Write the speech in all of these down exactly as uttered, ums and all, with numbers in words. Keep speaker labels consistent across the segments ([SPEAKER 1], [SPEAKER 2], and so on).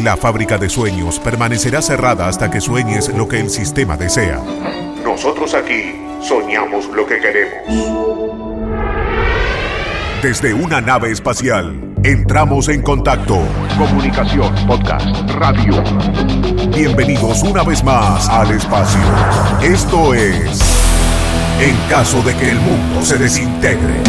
[SPEAKER 1] La fábrica de sueños permanecerá cerrada hasta que sueñes lo que el sistema desea. Nosotros aquí soñamos lo que queremos. Desde una nave espacial, entramos en contacto. Comunicación, podcast, radio. Bienvenidos una vez más al espacio. Esto es En caso de que el mundo se desintegre.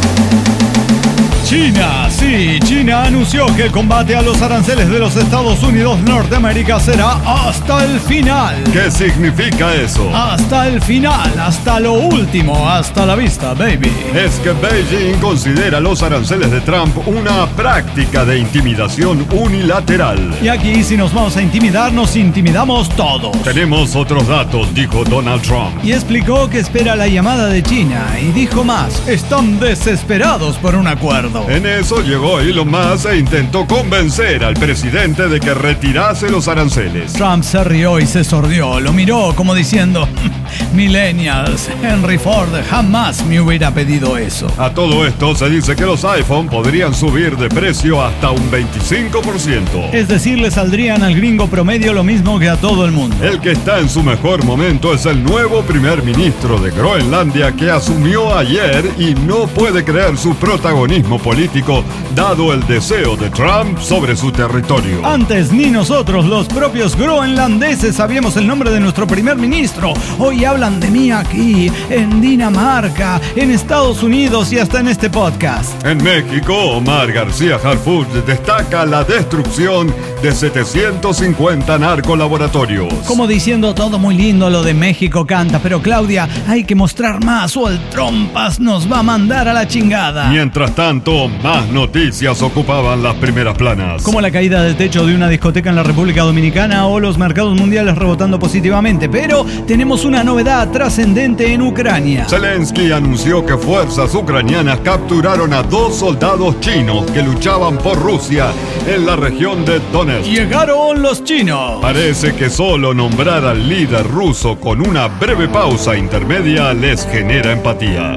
[SPEAKER 2] China, sí, China anunció que el combate a los aranceles de los Estados Unidos Norteamérica será hasta el final.
[SPEAKER 3] ¿Qué significa eso?
[SPEAKER 2] Hasta el final, hasta lo último, hasta la vista, baby.
[SPEAKER 3] Es que Beijing considera los aranceles de Trump una práctica de intimidación unilateral.
[SPEAKER 2] Y aquí, si nos vamos a intimidar, nos intimidamos todos.
[SPEAKER 3] Tenemos otros datos, dijo Donald Trump.
[SPEAKER 2] Y explicó que espera la llamada de China. Y dijo más, están desesperados por un acuerdo.
[SPEAKER 3] En eso llegó Elon Musk e intentó convencer al presidente de que retirase los aranceles.
[SPEAKER 2] Trump se rió y se sordió, lo miró como diciendo, millennials, Henry Ford jamás me hubiera pedido eso.
[SPEAKER 3] A todo esto se dice que los iPhone podrían subir de precio hasta un veinticinco por ciento.
[SPEAKER 2] Es decir, le saldrían al gringo promedio lo mismo que a todo el mundo.
[SPEAKER 3] El que está en su mejor momento es el nuevo primer ministro de Groenlandia, que asumió ayer y no puede creer su protagonismo político político, dado el deseo de Trump sobre su territorio.
[SPEAKER 2] Antes ni nosotros, los propios groenlandeses, sabíamos el nombre de nuestro primer ministro. Hoy hablan de mí aquí, en Dinamarca, en Estados Unidos y hasta en este podcast.
[SPEAKER 3] En México, Omar García Harfuch destaca la destrucción de setecientos cincuenta narcolaboratorios.
[SPEAKER 2] Como diciendo, todo muy lindo lo de México canta, pero Claudia, hay que mostrar más o el trompas nos va a mandar a la chingada.
[SPEAKER 3] Mientras tanto, más noticias ocupaban las primeras planas.
[SPEAKER 2] Como la caída del techo de una discoteca en la República Dominicana o los mercados mundiales rebotando positivamente. Pero tenemos una novedad trascendente en Ucrania.
[SPEAKER 3] Zelensky anunció que fuerzas ucranianas capturaron a dos soldados chinos que luchaban por Rusia en la región de Donetsk.
[SPEAKER 2] Llegaron los chinos.
[SPEAKER 3] Parece que solo nombrar al líder ruso con una breve pausa intermedia les genera empatía.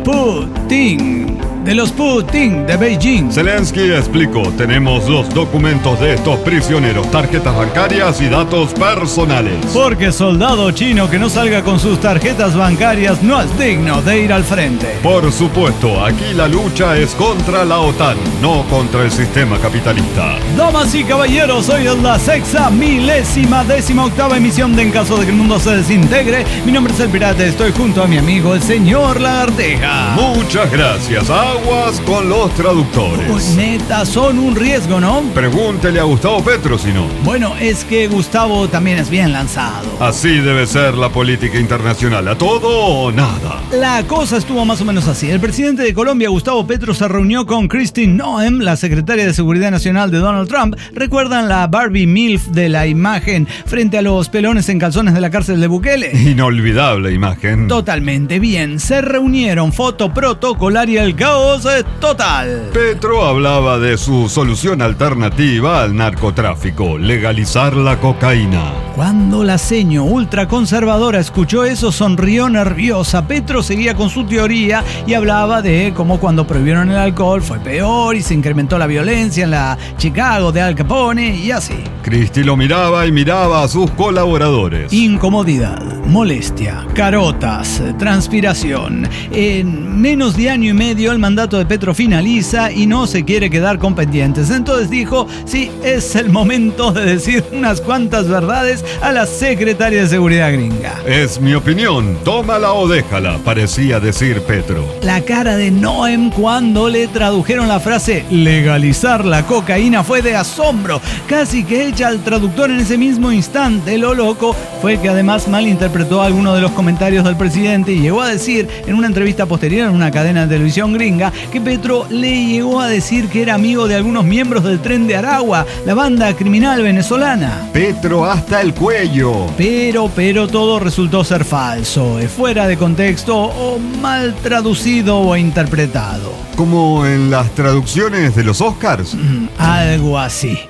[SPEAKER 2] Putin. De los Putin de Beijing.
[SPEAKER 3] Zelensky explicó, tenemos los documentos de estos prisioneros, tarjetas bancarias y datos personales.
[SPEAKER 2] Porque soldado chino que no salga con sus tarjetas bancarias no es digno de ir al frente.
[SPEAKER 3] Por supuesto, aquí la lucha es contra la OTAN, no contra el sistema capitalista.
[SPEAKER 2] Damas y caballeros, hoy es la sexta milésima décima octava emisión de En caso de que el mundo se desintegre. Mi nombre es El Pirata, estoy junto a mi amigo el señor Lagarteja.
[SPEAKER 3] Muchas gracias. Aguas con los traductores.
[SPEAKER 2] Pues neta, son un riesgo, ¿no?
[SPEAKER 3] Pregúntele a Gustavo Petro si no.
[SPEAKER 2] Bueno, es que Gustavo también es bien lanzado.
[SPEAKER 3] Así debe ser la política internacional, a todo o nada.
[SPEAKER 2] La cosa estuvo más o menos así. El presidente de Colombia, Gustavo Petro, se reunió con Kristi Noem, la secretaria de Seguridad Nacional de Donald Trump. ¿Recuerdan la Barbie MILF de la imagen frente a los pelones en calzones de la cárcel de Bukele?
[SPEAKER 3] Inolvidable imagen.
[SPEAKER 2] Totalmente bien. Se reunieron, foto protocolaria, el caos total.
[SPEAKER 3] Petro hablaba de su solución alternativa al narcotráfico, legalizar la cocaína.
[SPEAKER 2] Cuando la seño ultraconservadora escuchó eso, sonrió nerviosa. Petro seguía con su teoría y hablaba de cómo cuando prohibieron el alcohol fue peor y se incrementó la violencia en la Chicago de Al Capone y así.
[SPEAKER 3] Cristi lo miraba y miraba a sus colaboradores.
[SPEAKER 2] Incomodidad, molestia, carotas, transpiración. En menos de año y medio el mandato de Petro finaliza y no se quiere quedar con pendientes. Entonces dijo, sí, es el momento de decir unas cuantas verdades a la secretaria de Seguridad gringa.
[SPEAKER 3] Es mi opinión, tómala o déjala, parecía decir Petro.
[SPEAKER 2] La cara de Noem cuando le tradujeron la frase legalizar la cocaína fue de asombro, casi que hecha al traductor en ese mismo instante. Lo loco fue que además malinterpretó algunos de los comentarios del presidente y llegó a decir en una entrevista posterior en una cadena de televisión gringa que Petro le llegó a decir que era amigo de algunos miembros del Tren de Aragua, la banda criminal venezolana.
[SPEAKER 3] Petro hasta el cuello.
[SPEAKER 2] Pero, pero todo resultó ser falso, fuera de contexto o mal traducido o interpretado.
[SPEAKER 3] Como en las traducciones de los Oscars.
[SPEAKER 2] Mm, algo así.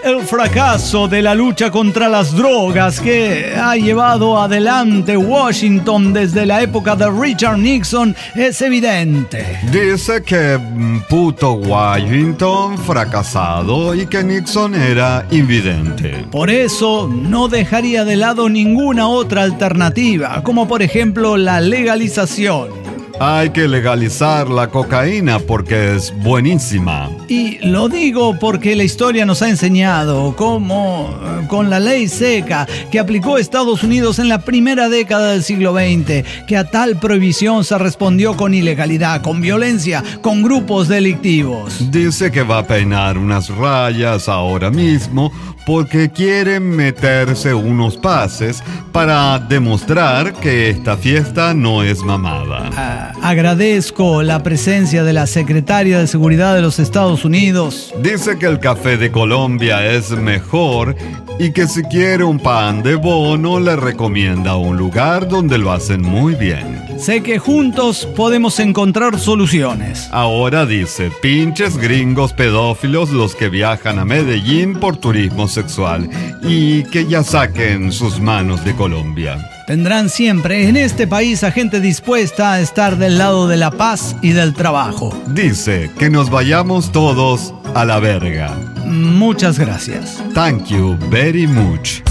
[SPEAKER 2] el fracaso de la lucha contra las drogas que ha llevado adelante Washington desde la época de Richard Nixon es evidente.
[SPEAKER 3] Dice que puto Washington fracasado y que Nixon era invidente.
[SPEAKER 2] Por eso no dejaría de lado ninguna otra alternativa, como por ejemplo la legalización.
[SPEAKER 3] Hay que legalizar la cocaína porque es buenísima.
[SPEAKER 2] Y lo digo porque la historia nos ha enseñado cómo, con la ley seca que aplicó Estados Unidos en la primera década del siglo veinte, que a tal prohibición se respondió con ilegalidad, con violencia, con grupos delictivos.
[SPEAKER 3] Dice que va a peinar unas rayas ahora mismo porque quiere meterse unos pases para demostrar que esta fiesta no es mamada.
[SPEAKER 2] Ah. Agradezco la presencia de la secretaria de Seguridad de los Estados Unidos.
[SPEAKER 3] Dice que el café de Colombia es mejor y que si quiere un pan de bono le recomienda un lugar donde lo hacen muy bien.
[SPEAKER 2] Sé que juntos podemos encontrar soluciones.
[SPEAKER 3] Ahora dice, pinches gringos pedófilos los que viajan a Medellín por turismo sexual y que ya saquen sus manos de Colombia.
[SPEAKER 2] Tendrán siempre en este país a gente dispuesta a estar del lado de la paz y del trabajo.
[SPEAKER 3] Dice que nos vayamos todos a la verga.
[SPEAKER 2] Muchas gracias.
[SPEAKER 3] Thank you very much.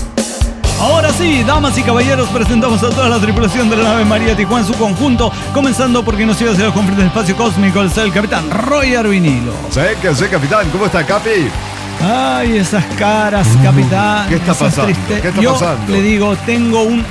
[SPEAKER 2] Ahora sí, damas y caballeros, presentamos a toda la tripulación de la nave María Tijuana en su conjunto, comenzando porque nos iba a hacer los conflictos del espacio cósmico, el, el capitán Roy Arvinilo.
[SPEAKER 3] Sí, que sí, capitán. ¿Cómo está, Capi?
[SPEAKER 2] Ay, esas caras, capitán.
[SPEAKER 3] ¿Qué está pasando?
[SPEAKER 2] Triste...
[SPEAKER 3] ¿Qué está
[SPEAKER 2] Yo
[SPEAKER 3] pasando?
[SPEAKER 2] le digo, tengo un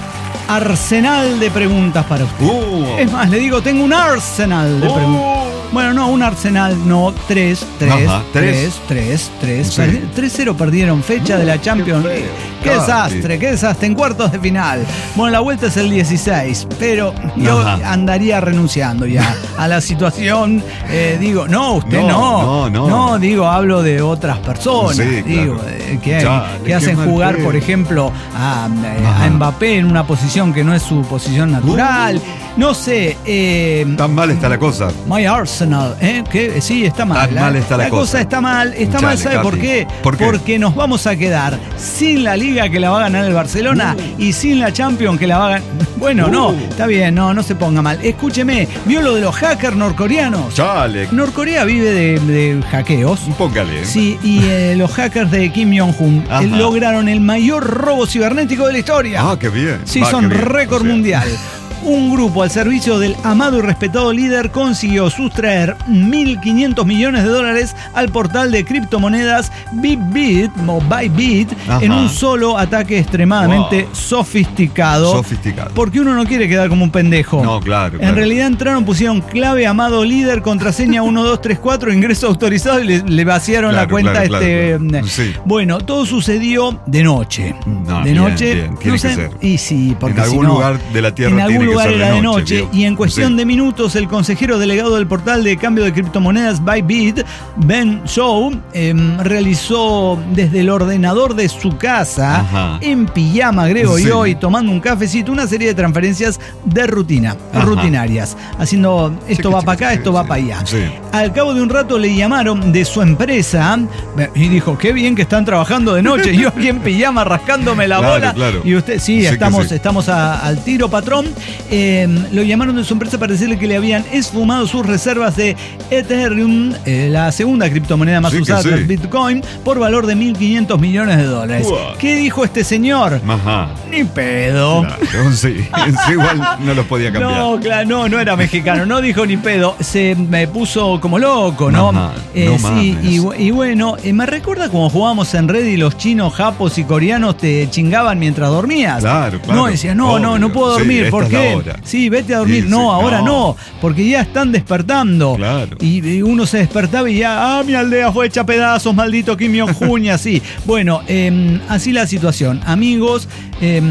[SPEAKER 2] arsenal de preguntas para usted.
[SPEAKER 3] Uh.
[SPEAKER 2] Es más, le digo, tengo un arsenal de
[SPEAKER 3] uh.
[SPEAKER 2] preguntas. Bueno, no, un arsenal, no, tres, tres,
[SPEAKER 3] Ajá, tres.
[SPEAKER 2] tres, tres, tres.
[SPEAKER 3] Sí.
[SPEAKER 2] tres cero perdieron fecha de la Champions League. Qué, qué desastre, qué desastre, en cuartos de final. Bueno, la vuelta es el dieciséis, pero yo
[SPEAKER 3] Ajá.
[SPEAKER 2] andaría renunciando ya a la situación. Eh, digo, no, usted no.
[SPEAKER 3] No, no.
[SPEAKER 2] No, digo, hablo de otras personas.
[SPEAKER 3] Sí,
[SPEAKER 2] digo,
[SPEAKER 3] claro.
[SPEAKER 2] eh, que,
[SPEAKER 3] Chale,
[SPEAKER 2] que
[SPEAKER 3] qué
[SPEAKER 2] hacen
[SPEAKER 3] mal
[SPEAKER 2] jugar,
[SPEAKER 3] pedo.
[SPEAKER 2] por ejemplo, a, a, a Mbappé en una posición que no es su posición natural.
[SPEAKER 3] Uh.
[SPEAKER 2] No sé. Eh,
[SPEAKER 3] Tan mal está la cosa.
[SPEAKER 2] My Arsenal, ¿eh? Que sí, está mal.
[SPEAKER 3] Tan mal está la
[SPEAKER 2] la
[SPEAKER 3] cosa.
[SPEAKER 2] cosa está mal. Está
[SPEAKER 3] Chale,
[SPEAKER 2] mal, ¿sabe
[SPEAKER 3] Capi.
[SPEAKER 2] por qué?
[SPEAKER 3] ¿Por qué?
[SPEAKER 2] Porque nos vamos a quedar sin la Liga que la va a ganar el Barcelona
[SPEAKER 3] Uh.
[SPEAKER 2] y sin la Champions que la va a ganar. Bueno,
[SPEAKER 3] Uh.
[SPEAKER 2] no, está bien, no, no se ponga mal. Escúcheme, ¿vio lo de los hackers norcoreanos?
[SPEAKER 3] Chale.
[SPEAKER 2] Norcorea vive de, de hackeos.
[SPEAKER 3] Póngale.
[SPEAKER 2] Sí, y eh, los hackers de Kim Jong-un
[SPEAKER 3] Ajá.
[SPEAKER 2] eh, lograron el mayor robo cibernético de la historia.
[SPEAKER 3] Ah, qué bien.
[SPEAKER 2] Sí,
[SPEAKER 3] Va,
[SPEAKER 2] son
[SPEAKER 3] qué bien.
[SPEAKER 2] récord
[SPEAKER 3] O sea,
[SPEAKER 2] mundial. Un grupo al servicio del amado y respetado líder consiguió sustraer mil quinientos millones de dólares al portal de criptomonedas Bybit, o Bybit,
[SPEAKER 3] Ajá.
[SPEAKER 2] en un solo ataque extremadamente
[SPEAKER 3] Wow.
[SPEAKER 2] sofisticado.
[SPEAKER 3] Sofisticado.
[SPEAKER 2] Porque uno no quiere quedar como un pendejo.
[SPEAKER 3] No, claro,
[SPEAKER 2] En
[SPEAKER 3] claro.
[SPEAKER 2] realidad entraron, pusieron clave amado líder, contraseña uno dos tres cuatro, ingreso autorizado y le, le vaciaron
[SPEAKER 3] Claro,
[SPEAKER 2] la cuenta.
[SPEAKER 3] claro, claro,
[SPEAKER 2] este
[SPEAKER 3] claro. Sí.
[SPEAKER 2] Bueno, todo sucedió de noche.
[SPEAKER 3] No,
[SPEAKER 2] de
[SPEAKER 3] bien,
[SPEAKER 2] noche.
[SPEAKER 3] bien, tiene
[SPEAKER 2] no
[SPEAKER 3] que
[SPEAKER 2] sé,
[SPEAKER 3] ser.
[SPEAKER 2] Y sí, porque
[SPEAKER 3] En algún
[SPEAKER 2] si no,
[SPEAKER 3] lugar de la Tierra
[SPEAKER 2] en algún
[SPEAKER 3] tiene que
[SPEAKER 2] lugar
[SPEAKER 3] ser de
[SPEAKER 2] era de noche.
[SPEAKER 3] noche, viejo.
[SPEAKER 2] Y en cuestión
[SPEAKER 3] Sí.
[SPEAKER 2] de minutos, el consejero delegado del portal de cambio de criptomonedas Bybit, Ben Shou, eh, realizó desde el ordenador de su casa,
[SPEAKER 3] Ajá.
[SPEAKER 2] en pijama, agrego
[SPEAKER 3] Sí.
[SPEAKER 2] yo, y tomando un cafecito, una serie de transferencias de rutina,
[SPEAKER 3] Ajá.
[SPEAKER 2] rutinarias, haciendo esto
[SPEAKER 3] Chiqui,
[SPEAKER 2] va para
[SPEAKER 3] chiqui,
[SPEAKER 2] acá,
[SPEAKER 3] sí,
[SPEAKER 2] esto va
[SPEAKER 3] sí.
[SPEAKER 2] para allá.
[SPEAKER 3] Sí.
[SPEAKER 2] Al cabo de un rato le llamaron de su empresa y dijo, qué bien que están trabajando de noche. Yo aquí en pijama rascándome la
[SPEAKER 3] Claro,
[SPEAKER 2] bola.
[SPEAKER 3] claro.
[SPEAKER 2] Y usted, sí,
[SPEAKER 3] Sí que
[SPEAKER 2] estamos,
[SPEAKER 3] sí.
[SPEAKER 2] estamos a- al tiro, patrón. Eh, lo llamaron de su empresa para decirle que le habían esfumado sus reservas de Ethereum, eh, la segunda criptomoneda más
[SPEAKER 3] Sí que
[SPEAKER 2] usada
[SPEAKER 3] sí.
[SPEAKER 2] tras Bitcoin, por valor de mil quinientos millones de dólares.
[SPEAKER 3] Uah.
[SPEAKER 2] ¿Qué dijo este señor?
[SPEAKER 3] Ajá.
[SPEAKER 2] Ni pedo.
[SPEAKER 3] Claro, sí. Sí, igual no los podía cambiar.
[SPEAKER 2] No, claro, no, no era mexicano, no dijo ni pedo, se me puso como loco, ¿no?
[SPEAKER 3] Ajá,
[SPEAKER 2] Eh,
[SPEAKER 3] no
[SPEAKER 2] sí,
[SPEAKER 3] mames.
[SPEAKER 2] y, y bueno, eh, me recuerda cuando jugábamos en red y los chinos, japos y coreanos te chingaban mientras dormías.
[SPEAKER 3] Claro, claro.
[SPEAKER 2] No, decías, no, no, no
[SPEAKER 3] Obvio.
[SPEAKER 2] puedo
[SPEAKER 3] Sí,
[SPEAKER 2] dormir,
[SPEAKER 3] esta
[SPEAKER 2] ¿por
[SPEAKER 3] es la
[SPEAKER 2] qué?
[SPEAKER 3] hora.
[SPEAKER 2] Sí, vete a dormir.
[SPEAKER 3] Sí,
[SPEAKER 2] no,
[SPEAKER 3] sí,
[SPEAKER 2] ahora no.
[SPEAKER 3] no.
[SPEAKER 2] porque ya están despertando.
[SPEAKER 3] Claro.
[SPEAKER 2] Y, y uno se despertaba y ya, ah, mi aldea fue hecha pedazos, maldito Kim Jong-un y así. Bueno, eh, así la situación. Amigos, eh,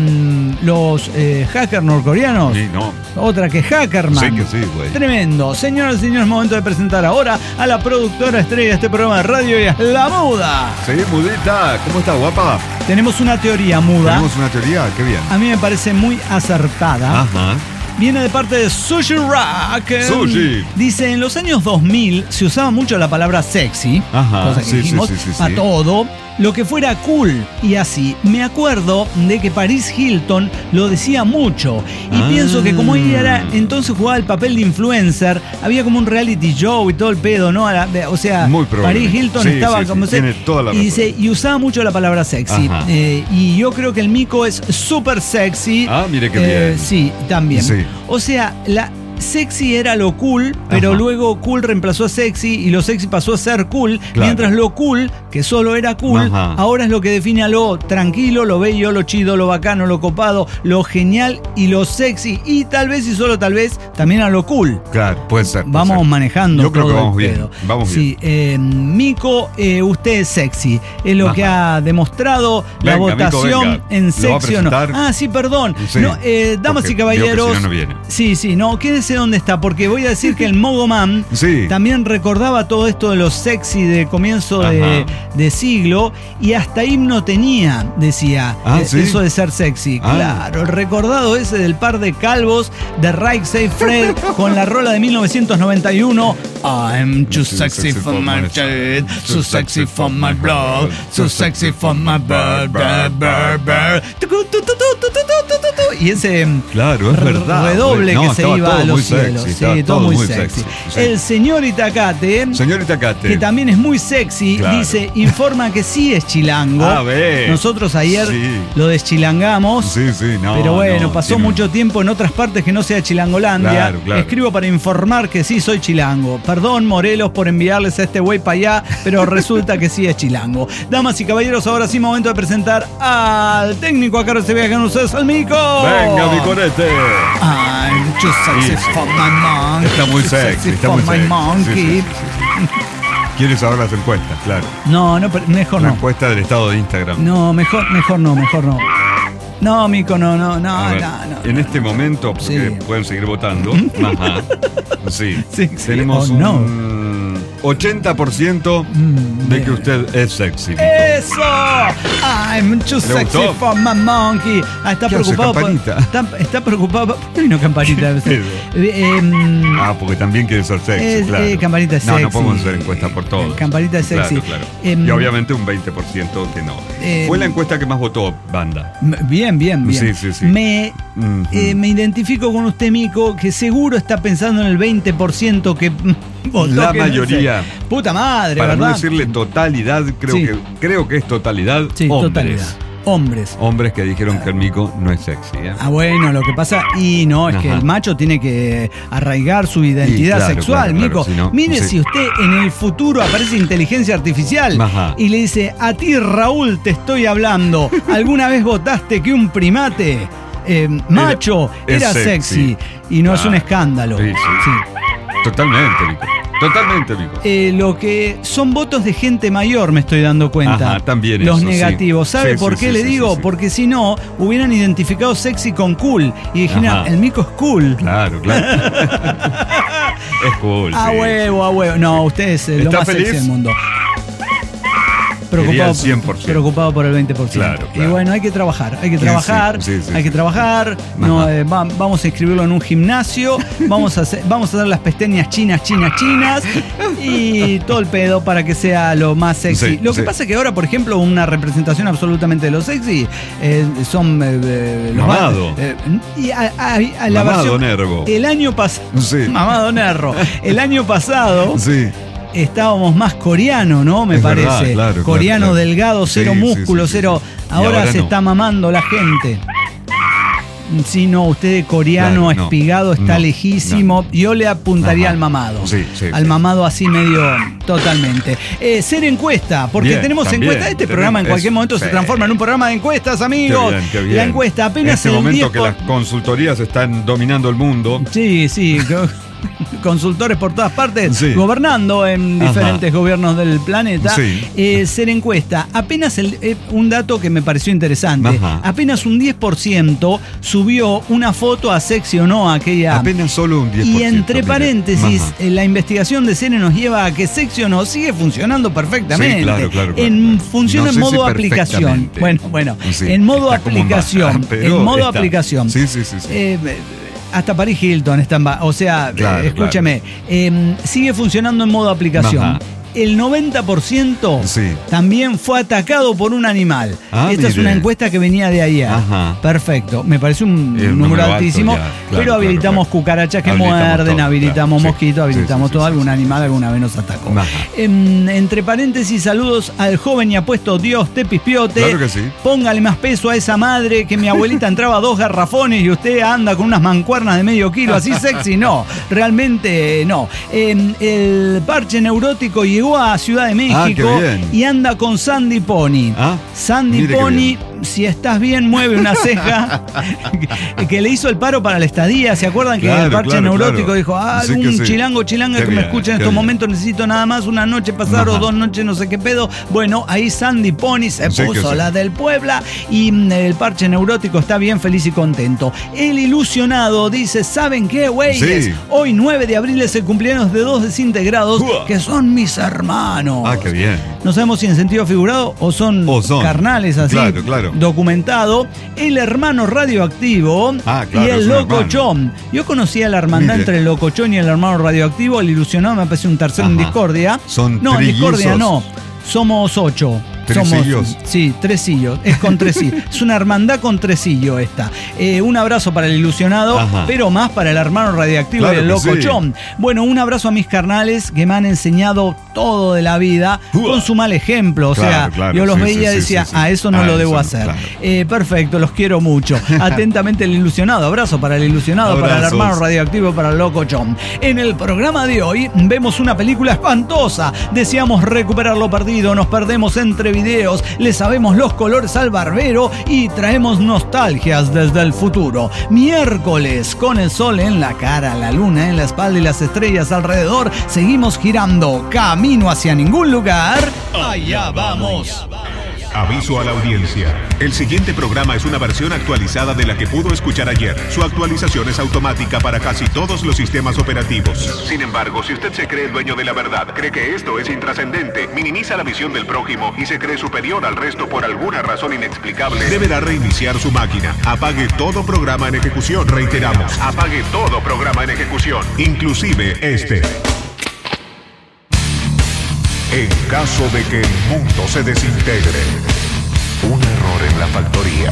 [SPEAKER 2] los eh, hackers norcoreanos,
[SPEAKER 3] Sí, no.
[SPEAKER 2] otra que Hackerman.
[SPEAKER 3] Sí que sí, güey.
[SPEAKER 2] Tremendo. Señoras y señores, momento de presentar ahora a la productora estrella de este programa de radio y es La Muda.
[SPEAKER 3] Sí, Mudita, ¿cómo está, guapa?
[SPEAKER 2] Tenemos una teoría muda.
[SPEAKER 3] Tenemos una teoría, qué bien.
[SPEAKER 2] A mí me parece muy acertada.
[SPEAKER 3] Ajá.
[SPEAKER 2] Viene de parte de Sushi Rock.
[SPEAKER 3] Sushi.
[SPEAKER 2] Dice, en los años dos mil se usaba mucho la palabra sexy.
[SPEAKER 3] Ajá,
[SPEAKER 2] cosa que
[SPEAKER 3] sí,
[SPEAKER 2] dijimos,
[SPEAKER 3] sí, sí, sí,
[SPEAKER 2] a
[SPEAKER 3] sí.
[SPEAKER 2] todo. Lo que fuera cool y así. Me acuerdo de que Paris Hilton lo decía mucho. Y
[SPEAKER 3] Ah.
[SPEAKER 2] pienso que como ella era, entonces jugaba el papel de influencer, había como un reality show y todo el pedo, ¿no? O sea,
[SPEAKER 3] Muy probable.
[SPEAKER 2] Paris Hilton
[SPEAKER 3] Sí,
[SPEAKER 2] estaba
[SPEAKER 3] sí, sí,
[SPEAKER 2] como...
[SPEAKER 3] tiene toda la
[SPEAKER 2] y,
[SPEAKER 3] razón.
[SPEAKER 2] dice, y usaba mucho la palabra sexy.
[SPEAKER 3] Ajá.
[SPEAKER 2] Eh, y yo creo que el mico es súper sexy.
[SPEAKER 3] Ah, mire qué
[SPEAKER 2] Eh,
[SPEAKER 3] bien.
[SPEAKER 2] Sí, también.
[SPEAKER 3] Sí.
[SPEAKER 2] O sea, la... Sexy era lo cool, pero
[SPEAKER 3] Ajá.
[SPEAKER 2] luego cool reemplazó a sexy y lo sexy pasó a ser cool,
[SPEAKER 3] Claro.
[SPEAKER 2] mientras lo cool, que solo era cool,
[SPEAKER 3] Ajá.
[SPEAKER 2] ahora es lo que define a lo tranquilo, lo bello, lo chido, lo bacano, lo copado, lo genial y lo sexy. Y tal vez y solo tal vez también a lo cool.
[SPEAKER 3] Claro, puede ser. puede
[SPEAKER 2] Vamos
[SPEAKER 3] ser.
[SPEAKER 2] manejando
[SPEAKER 3] Yo creo
[SPEAKER 2] todo
[SPEAKER 3] que vamos
[SPEAKER 2] el
[SPEAKER 3] bien.
[SPEAKER 2] pedo.
[SPEAKER 3] Vamos
[SPEAKER 2] sí,
[SPEAKER 3] bien.
[SPEAKER 2] eh, Mico, eh, usted es sexy. Es lo
[SPEAKER 3] Ajá.
[SPEAKER 2] que ha demostrado la
[SPEAKER 3] Venga, Mico,
[SPEAKER 2] votación
[SPEAKER 3] venga.
[SPEAKER 2] en
[SPEAKER 3] ¿Lo va a
[SPEAKER 2] sexy o no.
[SPEAKER 3] presentar?
[SPEAKER 2] Ah, sí, perdón.
[SPEAKER 3] Sí,
[SPEAKER 2] No, eh, damas
[SPEAKER 3] porque
[SPEAKER 2] y caballeros.
[SPEAKER 3] veo que si no, no viene.
[SPEAKER 2] Sí, sí, no, quédese donde está, porque voy a decir que el Mogoman
[SPEAKER 3] Sí.
[SPEAKER 2] también recordaba todo esto de los sexy de comienzo de,
[SPEAKER 3] Ajá.
[SPEAKER 2] de siglo y hasta himno tenía, decía,
[SPEAKER 3] Ah,
[SPEAKER 2] eh,
[SPEAKER 3] ¿sí?
[SPEAKER 2] eso de ser sexy.
[SPEAKER 3] Ah.
[SPEAKER 2] Claro, el recordado ese del par de calvos de Right Safe Fred con la rola de mil novecientos noventa y uno. I'm too sexy for my shit, too sexy for my blood, too sexy for my blood, blood, blood, blood. Tucu, tu, tu, tu, tu, tu, tu, tu, tu. Y ese
[SPEAKER 3] Claro, es verdad.
[SPEAKER 2] redoble
[SPEAKER 3] No,
[SPEAKER 2] que se
[SPEAKER 3] estaba
[SPEAKER 2] iba
[SPEAKER 3] todo
[SPEAKER 2] a los
[SPEAKER 3] muy
[SPEAKER 2] cielos.
[SPEAKER 3] sexy,
[SPEAKER 2] Sí,
[SPEAKER 3] estaba
[SPEAKER 2] todo muy sexy.
[SPEAKER 3] sí.
[SPEAKER 2] El señor Itacate,
[SPEAKER 3] Señor Itacate.
[SPEAKER 2] que también es muy sexy,
[SPEAKER 3] Claro.
[SPEAKER 2] dice, informa que sí es chilango.
[SPEAKER 3] A ver.
[SPEAKER 2] Nosotros ayer
[SPEAKER 3] Sí.
[SPEAKER 2] lo deschilangamos.
[SPEAKER 3] Sí, sí, no.
[SPEAKER 2] Pero bueno,
[SPEAKER 3] no,
[SPEAKER 2] pasó
[SPEAKER 3] tiene-
[SPEAKER 2] mucho tiempo en otras partes que no sea Chilangolandia.
[SPEAKER 3] Claro, claro.
[SPEAKER 2] Escribo para informar que sí soy chilango. Perdón, Morelos, por enviarles a este güey para allá, pero resulta que sí es chilango. Damas y caballeros, ahora sí momento de presentar al técnico a cargo de este viaje con ustedes, al Mico.
[SPEAKER 3] Venga, mi conete.
[SPEAKER 2] I'm too sexy
[SPEAKER 3] Sí, sí.
[SPEAKER 2] for my monkey.
[SPEAKER 3] Está muy
[SPEAKER 2] too
[SPEAKER 3] sexy, está
[SPEAKER 2] for
[SPEAKER 3] muy
[SPEAKER 2] my
[SPEAKER 3] sexy.
[SPEAKER 2] monkey.
[SPEAKER 3] Sí, sí, sí. ¿Quieres saber las encuestas? Claro.
[SPEAKER 2] No, no, pero mejor
[SPEAKER 3] La
[SPEAKER 2] no.
[SPEAKER 3] encuesta del estado de Instagram.
[SPEAKER 2] No, mejor, mejor no, mejor no. No, Mico, no, no, no,
[SPEAKER 3] A ver,
[SPEAKER 2] no, no.
[SPEAKER 3] en este momento, porque
[SPEAKER 2] Sí.
[SPEAKER 3] pueden seguir votando. Ajá. Sí.
[SPEAKER 2] Sí, sí,
[SPEAKER 3] Tenemos
[SPEAKER 2] o no.
[SPEAKER 3] un ochenta por ciento
[SPEAKER 2] Mm,
[SPEAKER 3] de
[SPEAKER 2] bien.
[SPEAKER 3] que usted es sexy. Mico.
[SPEAKER 2] ¡Eso! I'm too
[SPEAKER 3] ¿Le
[SPEAKER 2] sexy
[SPEAKER 3] gustó?
[SPEAKER 2] for my monkey. Ah, está
[SPEAKER 3] ¿Qué hace,
[SPEAKER 2] preocupado. por-
[SPEAKER 3] campanita?
[SPEAKER 2] está, está preocupado. por- ¿Por qué vino campanita?
[SPEAKER 3] ¿Qué
[SPEAKER 2] Eh, em,
[SPEAKER 3] Ah, porque también quiere ser sexy,
[SPEAKER 2] Es-
[SPEAKER 3] claro.
[SPEAKER 2] eh, campanita es
[SPEAKER 3] No, no
[SPEAKER 2] sexy.
[SPEAKER 3] podemos hacer encuesta por todo.
[SPEAKER 2] Campanita es sexy.
[SPEAKER 3] Claro, claro.
[SPEAKER 2] Em,
[SPEAKER 3] y obviamente un veinte por ciento que no.
[SPEAKER 2] Em,
[SPEAKER 3] Fue la encuesta que más votó, banda.
[SPEAKER 2] m- bien, bien, bien.
[SPEAKER 3] Sí, sí, sí.
[SPEAKER 2] Me,
[SPEAKER 3] Ujú.
[SPEAKER 2] eh, me identifico con usted, Mico, que seguro está pensando en el veinte por ciento que mm, votó.
[SPEAKER 3] La
[SPEAKER 2] que no sé.
[SPEAKER 3] mayoría.
[SPEAKER 2] Puta madre,
[SPEAKER 3] Para
[SPEAKER 2] ¿verdad?
[SPEAKER 3] no decirle totalidad, creo
[SPEAKER 2] Sí.
[SPEAKER 3] que creo que es totalidad.
[SPEAKER 2] Sí,
[SPEAKER 3] hombres.
[SPEAKER 2] totalidad. Hombres.
[SPEAKER 3] Hombres que dijeron que el mico no es sexy. ¿eh?
[SPEAKER 2] Ah, bueno, lo que pasa, y no, es que
[SPEAKER 3] Ajá.
[SPEAKER 2] el macho tiene que arraigar su identidad
[SPEAKER 3] Y claro,
[SPEAKER 2] sexual,
[SPEAKER 3] claro, claro,
[SPEAKER 2] Mico.
[SPEAKER 3] si no,
[SPEAKER 2] Mire,
[SPEAKER 3] sí.
[SPEAKER 2] si usted en el futuro aparece inteligencia artificial
[SPEAKER 3] Ajá.
[SPEAKER 2] y le dice, a ti Raúl te estoy hablando, ¿alguna vez votaste que un primate eh, macho
[SPEAKER 3] es
[SPEAKER 2] era sexy?
[SPEAKER 3] sexy?
[SPEAKER 2] Y no es un
[SPEAKER 3] Claro.
[SPEAKER 2] escándalo.
[SPEAKER 3] Sí, sí.
[SPEAKER 2] Sí.
[SPEAKER 3] Totalmente, mico. Totalmente, mico.
[SPEAKER 2] Eh, lo que son votos de gente mayor, me estoy dando cuenta.
[SPEAKER 3] Ajá, también
[SPEAKER 2] Los
[SPEAKER 3] eso, sí.
[SPEAKER 2] negativos. ¿Sabe
[SPEAKER 3] Sí,
[SPEAKER 2] por
[SPEAKER 3] sí,
[SPEAKER 2] qué
[SPEAKER 3] sí,
[SPEAKER 2] le
[SPEAKER 3] sí,
[SPEAKER 2] digo?
[SPEAKER 3] sí, sí.
[SPEAKER 2] Porque si no, hubieran identificado sexy con cool. Y dijeron,
[SPEAKER 3] Ajá.
[SPEAKER 2] el mico es cool.
[SPEAKER 3] Claro, claro. es cool.
[SPEAKER 2] A
[SPEAKER 3] sí.
[SPEAKER 2] huevo, a huevo. No, usted es eh, lo
[SPEAKER 3] ¿Está
[SPEAKER 2] más
[SPEAKER 3] feliz?
[SPEAKER 2] sexy del mundo.
[SPEAKER 3] Quería
[SPEAKER 2] Preocupado,
[SPEAKER 3] el cien por ciento.
[SPEAKER 2] preocupado por el veinte por ciento.
[SPEAKER 3] Claro, claro.
[SPEAKER 2] Y bueno, hay que trabajar, hay que
[SPEAKER 3] Sí,
[SPEAKER 2] trabajar,
[SPEAKER 3] sí, sí,
[SPEAKER 2] hay que
[SPEAKER 3] sí.
[SPEAKER 2] trabajar. No,
[SPEAKER 3] Ajá.
[SPEAKER 2] eh, va- vamos a inscribirlo en un gimnasio, vamos a hacer, vamos a hacer las pestañas chinas, chinas, chinas y todo el pedo para que sea lo más sexy.
[SPEAKER 3] Sí,
[SPEAKER 2] lo que
[SPEAKER 3] sí.
[SPEAKER 2] pasa es que ahora, por ejemplo, una representación absolutamente de lo sexy eh, son eh, eh, los
[SPEAKER 3] Mamado.
[SPEAKER 2] eh, y a, a- a la
[SPEAKER 3] Mamado
[SPEAKER 2] versión-
[SPEAKER 3] Nervo.
[SPEAKER 2] El año pasado.
[SPEAKER 3] Sí.
[SPEAKER 2] Mamado Nerro. El año pasado
[SPEAKER 3] Sí.
[SPEAKER 2] estábamos más coreano, ¿no? Me
[SPEAKER 3] Es
[SPEAKER 2] parece.
[SPEAKER 3] verdad, claro,
[SPEAKER 2] coreano
[SPEAKER 3] claro, claro.
[SPEAKER 2] delgado, cero
[SPEAKER 3] Sí, sí,
[SPEAKER 2] músculo,
[SPEAKER 3] sí, sí,
[SPEAKER 2] cero.
[SPEAKER 3] sí. Y
[SPEAKER 2] Ahora,
[SPEAKER 3] ahora
[SPEAKER 2] se
[SPEAKER 3] no.
[SPEAKER 2] está mamando la gente. Sí, no, usted de coreano
[SPEAKER 3] Claro, no.
[SPEAKER 2] espigado está
[SPEAKER 3] No,
[SPEAKER 2] lejísimo. Yo le apuntaría
[SPEAKER 3] Ajá.
[SPEAKER 2] al mamado.
[SPEAKER 3] Sí, sí,
[SPEAKER 2] al
[SPEAKER 3] sí.
[SPEAKER 2] mamado así medio totalmente. Eh, ser encuesta, porque
[SPEAKER 3] Bien,
[SPEAKER 2] tenemos
[SPEAKER 3] también,
[SPEAKER 2] encuesta. Este
[SPEAKER 3] tenemos
[SPEAKER 2] programa en cualquier
[SPEAKER 3] eso,
[SPEAKER 2] momento se
[SPEAKER 3] sí.
[SPEAKER 2] transforma en un programa de encuestas,
[SPEAKER 3] Qué
[SPEAKER 2] amigos.
[SPEAKER 3] bien, qué bien.
[SPEAKER 2] La encuesta
[SPEAKER 3] En
[SPEAKER 2] apenas
[SPEAKER 3] este
[SPEAKER 2] el
[SPEAKER 3] momento
[SPEAKER 2] diez
[SPEAKER 3] que
[SPEAKER 2] por-
[SPEAKER 3] las consultorías están dominando el mundo.
[SPEAKER 2] Sí, sí. co- Consultores por todas partes,
[SPEAKER 3] Sí.
[SPEAKER 2] gobernando en
[SPEAKER 3] Ajá.
[SPEAKER 2] diferentes gobiernos del planeta.
[SPEAKER 3] Sí.
[SPEAKER 2] Eh, ser encuesta, apenas el, eh, un dato que me pareció interesante,
[SPEAKER 3] Ajá.
[SPEAKER 2] apenas un diez por ciento subió una foto a sexy o no aquella.
[SPEAKER 3] Apenas solo un diez por ciento.
[SPEAKER 2] Y entre
[SPEAKER 3] mire.
[SPEAKER 2] paréntesis,
[SPEAKER 3] Ajá.
[SPEAKER 2] eh, la investigación de C N E nos lleva a que sexy o no sigue funcionando perfectamente.
[SPEAKER 3] Sí, claro, claro, claro,
[SPEAKER 2] en
[SPEAKER 3] claro.
[SPEAKER 2] funciona
[SPEAKER 3] No
[SPEAKER 2] en
[SPEAKER 3] sé
[SPEAKER 2] modo
[SPEAKER 3] si
[SPEAKER 2] aplicación.
[SPEAKER 3] perfectamente.
[SPEAKER 2] Bueno, bueno,
[SPEAKER 3] Sí,
[SPEAKER 2] en modo
[SPEAKER 3] está como en
[SPEAKER 2] aplicación.
[SPEAKER 3] baja, pero
[SPEAKER 2] En modo
[SPEAKER 3] está.
[SPEAKER 2] aplicación.
[SPEAKER 3] Sí, sí, sí, sí.
[SPEAKER 2] Eh, Hasta Paris Hilton está en ba- O sea,
[SPEAKER 3] Claro,
[SPEAKER 2] eh, escúchame,
[SPEAKER 3] claro.
[SPEAKER 2] eh, sigue funcionando en modo aplicación.
[SPEAKER 3] Ajá.
[SPEAKER 2] El noventa por ciento
[SPEAKER 3] Sí.
[SPEAKER 2] también fue atacado por un animal.
[SPEAKER 3] Ah,
[SPEAKER 2] Esta es
[SPEAKER 3] mire.
[SPEAKER 2] una encuesta que venía de ayer.
[SPEAKER 3] Ajá.
[SPEAKER 2] Perfecto. Me parece un,
[SPEAKER 3] Es un
[SPEAKER 2] número
[SPEAKER 3] número alto
[SPEAKER 2] altísimo.
[SPEAKER 3] ya. Claro,
[SPEAKER 2] pero
[SPEAKER 3] claro,
[SPEAKER 2] habilitamos
[SPEAKER 3] claro.
[SPEAKER 2] cucarachas que
[SPEAKER 3] Habilitamos
[SPEAKER 2] muerden,
[SPEAKER 3] todo,
[SPEAKER 2] habilitamos
[SPEAKER 3] claro.
[SPEAKER 2] mosquitos,
[SPEAKER 3] Sí,
[SPEAKER 2] habilitamos
[SPEAKER 3] sí, sí,
[SPEAKER 2] todo.
[SPEAKER 3] sí,
[SPEAKER 2] Algún
[SPEAKER 3] sí.
[SPEAKER 2] animal alguna vez nos atacó.
[SPEAKER 3] Ajá.
[SPEAKER 2] Em, entre paréntesis, saludos al joven y apuesto Dios te pispiote.
[SPEAKER 3] Claro que sí.
[SPEAKER 2] Póngale más peso a esa madre que mi abuelita entraba dos garrafones y usted anda con unas mancuernas de medio kilo. Así sexy, no. Realmente no. Em, el parche neurótico llegó a Ciudad de México.
[SPEAKER 3] Ah, qué bien.
[SPEAKER 2] Y anda con Sandy Pony.
[SPEAKER 3] Ah,
[SPEAKER 2] Sandy
[SPEAKER 3] mire qué
[SPEAKER 2] Pony,
[SPEAKER 3] bien.
[SPEAKER 2] si estás bien, mueve una ceja. que, que le hizo el paro para la estadía. ¿Se acuerdan que
[SPEAKER 3] Claro,
[SPEAKER 2] el parche
[SPEAKER 3] claro,
[SPEAKER 2] neurótico
[SPEAKER 3] claro.
[SPEAKER 2] dijo, ah,
[SPEAKER 3] Sí
[SPEAKER 2] algún
[SPEAKER 3] que sí.
[SPEAKER 2] chilango, chilanga
[SPEAKER 3] Qué
[SPEAKER 2] que me
[SPEAKER 3] bien,
[SPEAKER 2] escucha en
[SPEAKER 3] qué
[SPEAKER 2] estos
[SPEAKER 3] bien.
[SPEAKER 2] momentos, necesito nada más una noche pasar o
[SPEAKER 3] Ajá.
[SPEAKER 2] dos noches, no sé qué pedo? Bueno, ahí Sandy Pony se
[SPEAKER 3] Sí que
[SPEAKER 2] puso
[SPEAKER 3] sí.
[SPEAKER 2] la del Puebla y mm, el parche neurótico está bien feliz y contento. El ilusionado dice, ¿saben qué, güeyes?
[SPEAKER 3] Sí.
[SPEAKER 2] Hoy nueve de abril es el cumpleaños de dos desintegrados
[SPEAKER 3] Uah.
[SPEAKER 2] que son mis hermanos.
[SPEAKER 3] Ah, qué bien.
[SPEAKER 2] No sabemos si en sentido figurado o son,
[SPEAKER 3] O son.
[SPEAKER 2] carnales así.
[SPEAKER 3] Claro, claro.
[SPEAKER 2] Documentado. El hermano radioactivo
[SPEAKER 3] Ah, claro,
[SPEAKER 2] y
[SPEAKER 3] es
[SPEAKER 2] el
[SPEAKER 3] un hermano.
[SPEAKER 2] locochón. Yo conocía la hermandad
[SPEAKER 3] Mire.
[SPEAKER 2] entre el locochón y el hermano radioactivo. El ilusionado me parece un tercero en
[SPEAKER 3] Ajá.
[SPEAKER 2] discordia.
[SPEAKER 3] Son
[SPEAKER 2] No, en discordia
[SPEAKER 3] trillizos.
[SPEAKER 2] no. Somos ocho.
[SPEAKER 3] ¿Tresillos?
[SPEAKER 2] Somos, sí, tresillos. Es con tresillos. Es una hermandad con tresillo esta. Eh, un abrazo para el ilusionado,
[SPEAKER 3] Ajá.
[SPEAKER 2] pero más para el hermano radioactivo
[SPEAKER 3] Claro
[SPEAKER 2] y el
[SPEAKER 3] que
[SPEAKER 2] locochón. Bueno, un abrazo a mis carnales que me han enseñado todo de la vida
[SPEAKER 3] Uah.
[SPEAKER 2] con su mal ejemplo. O
[SPEAKER 3] Claro,
[SPEAKER 2] sea,
[SPEAKER 3] claro,
[SPEAKER 2] yo los
[SPEAKER 3] sí,
[SPEAKER 2] veía y
[SPEAKER 3] sí,
[SPEAKER 2] decía,
[SPEAKER 3] sí, sí.
[SPEAKER 2] a eso no
[SPEAKER 3] Ah,
[SPEAKER 2] lo
[SPEAKER 3] eso
[SPEAKER 2] debo
[SPEAKER 3] no,
[SPEAKER 2] hacer.
[SPEAKER 3] claro.
[SPEAKER 2] Eh, perfecto, los quiero mucho. Atentamente el ilusionado. Abrazo para el ilusionado, para el
[SPEAKER 3] Abrazos.
[SPEAKER 2] hermano radioactivo, para el locochón. En el programa de hoy vemos una película espantosa. Deseamos recuperar lo perdido, nos perdemos entre videos, le sabemos los colores al barbero y traemos nostalgias desde el futuro. Miércoles, con el sol en la cara, la luna en la espalda y las estrellas alrededor, seguimos girando camino hacia ningún lugar. Allá vamos.
[SPEAKER 1] Aviso a la audiencia. El siguiente programa es una versión actualizada de la que pudo escuchar ayer. Su actualización es automática para casi todos los sistemas operativos. Sin embargo, si usted se cree el dueño de la verdad, cree que esto es intrascendente, minimiza la visión del prójimo y se cree superior al resto por alguna razón inexplicable, deberá reiniciar su máquina. Apague todo programa en ejecución. Reiteramos, apague todo programa en ejecución, inclusive este. En caso de que el mundo se desintegre, un error en la factoría.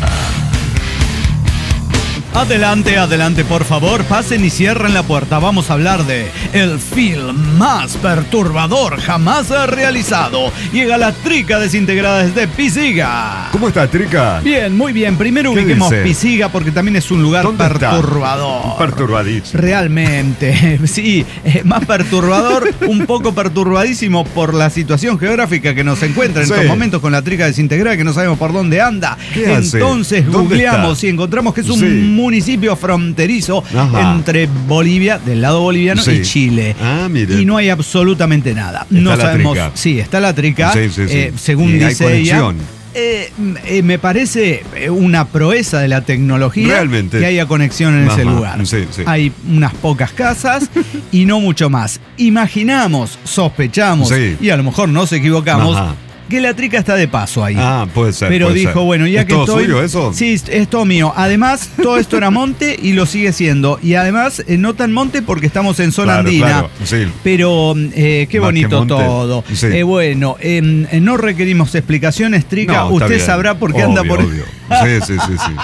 [SPEAKER 2] Adelante, adelante, por favor, pasen y cierren la puerta. Vamos a hablar de el film más perturbador jamás realizado. Llega la trica desintegrada desde Pisiga.
[SPEAKER 3] ¿Cómo está, Trica?
[SPEAKER 2] Bien, muy bien. Primero
[SPEAKER 3] ¿Qué
[SPEAKER 2] ubiquemos
[SPEAKER 3] dice?
[SPEAKER 2] Pisiga porque también es un lugar
[SPEAKER 3] ¿Dónde está?
[SPEAKER 2] perturbador.
[SPEAKER 3] Perturbadísimo.
[SPEAKER 2] Realmente, sí, eh, más perturbador, un poco perturbadísimo por la situación geográfica que nos encuentra en
[SPEAKER 3] Sí.
[SPEAKER 2] estos momentos con la trica desintegrada que no sabemos por dónde anda.
[SPEAKER 3] ¿Qué hace?
[SPEAKER 2] Entonces
[SPEAKER 3] ¿Dónde
[SPEAKER 2] googleamos
[SPEAKER 3] está?
[SPEAKER 2] y encontramos que es un
[SPEAKER 3] Sí.
[SPEAKER 2] municipio fronterizo
[SPEAKER 3] Ajá.
[SPEAKER 2] entre Bolivia, del lado boliviano,
[SPEAKER 3] Sí.
[SPEAKER 2] y Chile.
[SPEAKER 3] Ah, mire.
[SPEAKER 2] Y no hay absolutamente nada. no
[SPEAKER 3] la
[SPEAKER 2] sabemos.
[SPEAKER 3] trica.
[SPEAKER 2] Sí, está la trica.
[SPEAKER 3] Sí, sí, sí.
[SPEAKER 2] eh, según
[SPEAKER 3] Y hay
[SPEAKER 2] dice ella.
[SPEAKER 3] conexión.
[SPEAKER 2] Eh, eh, me parece eh, una proeza de la tecnología
[SPEAKER 3] Realmente.
[SPEAKER 2] que haya conexión en ese
[SPEAKER 3] Ajá,
[SPEAKER 2] lugar.
[SPEAKER 3] sí, sí.
[SPEAKER 2] Hay unas pocas casas y no mucho más. Imaginamos, sospechamos
[SPEAKER 3] Sí.
[SPEAKER 2] y a lo mejor nos equivocamos
[SPEAKER 3] Ajá.
[SPEAKER 2] que la trica está de paso ahí.
[SPEAKER 3] Ah, puede ser.
[SPEAKER 2] Pero
[SPEAKER 3] puede
[SPEAKER 2] dijo,
[SPEAKER 3] ser.
[SPEAKER 2] bueno, ya
[SPEAKER 3] ¿Es
[SPEAKER 2] que
[SPEAKER 3] todo
[SPEAKER 2] estoy.
[SPEAKER 3] suyo eso?
[SPEAKER 2] Sí, es- es todo mío. Además, todo esto era monte y lo sigue siendo. Y además, eh, no tan monte porque estamos en zona
[SPEAKER 3] Claro,
[SPEAKER 2] andina.
[SPEAKER 3] claro, sí.
[SPEAKER 2] Pero eh, qué
[SPEAKER 3] Más que
[SPEAKER 2] bonito
[SPEAKER 3] monte.
[SPEAKER 2] todo.
[SPEAKER 3] Sí.
[SPEAKER 2] Eh, bueno, em, eh, no requerimos explicaciones, Trica.
[SPEAKER 3] No, está
[SPEAKER 2] Usted
[SPEAKER 3] bien.
[SPEAKER 2] sabrá por qué
[SPEAKER 3] Obvio,
[SPEAKER 2] anda por.
[SPEAKER 3] obvio. Sí, sí, sí, sí.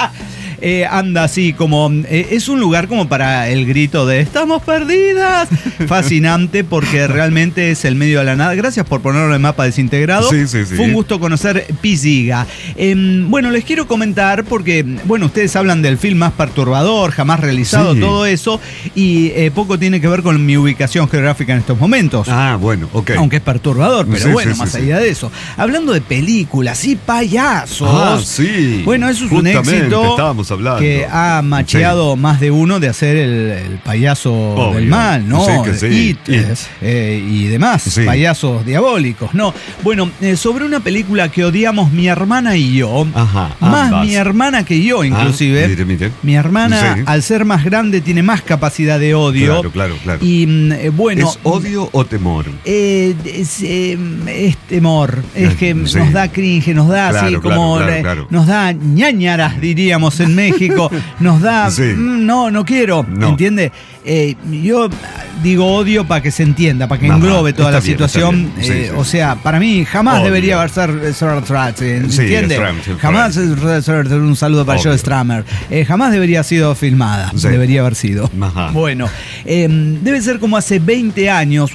[SPEAKER 2] Eh, anda así como eh, es un lugar como para el grito de estamos perdidas, fascinante porque realmente es el medio de la nada. Gracias por ponerlo en el mapa desintegrado.
[SPEAKER 3] Sí, sí, sí.
[SPEAKER 2] Fue un gusto conocer Pisiga. Eh, bueno, les quiero comentar porque bueno, ustedes hablan del film más perturbador jamás realizado,
[SPEAKER 3] Sí.
[SPEAKER 2] todo eso, y eh, poco tiene que ver con mi ubicación geográfica en estos momentos.
[SPEAKER 3] Ah, bueno, ok.
[SPEAKER 2] Aunque es perturbador, pero
[SPEAKER 3] Sí,
[SPEAKER 2] bueno,
[SPEAKER 3] sí,
[SPEAKER 2] más
[SPEAKER 3] sí,
[SPEAKER 2] allá de eso. Hablando de películas y payasos.
[SPEAKER 3] Ah, sí.
[SPEAKER 2] Bueno, eso es
[SPEAKER 3] Justamente,
[SPEAKER 2] un éxito
[SPEAKER 3] estábamos hablando.
[SPEAKER 2] que ha macheado más de uno de hacer el, el payaso
[SPEAKER 3] Obvio.
[SPEAKER 2] del mal, ¿no?
[SPEAKER 3] Sí, que sí.
[SPEAKER 2] It,
[SPEAKER 3] It.
[SPEAKER 2] eh, y demás,
[SPEAKER 3] Sí.
[SPEAKER 2] payasos diabólicos, ¿no? Bueno, eh, sobre una película que odiamos mi hermana y yo,
[SPEAKER 3] Ajá,
[SPEAKER 2] más
[SPEAKER 3] ambas.
[SPEAKER 2] mi hermana que yo inclusive.
[SPEAKER 3] Ah, mire, mire.
[SPEAKER 2] Mi hermana,
[SPEAKER 3] Sí.
[SPEAKER 2] al ser más grande, tiene más capacidad de odio.
[SPEAKER 3] Claro, claro, claro.
[SPEAKER 2] Y mm, eh, bueno...
[SPEAKER 3] ¿Es odio o temor?
[SPEAKER 2] Eh, es, eh, es temor, es que
[SPEAKER 3] Sí.
[SPEAKER 2] nos da cringe, nos da así
[SPEAKER 3] Claro,
[SPEAKER 2] como
[SPEAKER 3] claro, claro,
[SPEAKER 2] eh,
[SPEAKER 3] claro.
[SPEAKER 2] nos da ñañaras, diríamos en México, nos da...
[SPEAKER 3] Sí.
[SPEAKER 2] mm, no, no quiero,
[SPEAKER 3] No.
[SPEAKER 2] ¿entiende? Eh, yo digo odio para que se entienda, para que
[SPEAKER 3] Ajá,
[SPEAKER 2] englobe toda
[SPEAKER 3] está
[SPEAKER 2] la
[SPEAKER 3] bien,
[SPEAKER 2] situación.
[SPEAKER 3] está bien. Sí,
[SPEAKER 2] eh,
[SPEAKER 3] sí.
[SPEAKER 2] O sea, para mí jamás
[SPEAKER 3] Odio.
[SPEAKER 2] debería haber ser, ser, ser- ser-
[SPEAKER 3] Sí,
[SPEAKER 2] ¿entiende?
[SPEAKER 3] Stram, sí,
[SPEAKER 2] Jamás, ser- ser- ser- un saludo para
[SPEAKER 3] Obvio.
[SPEAKER 2] Joe Stramer. Eh, jamás debería haber sido filmada,
[SPEAKER 3] Sí.
[SPEAKER 2] debería haber sido.
[SPEAKER 3] Ajá.
[SPEAKER 2] Bueno, eh, debe ser como hace veinte años.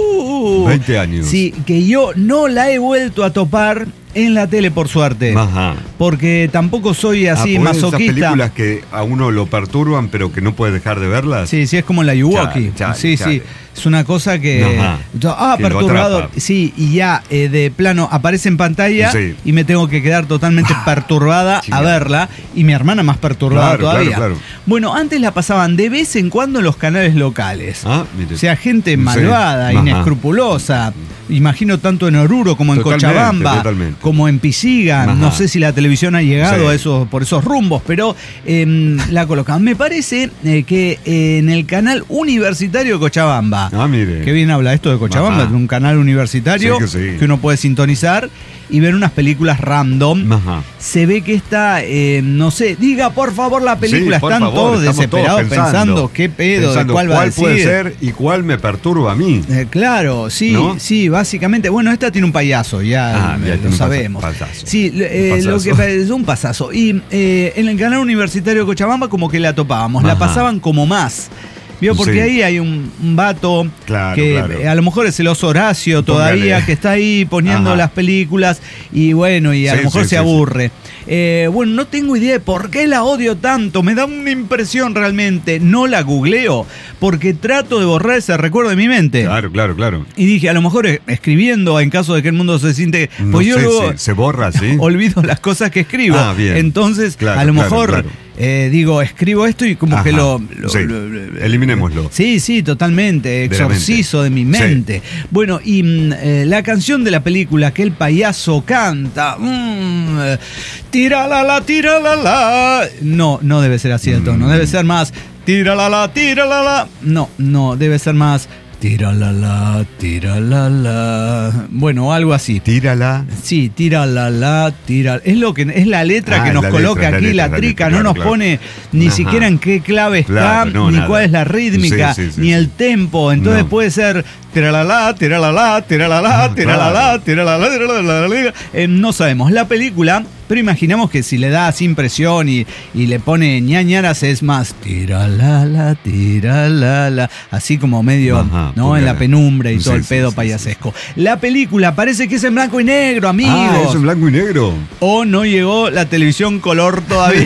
[SPEAKER 2] Uh,
[SPEAKER 3] veinte años.
[SPEAKER 2] Sí, que yo no la he vuelto a topar en la tele, por suerte.
[SPEAKER 3] Ajá.
[SPEAKER 2] Porque tampoco soy así
[SPEAKER 3] Ah, ¿porque esas
[SPEAKER 2] masoquista.
[SPEAKER 3] películas que a uno lo perturban, pero que no puede dejar de verlas?
[SPEAKER 2] Sí, sí, es como la Yuwoki.
[SPEAKER 3] Chale, chale,
[SPEAKER 2] sí,
[SPEAKER 3] chale.
[SPEAKER 2] sí. Es una cosa que.
[SPEAKER 3] Ajá.
[SPEAKER 2] Ah,
[SPEAKER 3] Que lo
[SPEAKER 2] perturbador.
[SPEAKER 3] atrapa.
[SPEAKER 2] Sí, y ya eh, de plano aparece en pantalla
[SPEAKER 3] Sí.
[SPEAKER 2] y me tengo que quedar totalmente perturbada a
[SPEAKER 3] chingada.
[SPEAKER 2] verla. Y mi hermana más perturbada
[SPEAKER 3] Claro,
[SPEAKER 2] todavía.
[SPEAKER 3] claro, claro.
[SPEAKER 2] Bueno, antes la pasaban de vez en cuando en los canales locales.
[SPEAKER 3] Ah, mire.
[SPEAKER 2] O sea, gente
[SPEAKER 3] Sí.
[SPEAKER 2] malvada,
[SPEAKER 3] Ajá.
[SPEAKER 2] inescrupulosa. Imagino tanto en Oruro como en
[SPEAKER 3] Totalmente,
[SPEAKER 2] Cochabamba,
[SPEAKER 3] totalmente.
[SPEAKER 2] como en Pisigan.
[SPEAKER 3] Ajá.
[SPEAKER 2] No sé si la televisión ha llegado
[SPEAKER 3] Sí.
[SPEAKER 2] a esos, por esos rumbos, pero eh, la colocan. Me parece eh, que eh, en el canal universitario de Cochabamba,
[SPEAKER 3] Ah, mire.
[SPEAKER 2] que bien habla esto de Cochabamba,
[SPEAKER 3] Ajá.
[SPEAKER 2] de un canal universitario
[SPEAKER 3] Sí que sí.
[SPEAKER 2] que uno puede sintonizar y ver unas películas random.
[SPEAKER 3] Ajá.
[SPEAKER 2] Se ve que está, eh, no sé, diga por favor la película,
[SPEAKER 3] Sí, por
[SPEAKER 2] están
[SPEAKER 3] favor,
[SPEAKER 2] todos
[SPEAKER 3] estamos
[SPEAKER 2] desesperados
[SPEAKER 3] todos
[SPEAKER 2] pensando, qué pedo,
[SPEAKER 3] pensando
[SPEAKER 2] de cuál va a
[SPEAKER 3] cuál
[SPEAKER 2] decir.
[SPEAKER 3] puede ser y cuál me perturba a mí.
[SPEAKER 2] Eh, claro, sí,
[SPEAKER 3] ¿No?
[SPEAKER 2] sí, básicamente. Bueno, esta tiene un payaso, ya,
[SPEAKER 3] Ah,
[SPEAKER 2] eh,
[SPEAKER 3] ya
[SPEAKER 2] lo
[SPEAKER 3] tiene un
[SPEAKER 2] sabemos.
[SPEAKER 3] pasa- pasazo.
[SPEAKER 2] Sí, eh,
[SPEAKER 3] Un
[SPEAKER 2] lo
[SPEAKER 3] pasazo.
[SPEAKER 2] que es un pasazo. Y eh, en el canal universitario de Cochabamba como que la topábamos, la
[SPEAKER 3] Ajá.
[SPEAKER 2] pasaban como más. ¿Vio? Porque
[SPEAKER 3] Sí.
[SPEAKER 2] ahí hay un, un vato
[SPEAKER 3] Claro,
[SPEAKER 2] que
[SPEAKER 3] claro.
[SPEAKER 2] eh, a lo mejor es el oso Horacio todavía,
[SPEAKER 3] Póngale.
[SPEAKER 2] que está ahí poniendo
[SPEAKER 3] Ajá.
[SPEAKER 2] las películas y bueno, y a
[SPEAKER 3] Sí,
[SPEAKER 2] lo mejor
[SPEAKER 3] sí,
[SPEAKER 2] se
[SPEAKER 3] sí,
[SPEAKER 2] aburre. Eh, bueno, no tengo idea de por qué la odio tanto, me da una impresión realmente. No la googleo, porque trato de borrar ese recuerdo de mi mente.
[SPEAKER 3] Claro, claro, claro.
[SPEAKER 2] Y dije, a lo mejor eh, escribiendo, en caso de que el mundo se siente.
[SPEAKER 3] No
[SPEAKER 2] Pues yo
[SPEAKER 3] sé,
[SPEAKER 2] luego
[SPEAKER 3] se, se borra, ¿sí?
[SPEAKER 2] olvido las cosas que escribo.
[SPEAKER 3] Ah, bien.
[SPEAKER 2] Entonces,
[SPEAKER 3] Claro,
[SPEAKER 2] a lo
[SPEAKER 3] claro,
[SPEAKER 2] mejor
[SPEAKER 3] claro.
[SPEAKER 2] eh, digo, escribo esto y como
[SPEAKER 3] Ajá.
[SPEAKER 2] que lo. lo-
[SPEAKER 3] Sí.
[SPEAKER 2] lo- lo-
[SPEAKER 3] Eliminémoslo.
[SPEAKER 2] Sí, sí, totalmente.
[SPEAKER 3] De la
[SPEAKER 2] Exorcizo de,
[SPEAKER 3] mente.
[SPEAKER 2] mi
[SPEAKER 3] Sí.
[SPEAKER 2] mente. Bueno, y mm, eh, la canción de la película que el payaso canta. Mm, eh, tira la la, tira la la. No, no debe ser así el tono.
[SPEAKER 3] Mm.
[SPEAKER 2] Debe ser más. Tira la la, tira la la. No, no, debe ser más. Tira la la, tira la la. Bueno, algo así.
[SPEAKER 3] Tírala.
[SPEAKER 2] Sí, tira la la, tira. Es lo que es la letra
[SPEAKER 3] Ah,
[SPEAKER 2] que nos
[SPEAKER 3] la
[SPEAKER 2] coloca
[SPEAKER 3] letra, la
[SPEAKER 2] aquí
[SPEAKER 3] letra,
[SPEAKER 2] la
[SPEAKER 3] la
[SPEAKER 2] trica,
[SPEAKER 3] letra,
[SPEAKER 2] no
[SPEAKER 3] claro,
[SPEAKER 2] nos
[SPEAKER 3] claro.
[SPEAKER 2] pone ni
[SPEAKER 3] Ajá.
[SPEAKER 2] siquiera en qué clave está,
[SPEAKER 3] Claro, no,
[SPEAKER 2] ni
[SPEAKER 3] nada.
[SPEAKER 2] cuál es la rítmica,
[SPEAKER 3] Sí, sí, sí,
[SPEAKER 2] ni
[SPEAKER 3] sí.
[SPEAKER 2] el tempo. Entonces
[SPEAKER 3] No.
[SPEAKER 2] puede ser tira la la, tira la la, tira la la,
[SPEAKER 3] Ah,
[SPEAKER 2] tira la la,
[SPEAKER 3] claro.
[SPEAKER 2] tira la la, tira la la, tira la la. Eh, no sabemos la película, pero imaginamos que si le da así impresión y, y le pone ñañaras es más tira la la, tira la la, así como medio,
[SPEAKER 3] Ajá,
[SPEAKER 2] ¿no?
[SPEAKER 3] porque-
[SPEAKER 2] En la penumbra y
[SPEAKER 3] Sí,
[SPEAKER 2] todo el
[SPEAKER 3] sí,
[SPEAKER 2] pedo
[SPEAKER 3] sí,
[SPEAKER 2] payasesco. La película parece que es en blanco y negro, amigos.
[SPEAKER 3] Ah, es en blanco y negro.
[SPEAKER 2] O no llegó la televisión color todavía.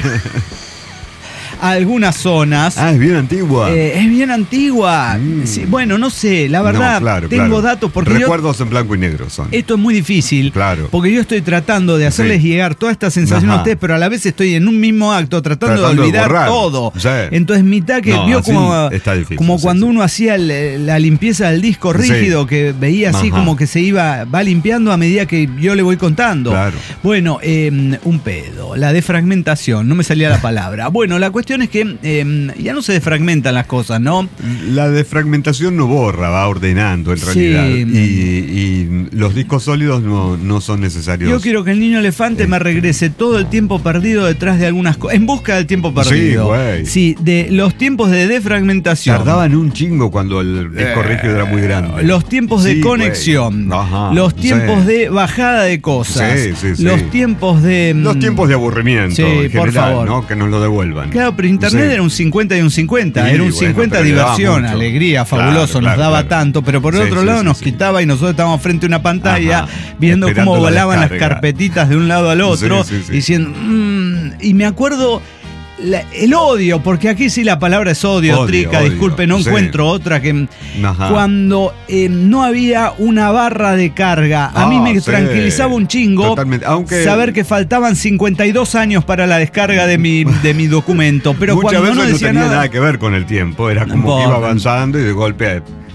[SPEAKER 2] A algunas zonas.
[SPEAKER 3] Ah, es bien antigua.
[SPEAKER 2] Eh, es bien antigua.
[SPEAKER 3] Mm.
[SPEAKER 2] Sí, bueno, no sé, la verdad,
[SPEAKER 3] No, claro,
[SPEAKER 2] tengo
[SPEAKER 3] claro.
[SPEAKER 2] datos porque yo,
[SPEAKER 3] Recuerdos en blanco y negro son.
[SPEAKER 2] esto es muy difícil.
[SPEAKER 3] Claro.
[SPEAKER 2] Porque yo estoy tratando de hacerles
[SPEAKER 3] Sí.
[SPEAKER 2] llegar toda esta sensación a
[SPEAKER 3] Ajá.
[SPEAKER 2] ustedes, pero a la vez estoy en un mismo acto tratando,
[SPEAKER 3] Tratando
[SPEAKER 2] de
[SPEAKER 3] de
[SPEAKER 2] olvidar
[SPEAKER 3] borrar.
[SPEAKER 2] todo.
[SPEAKER 3] Sí.
[SPEAKER 2] Entonces, mitad que
[SPEAKER 3] No,
[SPEAKER 2] vio
[SPEAKER 3] así
[SPEAKER 2] como,
[SPEAKER 3] está difícil,
[SPEAKER 2] como
[SPEAKER 3] sí,
[SPEAKER 2] cuando
[SPEAKER 3] sí.
[SPEAKER 2] uno hacía el- la limpieza del disco
[SPEAKER 3] Sí.
[SPEAKER 2] rígido, que veía así
[SPEAKER 3] Ajá.
[SPEAKER 2] como que se iba, va limpiando a medida que yo le voy contando.
[SPEAKER 3] Claro.
[SPEAKER 2] Bueno, eh, un pedo, la defragmentación, no me salía la palabra. Bueno, la cuestión es que eh, ya no se defragmentan las cosas, ¿no?
[SPEAKER 3] La defragmentación no borra, va ordenando en
[SPEAKER 2] Sí.
[SPEAKER 3] realidad. Y, y los discos sólidos no, no son necesarios.
[SPEAKER 2] Yo quiero que el niño elefante me regrese todo el tiempo perdido detrás de algunas cosas, en busca del tiempo perdido.
[SPEAKER 3] güey.
[SPEAKER 2] Sí, de los tiempos de defragmentación.
[SPEAKER 3] Tardaban un chingo cuando el disco rígido era muy grande.
[SPEAKER 2] Los tiempos de
[SPEAKER 3] Sí,
[SPEAKER 2] conexión,
[SPEAKER 3] güey. Ajá,
[SPEAKER 2] los tiempos
[SPEAKER 3] sí.
[SPEAKER 2] de bajada de cosas,
[SPEAKER 3] Sí, sí, sí.
[SPEAKER 2] los tiempos de...
[SPEAKER 3] Los tiempos de aburrimiento,
[SPEAKER 2] Sí,
[SPEAKER 3] en
[SPEAKER 2] por
[SPEAKER 3] general,
[SPEAKER 2] favor.
[SPEAKER 3] ¿no? Que nos lo devuelvan.
[SPEAKER 2] Claro, pero internet
[SPEAKER 3] Sí.
[SPEAKER 2] era un cincuenta y un cincuenta,
[SPEAKER 3] Sí,
[SPEAKER 2] era un
[SPEAKER 3] bueno,
[SPEAKER 2] cincuenta
[SPEAKER 3] pero le daba
[SPEAKER 2] diversión,
[SPEAKER 3] mucho.
[SPEAKER 2] alegría,
[SPEAKER 3] Claro,
[SPEAKER 2] fabuloso, nos
[SPEAKER 3] claro,
[SPEAKER 2] daba
[SPEAKER 3] claro.
[SPEAKER 2] tanto, pero por el
[SPEAKER 3] Sí,
[SPEAKER 2] otro
[SPEAKER 3] sí,
[SPEAKER 2] lado
[SPEAKER 3] sí,
[SPEAKER 2] nos
[SPEAKER 3] sí.
[SPEAKER 2] quitaba y nosotros estábamos frente a una pantalla
[SPEAKER 3] Ajá,
[SPEAKER 2] viendo
[SPEAKER 3] esperando
[SPEAKER 2] cómo
[SPEAKER 3] la
[SPEAKER 2] volaban las
[SPEAKER 3] descarga.
[SPEAKER 2] carpetitas de un lado al otro,
[SPEAKER 3] Sí, sí, sí.
[SPEAKER 2] diciendo, "Mm", y me acuerdo... la- el odio, porque aquí sí la palabra es odio,
[SPEAKER 3] Odio,
[SPEAKER 2] trica,
[SPEAKER 3] odio,
[SPEAKER 2] disculpe, no
[SPEAKER 3] sí.
[SPEAKER 2] encuentro otra que
[SPEAKER 3] Ajá.
[SPEAKER 2] cuando eh, no había una barra de carga. A
[SPEAKER 3] Ah,
[SPEAKER 2] mí me
[SPEAKER 3] sí.
[SPEAKER 2] tranquilizaba un chingo
[SPEAKER 3] Totalmente, aunque-
[SPEAKER 2] saber que faltaban cincuenta y dos años para la descarga de mi, de mi documento, pero
[SPEAKER 3] Muchas
[SPEAKER 2] cuando
[SPEAKER 3] veces
[SPEAKER 2] no
[SPEAKER 3] no
[SPEAKER 2] decía
[SPEAKER 3] tenía
[SPEAKER 2] nada,
[SPEAKER 3] nada que ver con el tiempo, era como
[SPEAKER 2] importa.
[SPEAKER 3] que iba avanzando y de golpe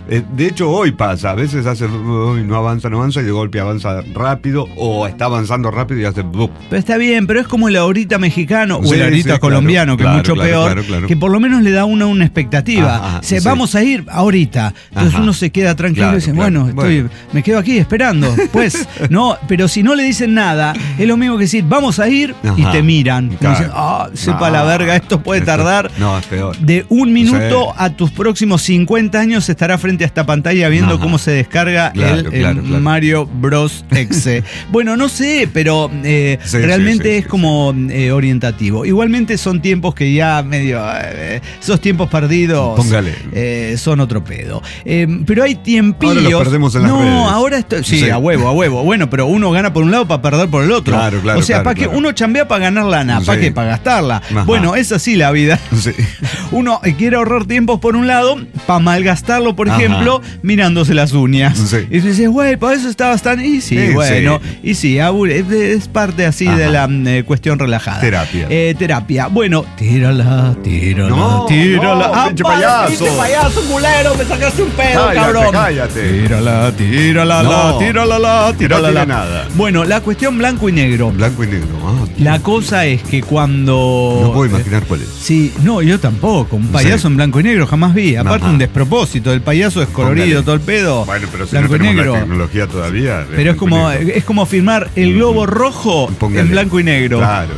[SPEAKER 3] Eh, de hecho, hoy pasa. A veces hace. Hoy no avanza, no avanza y de golpe avanza rápido o está avanzando rápido y hace. ¡Bup!
[SPEAKER 2] Pero está bien, pero es como el ahorita mexicano
[SPEAKER 3] Sí,
[SPEAKER 2] o el ahorita
[SPEAKER 3] sí,
[SPEAKER 2] colombiano,
[SPEAKER 3] claro,
[SPEAKER 2] que
[SPEAKER 3] claro,
[SPEAKER 2] es mucho
[SPEAKER 3] claro,
[SPEAKER 2] peor,
[SPEAKER 3] claro, claro.
[SPEAKER 2] que por lo menos le da a uno una expectativa.
[SPEAKER 3] Ajá,
[SPEAKER 2] Se,
[SPEAKER 3] sí.
[SPEAKER 2] Vamos a ir ahorita. Entonces
[SPEAKER 3] Ajá.
[SPEAKER 2] uno se queda tranquilo
[SPEAKER 3] Claro,
[SPEAKER 2] y dice,
[SPEAKER 3] claro.
[SPEAKER 2] bueno, estoy,
[SPEAKER 3] Bueno.
[SPEAKER 2] me quedo aquí esperando. Pues, no, pero si no le dicen nada, es lo mismo que decir, vamos a ir y
[SPEAKER 3] Ajá.
[SPEAKER 2] te miran. Como
[SPEAKER 3] Claro.
[SPEAKER 2] dicen, ah, sepa
[SPEAKER 3] No,
[SPEAKER 2] la verga, esto puede
[SPEAKER 3] esto-
[SPEAKER 2] tardar.
[SPEAKER 3] No, es peor.
[SPEAKER 2] De un minuto
[SPEAKER 3] Sí.
[SPEAKER 2] a tus próximos cincuenta años estará frente a esta pantalla viendo
[SPEAKER 3] Ajá.
[SPEAKER 2] cómo se descarga
[SPEAKER 3] Claro,
[SPEAKER 2] el, el
[SPEAKER 3] claro, claro.
[SPEAKER 2] Mario Bros. Exe. Bueno, no sé, pero eh,
[SPEAKER 3] Sí,
[SPEAKER 2] realmente
[SPEAKER 3] sí, sí,
[SPEAKER 2] es
[SPEAKER 3] sí,
[SPEAKER 2] como eh, orientativo. Igualmente son tiempos que ya medio... eh, esos tiempos perdidos
[SPEAKER 3] Póngale.
[SPEAKER 2] eh, son otro pedo. Eh, pero hay tiempillos...
[SPEAKER 3] Ahora los perdemos en las
[SPEAKER 2] no,
[SPEAKER 3] redes.
[SPEAKER 2] ahora esto... Sí,
[SPEAKER 3] Sí.
[SPEAKER 2] a huevo, a huevo. Bueno, pero uno gana por un lado para perder por el otro.
[SPEAKER 3] Claro, claro,
[SPEAKER 2] O sea,
[SPEAKER 3] claro,
[SPEAKER 2] ¿para qué?
[SPEAKER 3] claro.
[SPEAKER 2] Uno chambea para ganar lana. ¿Para
[SPEAKER 3] Sí.
[SPEAKER 2] qué? Para gastarla.
[SPEAKER 3] Ajá.
[SPEAKER 2] Bueno, es así la vida.
[SPEAKER 3] Sí.
[SPEAKER 2] Uno quiere ahorrar tiempos por un lado, para malgastarlo, por
[SPEAKER 3] Ajá.
[SPEAKER 2] ejemplo, mirándose las uñas.
[SPEAKER 3] Sí.
[SPEAKER 2] Y tú dices, güey, para eso estabas tan... Y sí,
[SPEAKER 3] Sí,
[SPEAKER 2] bueno,
[SPEAKER 3] sí.
[SPEAKER 2] y sí, abur- es, es parte así
[SPEAKER 3] Ajá.
[SPEAKER 2] de la mm, eh, cuestión relajada.
[SPEAKER 3] Terapia.
[SPEAKER 2] Eh, terapia. Bueno, tírala, tírala,
[SPEAKER 3] No,
[SPEAKER 2] tírala.
[SPEAKER 3] no, pinche
[SPEAKER 2] pa,
[SPEAKER 3] payaso.
[SPEAKER 2] pinche payaso, culero, me sacaste un pedo,
[SPEAKER 3] Cállate,
[SPEAKER 2] cabrón.
[SPEAKER 3] cállate.
[SPEAKER 2] Tírala, tírala,
[SPEAKER 3] No,
[SPEAKER 2] la, tírala, la,
[SPEAKER 3] que
[SPEAKER 2] tírala,
[SPEAKER 3] no
[SPEAKER 2] la.
[SPEAKER 3] tiene nada.
[SPEAKER 2] Bueno, la cuestión blanco y negro.
[SPEAKER 3] Blanco y negro. Ah,
[SPEAKER 2] La cosa es que cuando...
[SPEAKER 3] no puedo imaginar cuál es.
[SPEAKER 2] Sí, no, yo tampoco. Un payaso
[SPEAKER 3] Sí.
[SPEAKER 2] en blanco y negro jamás vi. Aparte,
[SPEAKER 3] Ajá.
[SPEAKER 2] un despropósito. El payaso es colorido,
[SPEAKER 3] Póngale.
[SPEAKER 2] todo el pedo.
[SPEAKER 3] Bueno, pero si
[SPEAKER 2] blanco
[SPEAKER 3] no
[SPEAKER 2] y
[SPEAKER 3] tenemos
[SPEAKER 2] negro.
[SPEAKER 3] la tecnología todavía. de
[SPEAKER 2] Pero es
[SPEAKER 3] blanco y
[SPEAKER 2] como,
[SPEAKER 3] negro.
[SPEAKER 2] es como firmar el globo rojo
[SPEAKER 3] Póngale.
[SPEAKER 2] en blanco y negro.
[SPEAKER 3] Claro.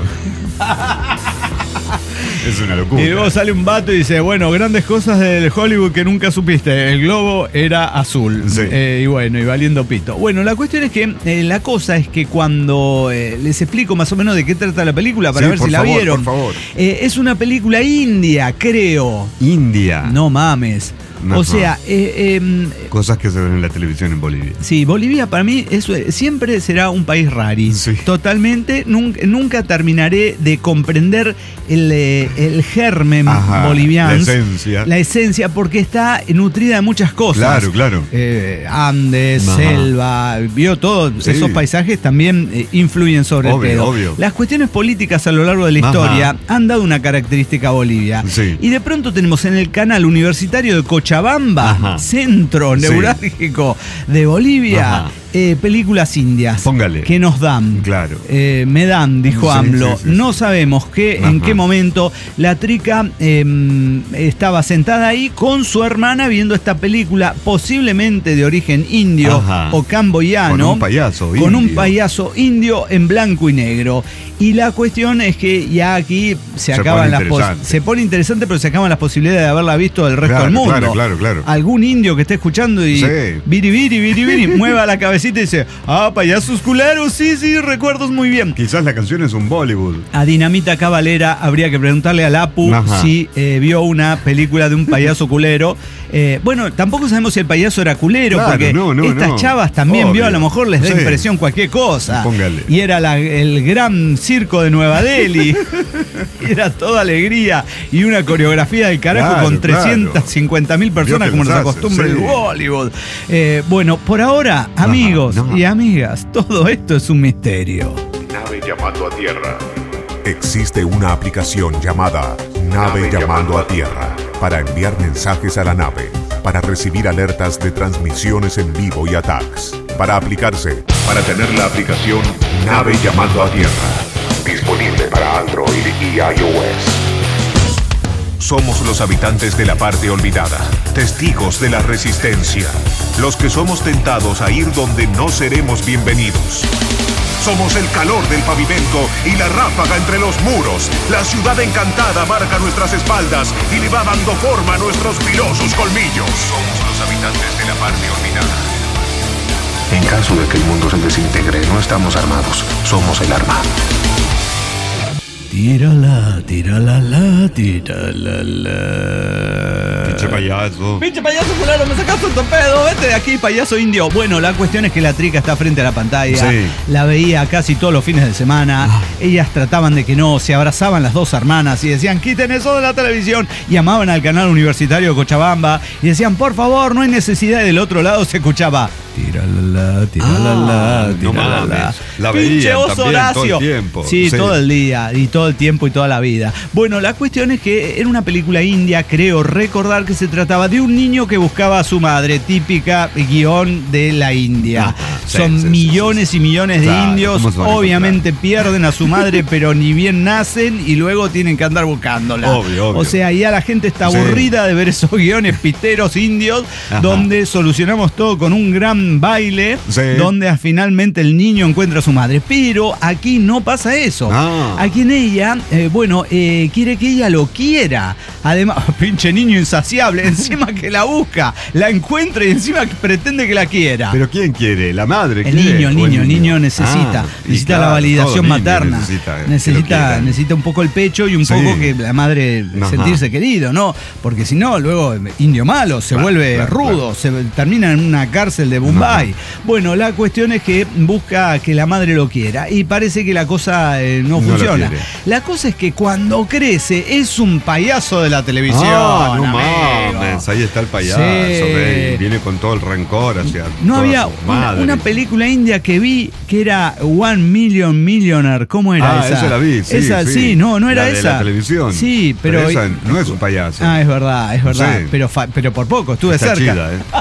[SPEAKER 3] Es una locura.
[SPEAKER 2] Y luego sale un vato y dice, bueno, grandes cosas del Hollywood que nunca supiste. El globo era azul.
[SPEAKER 3] Sí.
[SPEAKER 2] Eh, y bueno, y valiendo pito. Bueno, la cuestión es que, eh, la cosa es que cuando eh, les explico más o menos de qué trata la película, para
[SPEAKER 3] Sí,
[SPEAKER 2] ver
[SPEAKER 3] por
[SPEAKER 2] si la
[SPEAKER 3] favor,
[SPEAKER 2] vieron.
[SPEAKER 3] por favor.
[SPEAKER 2] Eh, es una película india, creo.
[SPEAKER 3] India.
[SPEAKER 2] No mames. O
[SPEAKER 3] Ajá.
[SPEAKER 2] sea, eh, em,
[SPEAKER 3] Cosas que se ven en la televisión en Bolivia.
[SPEAKER 2] sí, Bolivia para mí eso, siempre será un país rari.
[SPEAKER 3] Sí.
[SPEAKER 2] Totalmente, nunca, nunca terminaré de comprender el, eh, el germen
[SPEAKER 3] Ajá,
[SPEAKER 2] boliviano.
[SPEAKER 3] la esencia.
[SPEAKER 2] La esencia, porque está nutrida de muchas cosas.
[SPEAKER 3] Claro, claro.
[SPEAKER 2] Eh, Andes,
[SPEAKER 3] Ajá.
[SPEAKER 2] selva, vio todos
[SPEAKER 3] Sí.
[SPEAKER 2] esos paisajes también eh, influyen sobre
[SPEAKER 3] Obvio,
[SPEAKER 2] el pedo.
[SPEAKER 3] obvio.
[SPEAKER 2] Las cuestiones políticas a lo largo de la
[SPEAKER 3] Ajá.
[SPEAKER 2] historia han dado una característica a Bolivia.
[SPEAKER 3] Sí.
[SPEAKER 2] Y de pronto tenemos en el canal universitario de Cochabamba,
[SPEAKER 3] Ajá.
[SPEAKER 2] centro
[SPEAKER 3] Sí.
[SPEAKER 2] neurálgico de Bolivia,
[SPEAKER 3] Ajá.
[SPEAKER 2] eh, películas indias.
[SPEAKER 3] Póngale.
[SPEAKER 2] Que nos dan.
[SPEAKER 3] Claro.
[SPEAKER 2] Eh, me dan, dijo
[SPEAKER 3] Sí,
[SPEAKER 2] AMLO.
[SPEAKER 3] sí, sí,
[SPEAKER 2] no
[SPEAKER 3] sí.
[SPEAKER 2] sabemos qué, en
[SPEAKER 3] Ajá.
[SPEAKER 2] qué momento la trica eh, estaba sentada ahí con su hermana viendo esta película, posiblemente de origen indio
[SPEAKER 3] Ajá.
[SPEAKER 2] o camboyano.
[SPEAKER 3] Con un payaso
[SPEAKER 2] Con un
[SPEAKER 3] indio.
[SPEAKER 2] payaso indio en blanco y negro. Y la cuestión es que ya aquí se,
[SPEAKER 3] Se
[SPEAKER 2] acaban
[SPEAKER 3] pone
[SPEAKER 2] las pos-
[SPEAKER 3] interesante.
[SPEAKER 2] se pone interesante, pero se acaban las posibilidades de haberla visto del resto
[SPEAKER 3] Claro,
[SPEAKER 2] del mundo.
[SPEAKER 3] claro, claro, claro.
[SPEAKER 2] Algún indio que esté escuchando y
[SPEAKER 3] Sí.
[SPEAKER 2] viri viri viri viri mueva la cabecita y dice, ah, payasos culeros, sí, sí, recuerdos muy bien.
[SPEAKER 3] Quizás la canción es un Bollywood.
[SPEAKER 2] A Dinamita Cabalera habría que preguntarle al Apu
[SPEAKER 3] Ajá.
[SPEAKER 2] si eh, vio una película de un payaso culero. Eh, bueno, tampoco sabemos si el payaso era culero,
[SPEAKER 3] Claro,
[SPEAKER 2] porque
[SPEAKER 3] no, no,
[SPEAKER 2] estas
[SPEAKER 3] no.
[SPEAKER 2] chavas también
[SPEAKER 3] Obvio.
[SPEAKER 2] vio, a lo mejor les da
[SPEAKER 3] Sí.
[SPEAKER 2] impresión cualquier cosa.
[SPEAKER 3] Póngale.
[SPEAKER 2] Y era la- el gran circo de Nueva Delhi. Y era toda alegría y una coreografía del carajo
[SPEAKER 3] Claro,
[SPEAKER 2] con trescientas cincuenta mil personas
[SPEAKER 3] Dios que
[SPEAKER 2] como nos
[SPEAKER 3] las hace,
[SPEAKER 2] acostumbra
[SPEAKER 3] sí.
[SPEAKER 2] el Bollywood. Eh, bueno, por ahora, amigos
[SPEAKER 3] no.
[SPEAKER 2] y amigas, todo esto es un misterio.
[SPEAKER 1] Nave llamando a tierra. Existe una aplicación llamada Nave llamando a tierra para enviar mensajes a la nave, para recibir alertas de transmisiones en vivo y attacks. Para aplicarse, para tener la aplicación Nave llamando a tierra. Disponible para Android y iOS. Somos los habitantes de la parte olvidada, testigos de la resistencia, los que somos tentados a ir donde no seremos bienvenidos. Somos el calor del pavimento y la ráfaga entre los muros. La ciudad encantada marca nuestras espaldas y le va dando forma a nuestros filosos colmillos. Somos los habitantes de la parte olvidada. En caso de que el mundo se desintegre, no estamos armados, somos el arma.
[SPEAKER 2] Tírala, tírala, la, tírala, la.
[SPEAKER 3] Pinche payaso.
[SPEAKER 2] Pinche payaso culero, me sacaste un torpedo, vete de aquí, payaso indio. Bueno, la cuestión es que la trica está frente a la pantalla.
[SPEAKER 3] Sí.
[SPEAKER 2] La veía casi todos los fines de semana. Ellas trataban de que no, se abrazaban las dos hermanas y decían, quiten eso de la televisión. Y llamaban al canal universitario de Cochabamba y decían, por favor, no hay necesidad. Y del otro lado se escuchaba, tírala, tírala,
[SPEAKER 3] Ah, no
[SPEAKER 2] tírala.
[SPEAKER 3] mames. La
[SPEAKER 2] Pinche
[SPEAKER 3] veían
[SPEAKER 2] oso
[SPEAKER 3] también todo el
[SPEAKER 2] Horacio.
[SPEAKER 3] tiempo.
[SPEAKER 2] Sí,
[SPEAKER 3] Sí.
[SPEAKER 2] todo el día y todo el tiempo y toda la vida. Bueno, la cuestión es que era una película india, creo recordar recordar que se trataba de un niño que buscaba a su madre, típica guión de la India.
[SPEAKER 3] Ah, sí,
[SPEAKER 2] Son
[SPEAKER 3] sí,
[SPEAKER 2] millones
[SPEAKER 3] sí, sí.
[SPEAKER 2] y millones de
[SPEAKER 3] Claro,
[SPEAKER 2] indios,
[SPEAKER 3] ¿cómo se van a
[SPEAKER 2] obviamente pierden a su madre, pero ni bien nacen y luego tienen que andar buscándola.
[SPEAKER 3] Obvio, obvio.
[SPEAKER 2] O sea, ya la gente está
[SPEAKER 3] Sí.
[SPEAKER 2] aburrida de ver esos guiones piteros indios,
[SPEAKER 3] Ajá.
[SPEAKER 2] donde solucionamos todo con un gran baile,
[SPEAKER 3] Sí.
[SPEAKER 2] donde finalmente el niño encuentra a su madre. Pero aquí no pasa eso.
[SPEAKER 3] Ah.
[SPEAKER 2] Aquí en ella, eh, bueno, eh, quiere que ella lo quiera. Además, pinche niño insaciable, encima que la busca, la encuentra y encima pretende que la quiera.
[SPEAKER 3] ¿Pero quién quiere? ¿La madre
[SPEAKER 2] El
[SPEAKER 3] quiere?
[SPEAKER 2] niño, el
[SPEAKER 3] ¿O
[SPEAKER 2] niño, el niño necesita,
[SPEAKER 3] Ah, y
[SPEAKER 2] necesita
[SPEAKER 3] claro,
[SPEAKER 2] la validación
[SPEAKER 3] todo niño
[SPEAKER 2] materna,
[SPEAKER 3] necesita, que lo
[SPEAKER 2] necesita,
[SPEAKER 3] quieran.
[SPEAKER 2] necesita un poco el pecho y un
[SPEAKER 3] Sí.
[SPEAKER 2] poco que la madre
[SPEAKER 3] Ajá.
[SPEAKER 2] sentirse querido, ¿no? Porque si no, luego eh, indio malo, se
[SPEAKER 3] Claro,
[SPEAKER 2] vuelve
[SPEAKER 3] claro,
[SPEAKER 2] rudo,
[SPEAKER 3] claro.
[SPEAKER 2] se termina en una cárcel de Bombay.
[SPEAKER 3] Ajá.
[SPEAKER 2] Bueno, la cuestión es que busca que la madre lo quiera y parece que la cosa eh, no,
[SPEAKER 3] No lo
[SPEAKER 2] funciona.
[SPEAKER 3] quiere.
[SPEAKER 2] La cosa es que cuando crece es un payaso de la televisión.
[SPEAKER 3] Ah, no
[SPEAKER 2] amigo.
[SPEAKER 3] mames, ahí está el payaso,
[SPEAKER 2] Sí.
[SPEAKER 3] ve, y viene con todo el rencor hacia
[SPEAKER 2] No
[SPEAKER 3] toda
[SPEAKER 2] había
[SPEAKER 3] su
[SPEAKER 2] una,
[SPEAKER 3] madre.
[SPEAKER 2] una película india que vi que era One Million Millionaire. ¿Cómo era
[SPEAKER 3] Ah,
[SPEAKER 2] esa?
[SPEAKER 3] esa la vi, sí,
[SPEAKER 2] Esa,
[SPEAKER 3] sí.
[SPEAKER 2] no, no era
[SPEAKER 3] La de
[SPEAKER 2] esa.
[SPEAKER 3] la televisión.
[SPEAKER 2] Sí, pero.
[SPEAKER 3] Pero esa no es un payaso.
[SPEAKER 2] Ah, es verdad, es verdad.
[SPEAKER 3] Sí.
[SPEAKER 2] Pero, fa- pero por poco, estuve
[SPEAKER 3] Está
[SPEAKER 2] cerca.
[SPEAKER 3] chida, ¿eh?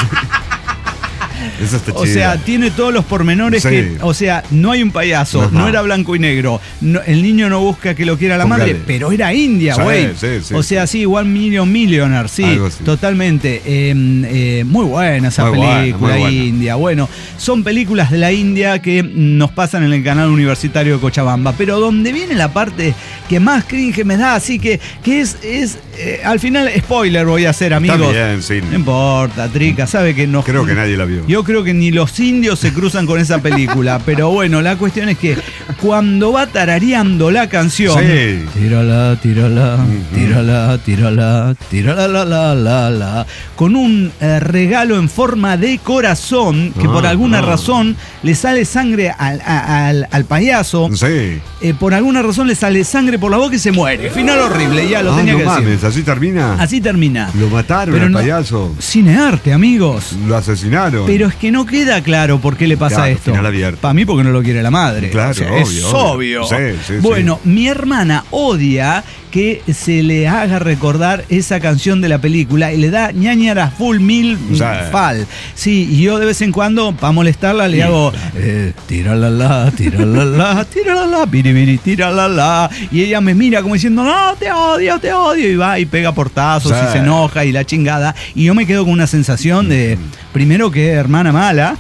[SPEAKER 3] Esa está
[SPEAKER 2] O
[SPEAKER 3] chida.
[SPEAKER 2] sea, tiene todos los pormenores
[SPEAKER 3] Sí.
[SPEAKER 2] que. O sea, no hay un payaso,
[SPEAKER 3] Ajá.
[SPEAKER 2] no era blanco y negro. no- el niño no busca que lo quiera la
[SPEAKER 3] Póngale.
[SPEAKER 2] madre, pero era india,
[SPEAKER 3] Sí,
[SPEAKER 2] güey.
[SPEAKER 3] sí, sí,
[SPEAKER 2] o
[SPEAKER 3] sí.
[SPEAKER 2] sea, sí, One Million Millionaire, sí,
[SPEAKER 3] Algo así.
[SPEAKER 2] totalmente. Eh, eh, muy buena esa
[SPEAKER 3] Muy buena,
[SPEAKER 2] película
[SPEAKER 3] muy buena.
[SPEAKER 2] india. Bueno, son películas de la India que nos pasan en el canal universitario de Cochabamba, pero donde viene la parte que más cringe me da, así que, que es, es eh, al final, spoiler voy a hacer, amigos.
[SPEAKER 3] Está bien, sí.
[SPEAKER 2] No importa, Trica, sabe que no.
[SPEAKER 3] Creo que nadie la vio.
[SPEAKER 2] Yo creo que ni los indios se cruzan con esa película, pero bueno, la cuestión es que cuando va tarareando la canción,
[SPEAKER 3] Sí.
[SPEAKER 2] tírala, tírala,
[SPEAKER 3] Ujú.
[SPEAKER 2] tírala, tírala, tírala, la, la, la, la, con un eh, regalo en forma de corazón que
[SPEAKER 3] Ah,
[SPEAKER 2] por alguna
[SPEAKER 3] ah.
[SPEAKER 2] razón le sale sangre al, a- al, al payaso,
[SPEAKER 3] Sí.
[SPEAKER 2] eh, por alguna razón le sale sangre por la boca y se muere. Final horrible, ya lo
[SPEAKER 3] Ah,
[SPEAKER 2] tenía
[SPEAKER 3] no
[SPEAKER 2] que
[SPEAKER 3] mames,
[SPEAKER 2] decir.
[SPEAKER 3] así termina.
[SPEAKER 2] Así termina.
[SPEAKER 3] Lo mataron
[SPEAKER 2] Pero
[SPEAKER 3] al
[SPEAKER 2] no-
[SPEAKER 3] payaso.
[SPEAKER 2] Cinearte, amigos.
[SPEAKER 3] Lo asesinaron.
[SPEAKER 2] Pero es que no queda claro por qué le pasa
[SPEAKER 3] Claro,
[SPEAKER 2] esto.
[SPEAKER 3] final abierto.
[SPEAKER 2] Para mí porque no lo quiere la madre.
[SPEAKER 3] Claro,
[SPEAKER 2] O sea,
[SPEAKER 3] obvio,
[SPEAKER 2] es
[SPEAKER 3] obvio.
[SPEAKER 2] obvio.
[SPEAKER 3] Sí, sí,
[SPEAKER 2] bueno,
[SPEAKER 3] sí.
[SPEAKER 2] mi hermana odia que se le haga recordar esa canción de la película y le da ñañara full mil
[SPEAKER 3] O sea,
[SPEAKER 2] fal. Sí, y yo de vez en cuando, para molestarla, le
[SPEAKER 3] Sí,
[SPEAKER 2] hago
[SPEAKER 3] claro.
[SPEAKER 2] eh, tírala, tírala, tírala, biribiri, tírala. Y ella me mira como diciendo, no, te odio, te odio. Y va y pega portazos
[SPEAKER 3] Sí.
[SPEAKER 2] y se enoja y la chingada. Y yo me quedo con una sensación de, primero que hermana mala,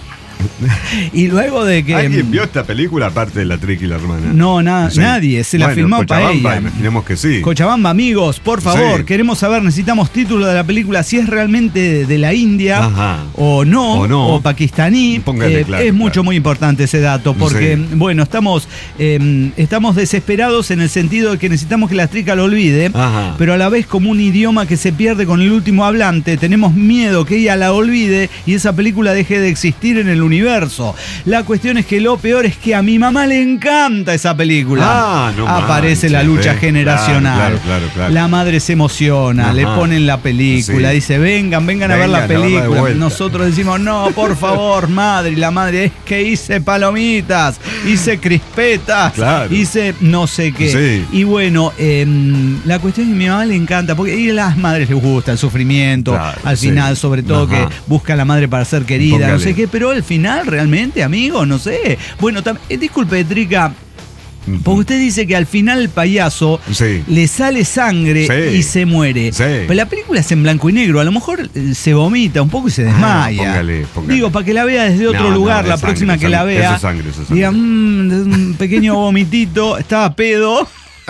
[SPEAKER 2] y luego de que...
[SPEAKER 3] ¿Alguien vio esta película aparte de la Triqui y la hermana?
[SPEAKER 2] No, na-
[SPEAKER 3] Sí.
[SPEAKER 2] nadie, se la
[SPEAKER 3] Bueno,
[SPEAKER 2] filmó para
[SPEAKER 3] Cochabamba,
[SPEAKER 2] ella.
[SPEAKER 3] Imaginemos que sí.
[SPEAKER 2] Cochabamba, amigos, por favor,
[SPEAKER 3] Sí.
[SPEAKER 2] queremos saber, necesitamos título de la película, si es realmente de, de la India
[SPEAKER 3] Ajá.
[SPEAKER 2] o no,
[SPEAKER 3] O no.
[SPEAKER 2] pakistaní.
[SPEAKER 3] Póngale
[SPEAKER 2] Eh,
[SPEAKER 3] claro,
[SPEAKER 2] es mucho,
[SPEAKER 3] claro.
[SPEAKER 2] muy importante ese dato, porque,
[SPEAKER 3] Sí.
[SPEAKER 2] bueno, estamos, eh, estamos desesperados en el sentido de que necesitamos que la Trica lo olvide,
[SPEAKER 3] Ajá.
[SPEAKER 2] pero a la vez como un idioma que se pierde con el último hablante, tenemos miedo que ella la olvide y esa película deje de existir en el universo. La cuestión es que lo peor es que a mi mamá le encanta esa película.
[SPEAKER 3] Ah, no
[SPEAKER 2] Aparece
[SPEAKER 3] manches,
[SPEAKER 2] la lucha
[SPEAKER 3] eh.
[SPEAKER 2] generacional.
[SPEAKER 3] Claro, claro, claro, claro.
[SPEAKER 2] La madre se emociona,
[SPEAKER 3] Ajá.
[SPEAKER 2] le ponen la película,
[SPEAKER 3] Sí.
[SPEAKER 2] dice, vengan, vengan a ver la
[SPEAKER 3] Vengan a verla de
[SPEAKER 2] película.
[SPEAKER 3] vuelta.
[SPEAKER 2] Nosotros decimos, no, por favor, madre. Y la madre, es que hice palomitas, hice crispetas,
[SPEAKER 3] Claro.
[SPEAKER 2] hice no sé qué.
[SPEAKER 3] Sí.
[SPEAKER 2] Y bueno, em, la cuestión es que a mi mamá le encanta, porque a las madres les gusta el sufrimiento,
[SPEAKER 3] Claro,
[SPEAKER 2] al
[SPEAKER 3] sí.
[SPEAKER 2] final, sobre todo
[SPEAKER 3] Ajá.
[SPEAKER 2] que busca a la madre para ser querida, no
[SPEAKER 3] Póngale.
[SPEAKER 2] sé qué, pero al final, realmente, amigo, no sé. Bueno, tam- eh, disculpe, Trica. Porque usted dice que al final el payaso
[SPEAKER 3] Sí.
[SPEAKER 2] le sale sangre
[SPEAKER 3] Sí.
[SPEAKER 2] y se muere.
[SPEAKER 3] Sí.
[SPEAKER 2] Pero la película es en blanco y negro. A lo mejor eh, se vomita un poco y se desmaya.
[SPEAKER 3] Ah, póngale, póngale.
[SPEAKER 2] Digo, para que la vea desde otro
[SPEAKER 3] No, no,
[SPEAKER 2] lugar,
[SPEAKER 3] es
[SPEAKER 2] la
[SPEAKER 3] sangre,
[SPEAKER 2] próxima que
[SPEAKER 3] sangre.
[SPEAKER 2] la vea.
[SPEAKER 3] Eso es sangre, eso es sangre.
[SPEAKER 2] Diga, "Mm, un pequeño vomitito, estaba pedo.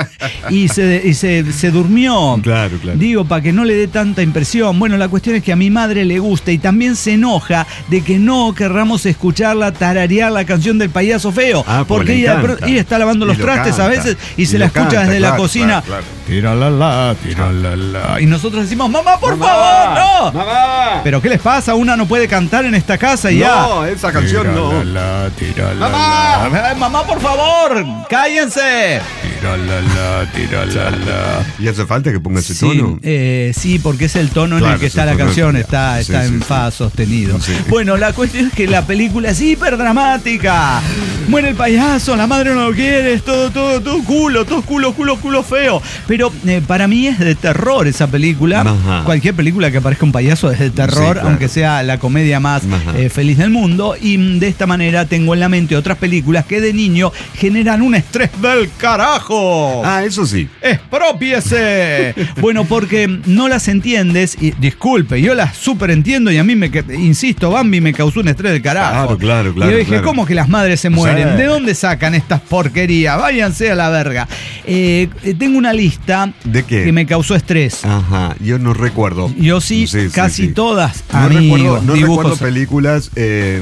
[SPEAKER 2] y se, y se, se durmió.
[SPEAKER 3] Claro, claro.
[SPEAKER 2] Digo, para que no le dé tanta impresión. Bueno, la cuestión es que a mi madre le gusta y también se enoja de que no querramos escucharla tararear la canción del payaso feo.
[SPEAKER 3] Ah, porque
[SPEAKER 2] porque
[SPEAKER 3] le
[SPEAKER 2] ella,
[SPEAKER 3] encanta.
[SPEAKER 2] ella está lavando
[SPEAKER 3] Y
[SPEAKER 2] los
[SPEAKER 3] lo
[SPEAKER 2] trastes
[SPEAKER 3] canta.
[SPEAKER 2] a veces y,
[SPEAKER 3] Y
[SPEAKER 2] se
[SPEAKER 3] lo
[SPEAKER 2] la escucha
[SPEAKER 3] canta,
[SPEAKER 2] desde la
[SPEAKER 3] claro,
[SPEAKER 2] cocina.
[SPEAKER 3] claro, claro.
[SPEAKER 2] Tiralala, tiralala. Y nosotros decimos, mamá, por
[SPEAKER 3] Mamá,
[SPEAKER 2] favor, no.
[SPEAKER 3] ¡Mamá!
[SPEAKER 2] ¿Pero qué les pasa? Una no puede cantar en esta casa y ya.
[SPEAKER 3] No, esa canción no.
[SPEAKER 2] Tiralala, tiralala.
[SPEAKER 3] ¡Mamá!
[SPEAKER 2] Ay, mamá, por favor, cállense.
[SPEAKER 4] Tiralala, tiralala.
[SPEAKER 3] ¿Y hace falta que ponga ese
[SPEAKER 2] Sí,
[SPEAKER 3] tono?
[SPEAKER 2] eh, sí, porque es el tono en
[SPEAKER 3] Claro,
[SPEAKER 2] el que
[SPEAKER 3] es
[SPEAKER 2] está
[SPEAKER 3] el
[SPEAKER 2] la
[SPEAKER 3] tono.
[SPEAKER 2] canción, está, está
[SPEAKER 3] Sí,
[SPEAKER 2] en
[SPEAKER 3] sí,
[SPEAKER 2] fa
[SPEAKER 3] sí.
[SPEAKER 2] sostenido.
[SPEAKER 3] Sí.
[SPEAKER 2] Bueno, la cuestión es que la película es hiper dramática. muere el payaso, la madre no lo quiere, es todo, todo, todo culo, todo culo, culo, culo feo. Pero eh, para mí es de terror esa película.
[SPEAKER 5] Ajá.
[SPEAKER 2] Cualquier película que aparezca un payaso es de terror,
[SPEAKER 5] Sí, claro.
[SPEAKER 2] aunque sea la comedia más eh, feliz del mundo. Y mm, de esta manera tengo en la mente otras películas que de niño generan un estrés del carajo.
[SPEAKER 5] Ah, eso sí.
[SPEAKER 2] ¡Expropiese! Bueno, porque no las entiendes, y disculpe, yo las súper entiendo y a mí, me insisto, Bambi me causó un estrés del carajo.
[SPEAKER 5] Claro, claro, claro.
[SPEAKER 2] Y yo dije,
[SPEAKER 5] claro.
[SPEAKER 2] ¿cómo que las madres se mueren?
[SPEAKER 5] Sí.
[SPEAKER 2] ¿De dónde sacan estas porquerías? Váyanse a la verga. Eh, tengo una lista
[SPEAKER 5] ¿De qué?
[SPEAKER 2] que me causó estrés.
[SPEAKER 5] Ajá, yo no recuerdo.
[SPEAKER 2] Yo sí,
[SPEAKER 5] Sí, sí,
[SPEAKER 2] casi
[SPEAKER 5] sí.
[SPEAKER 2] todas,
[SPEAKER 5] No
[SPEAKER 2] amigos,
[SPEAKER 5] recuerdo, no
[SPEAKER 2] dibujos.
[SPEAKER 5] recuerdo películas eh,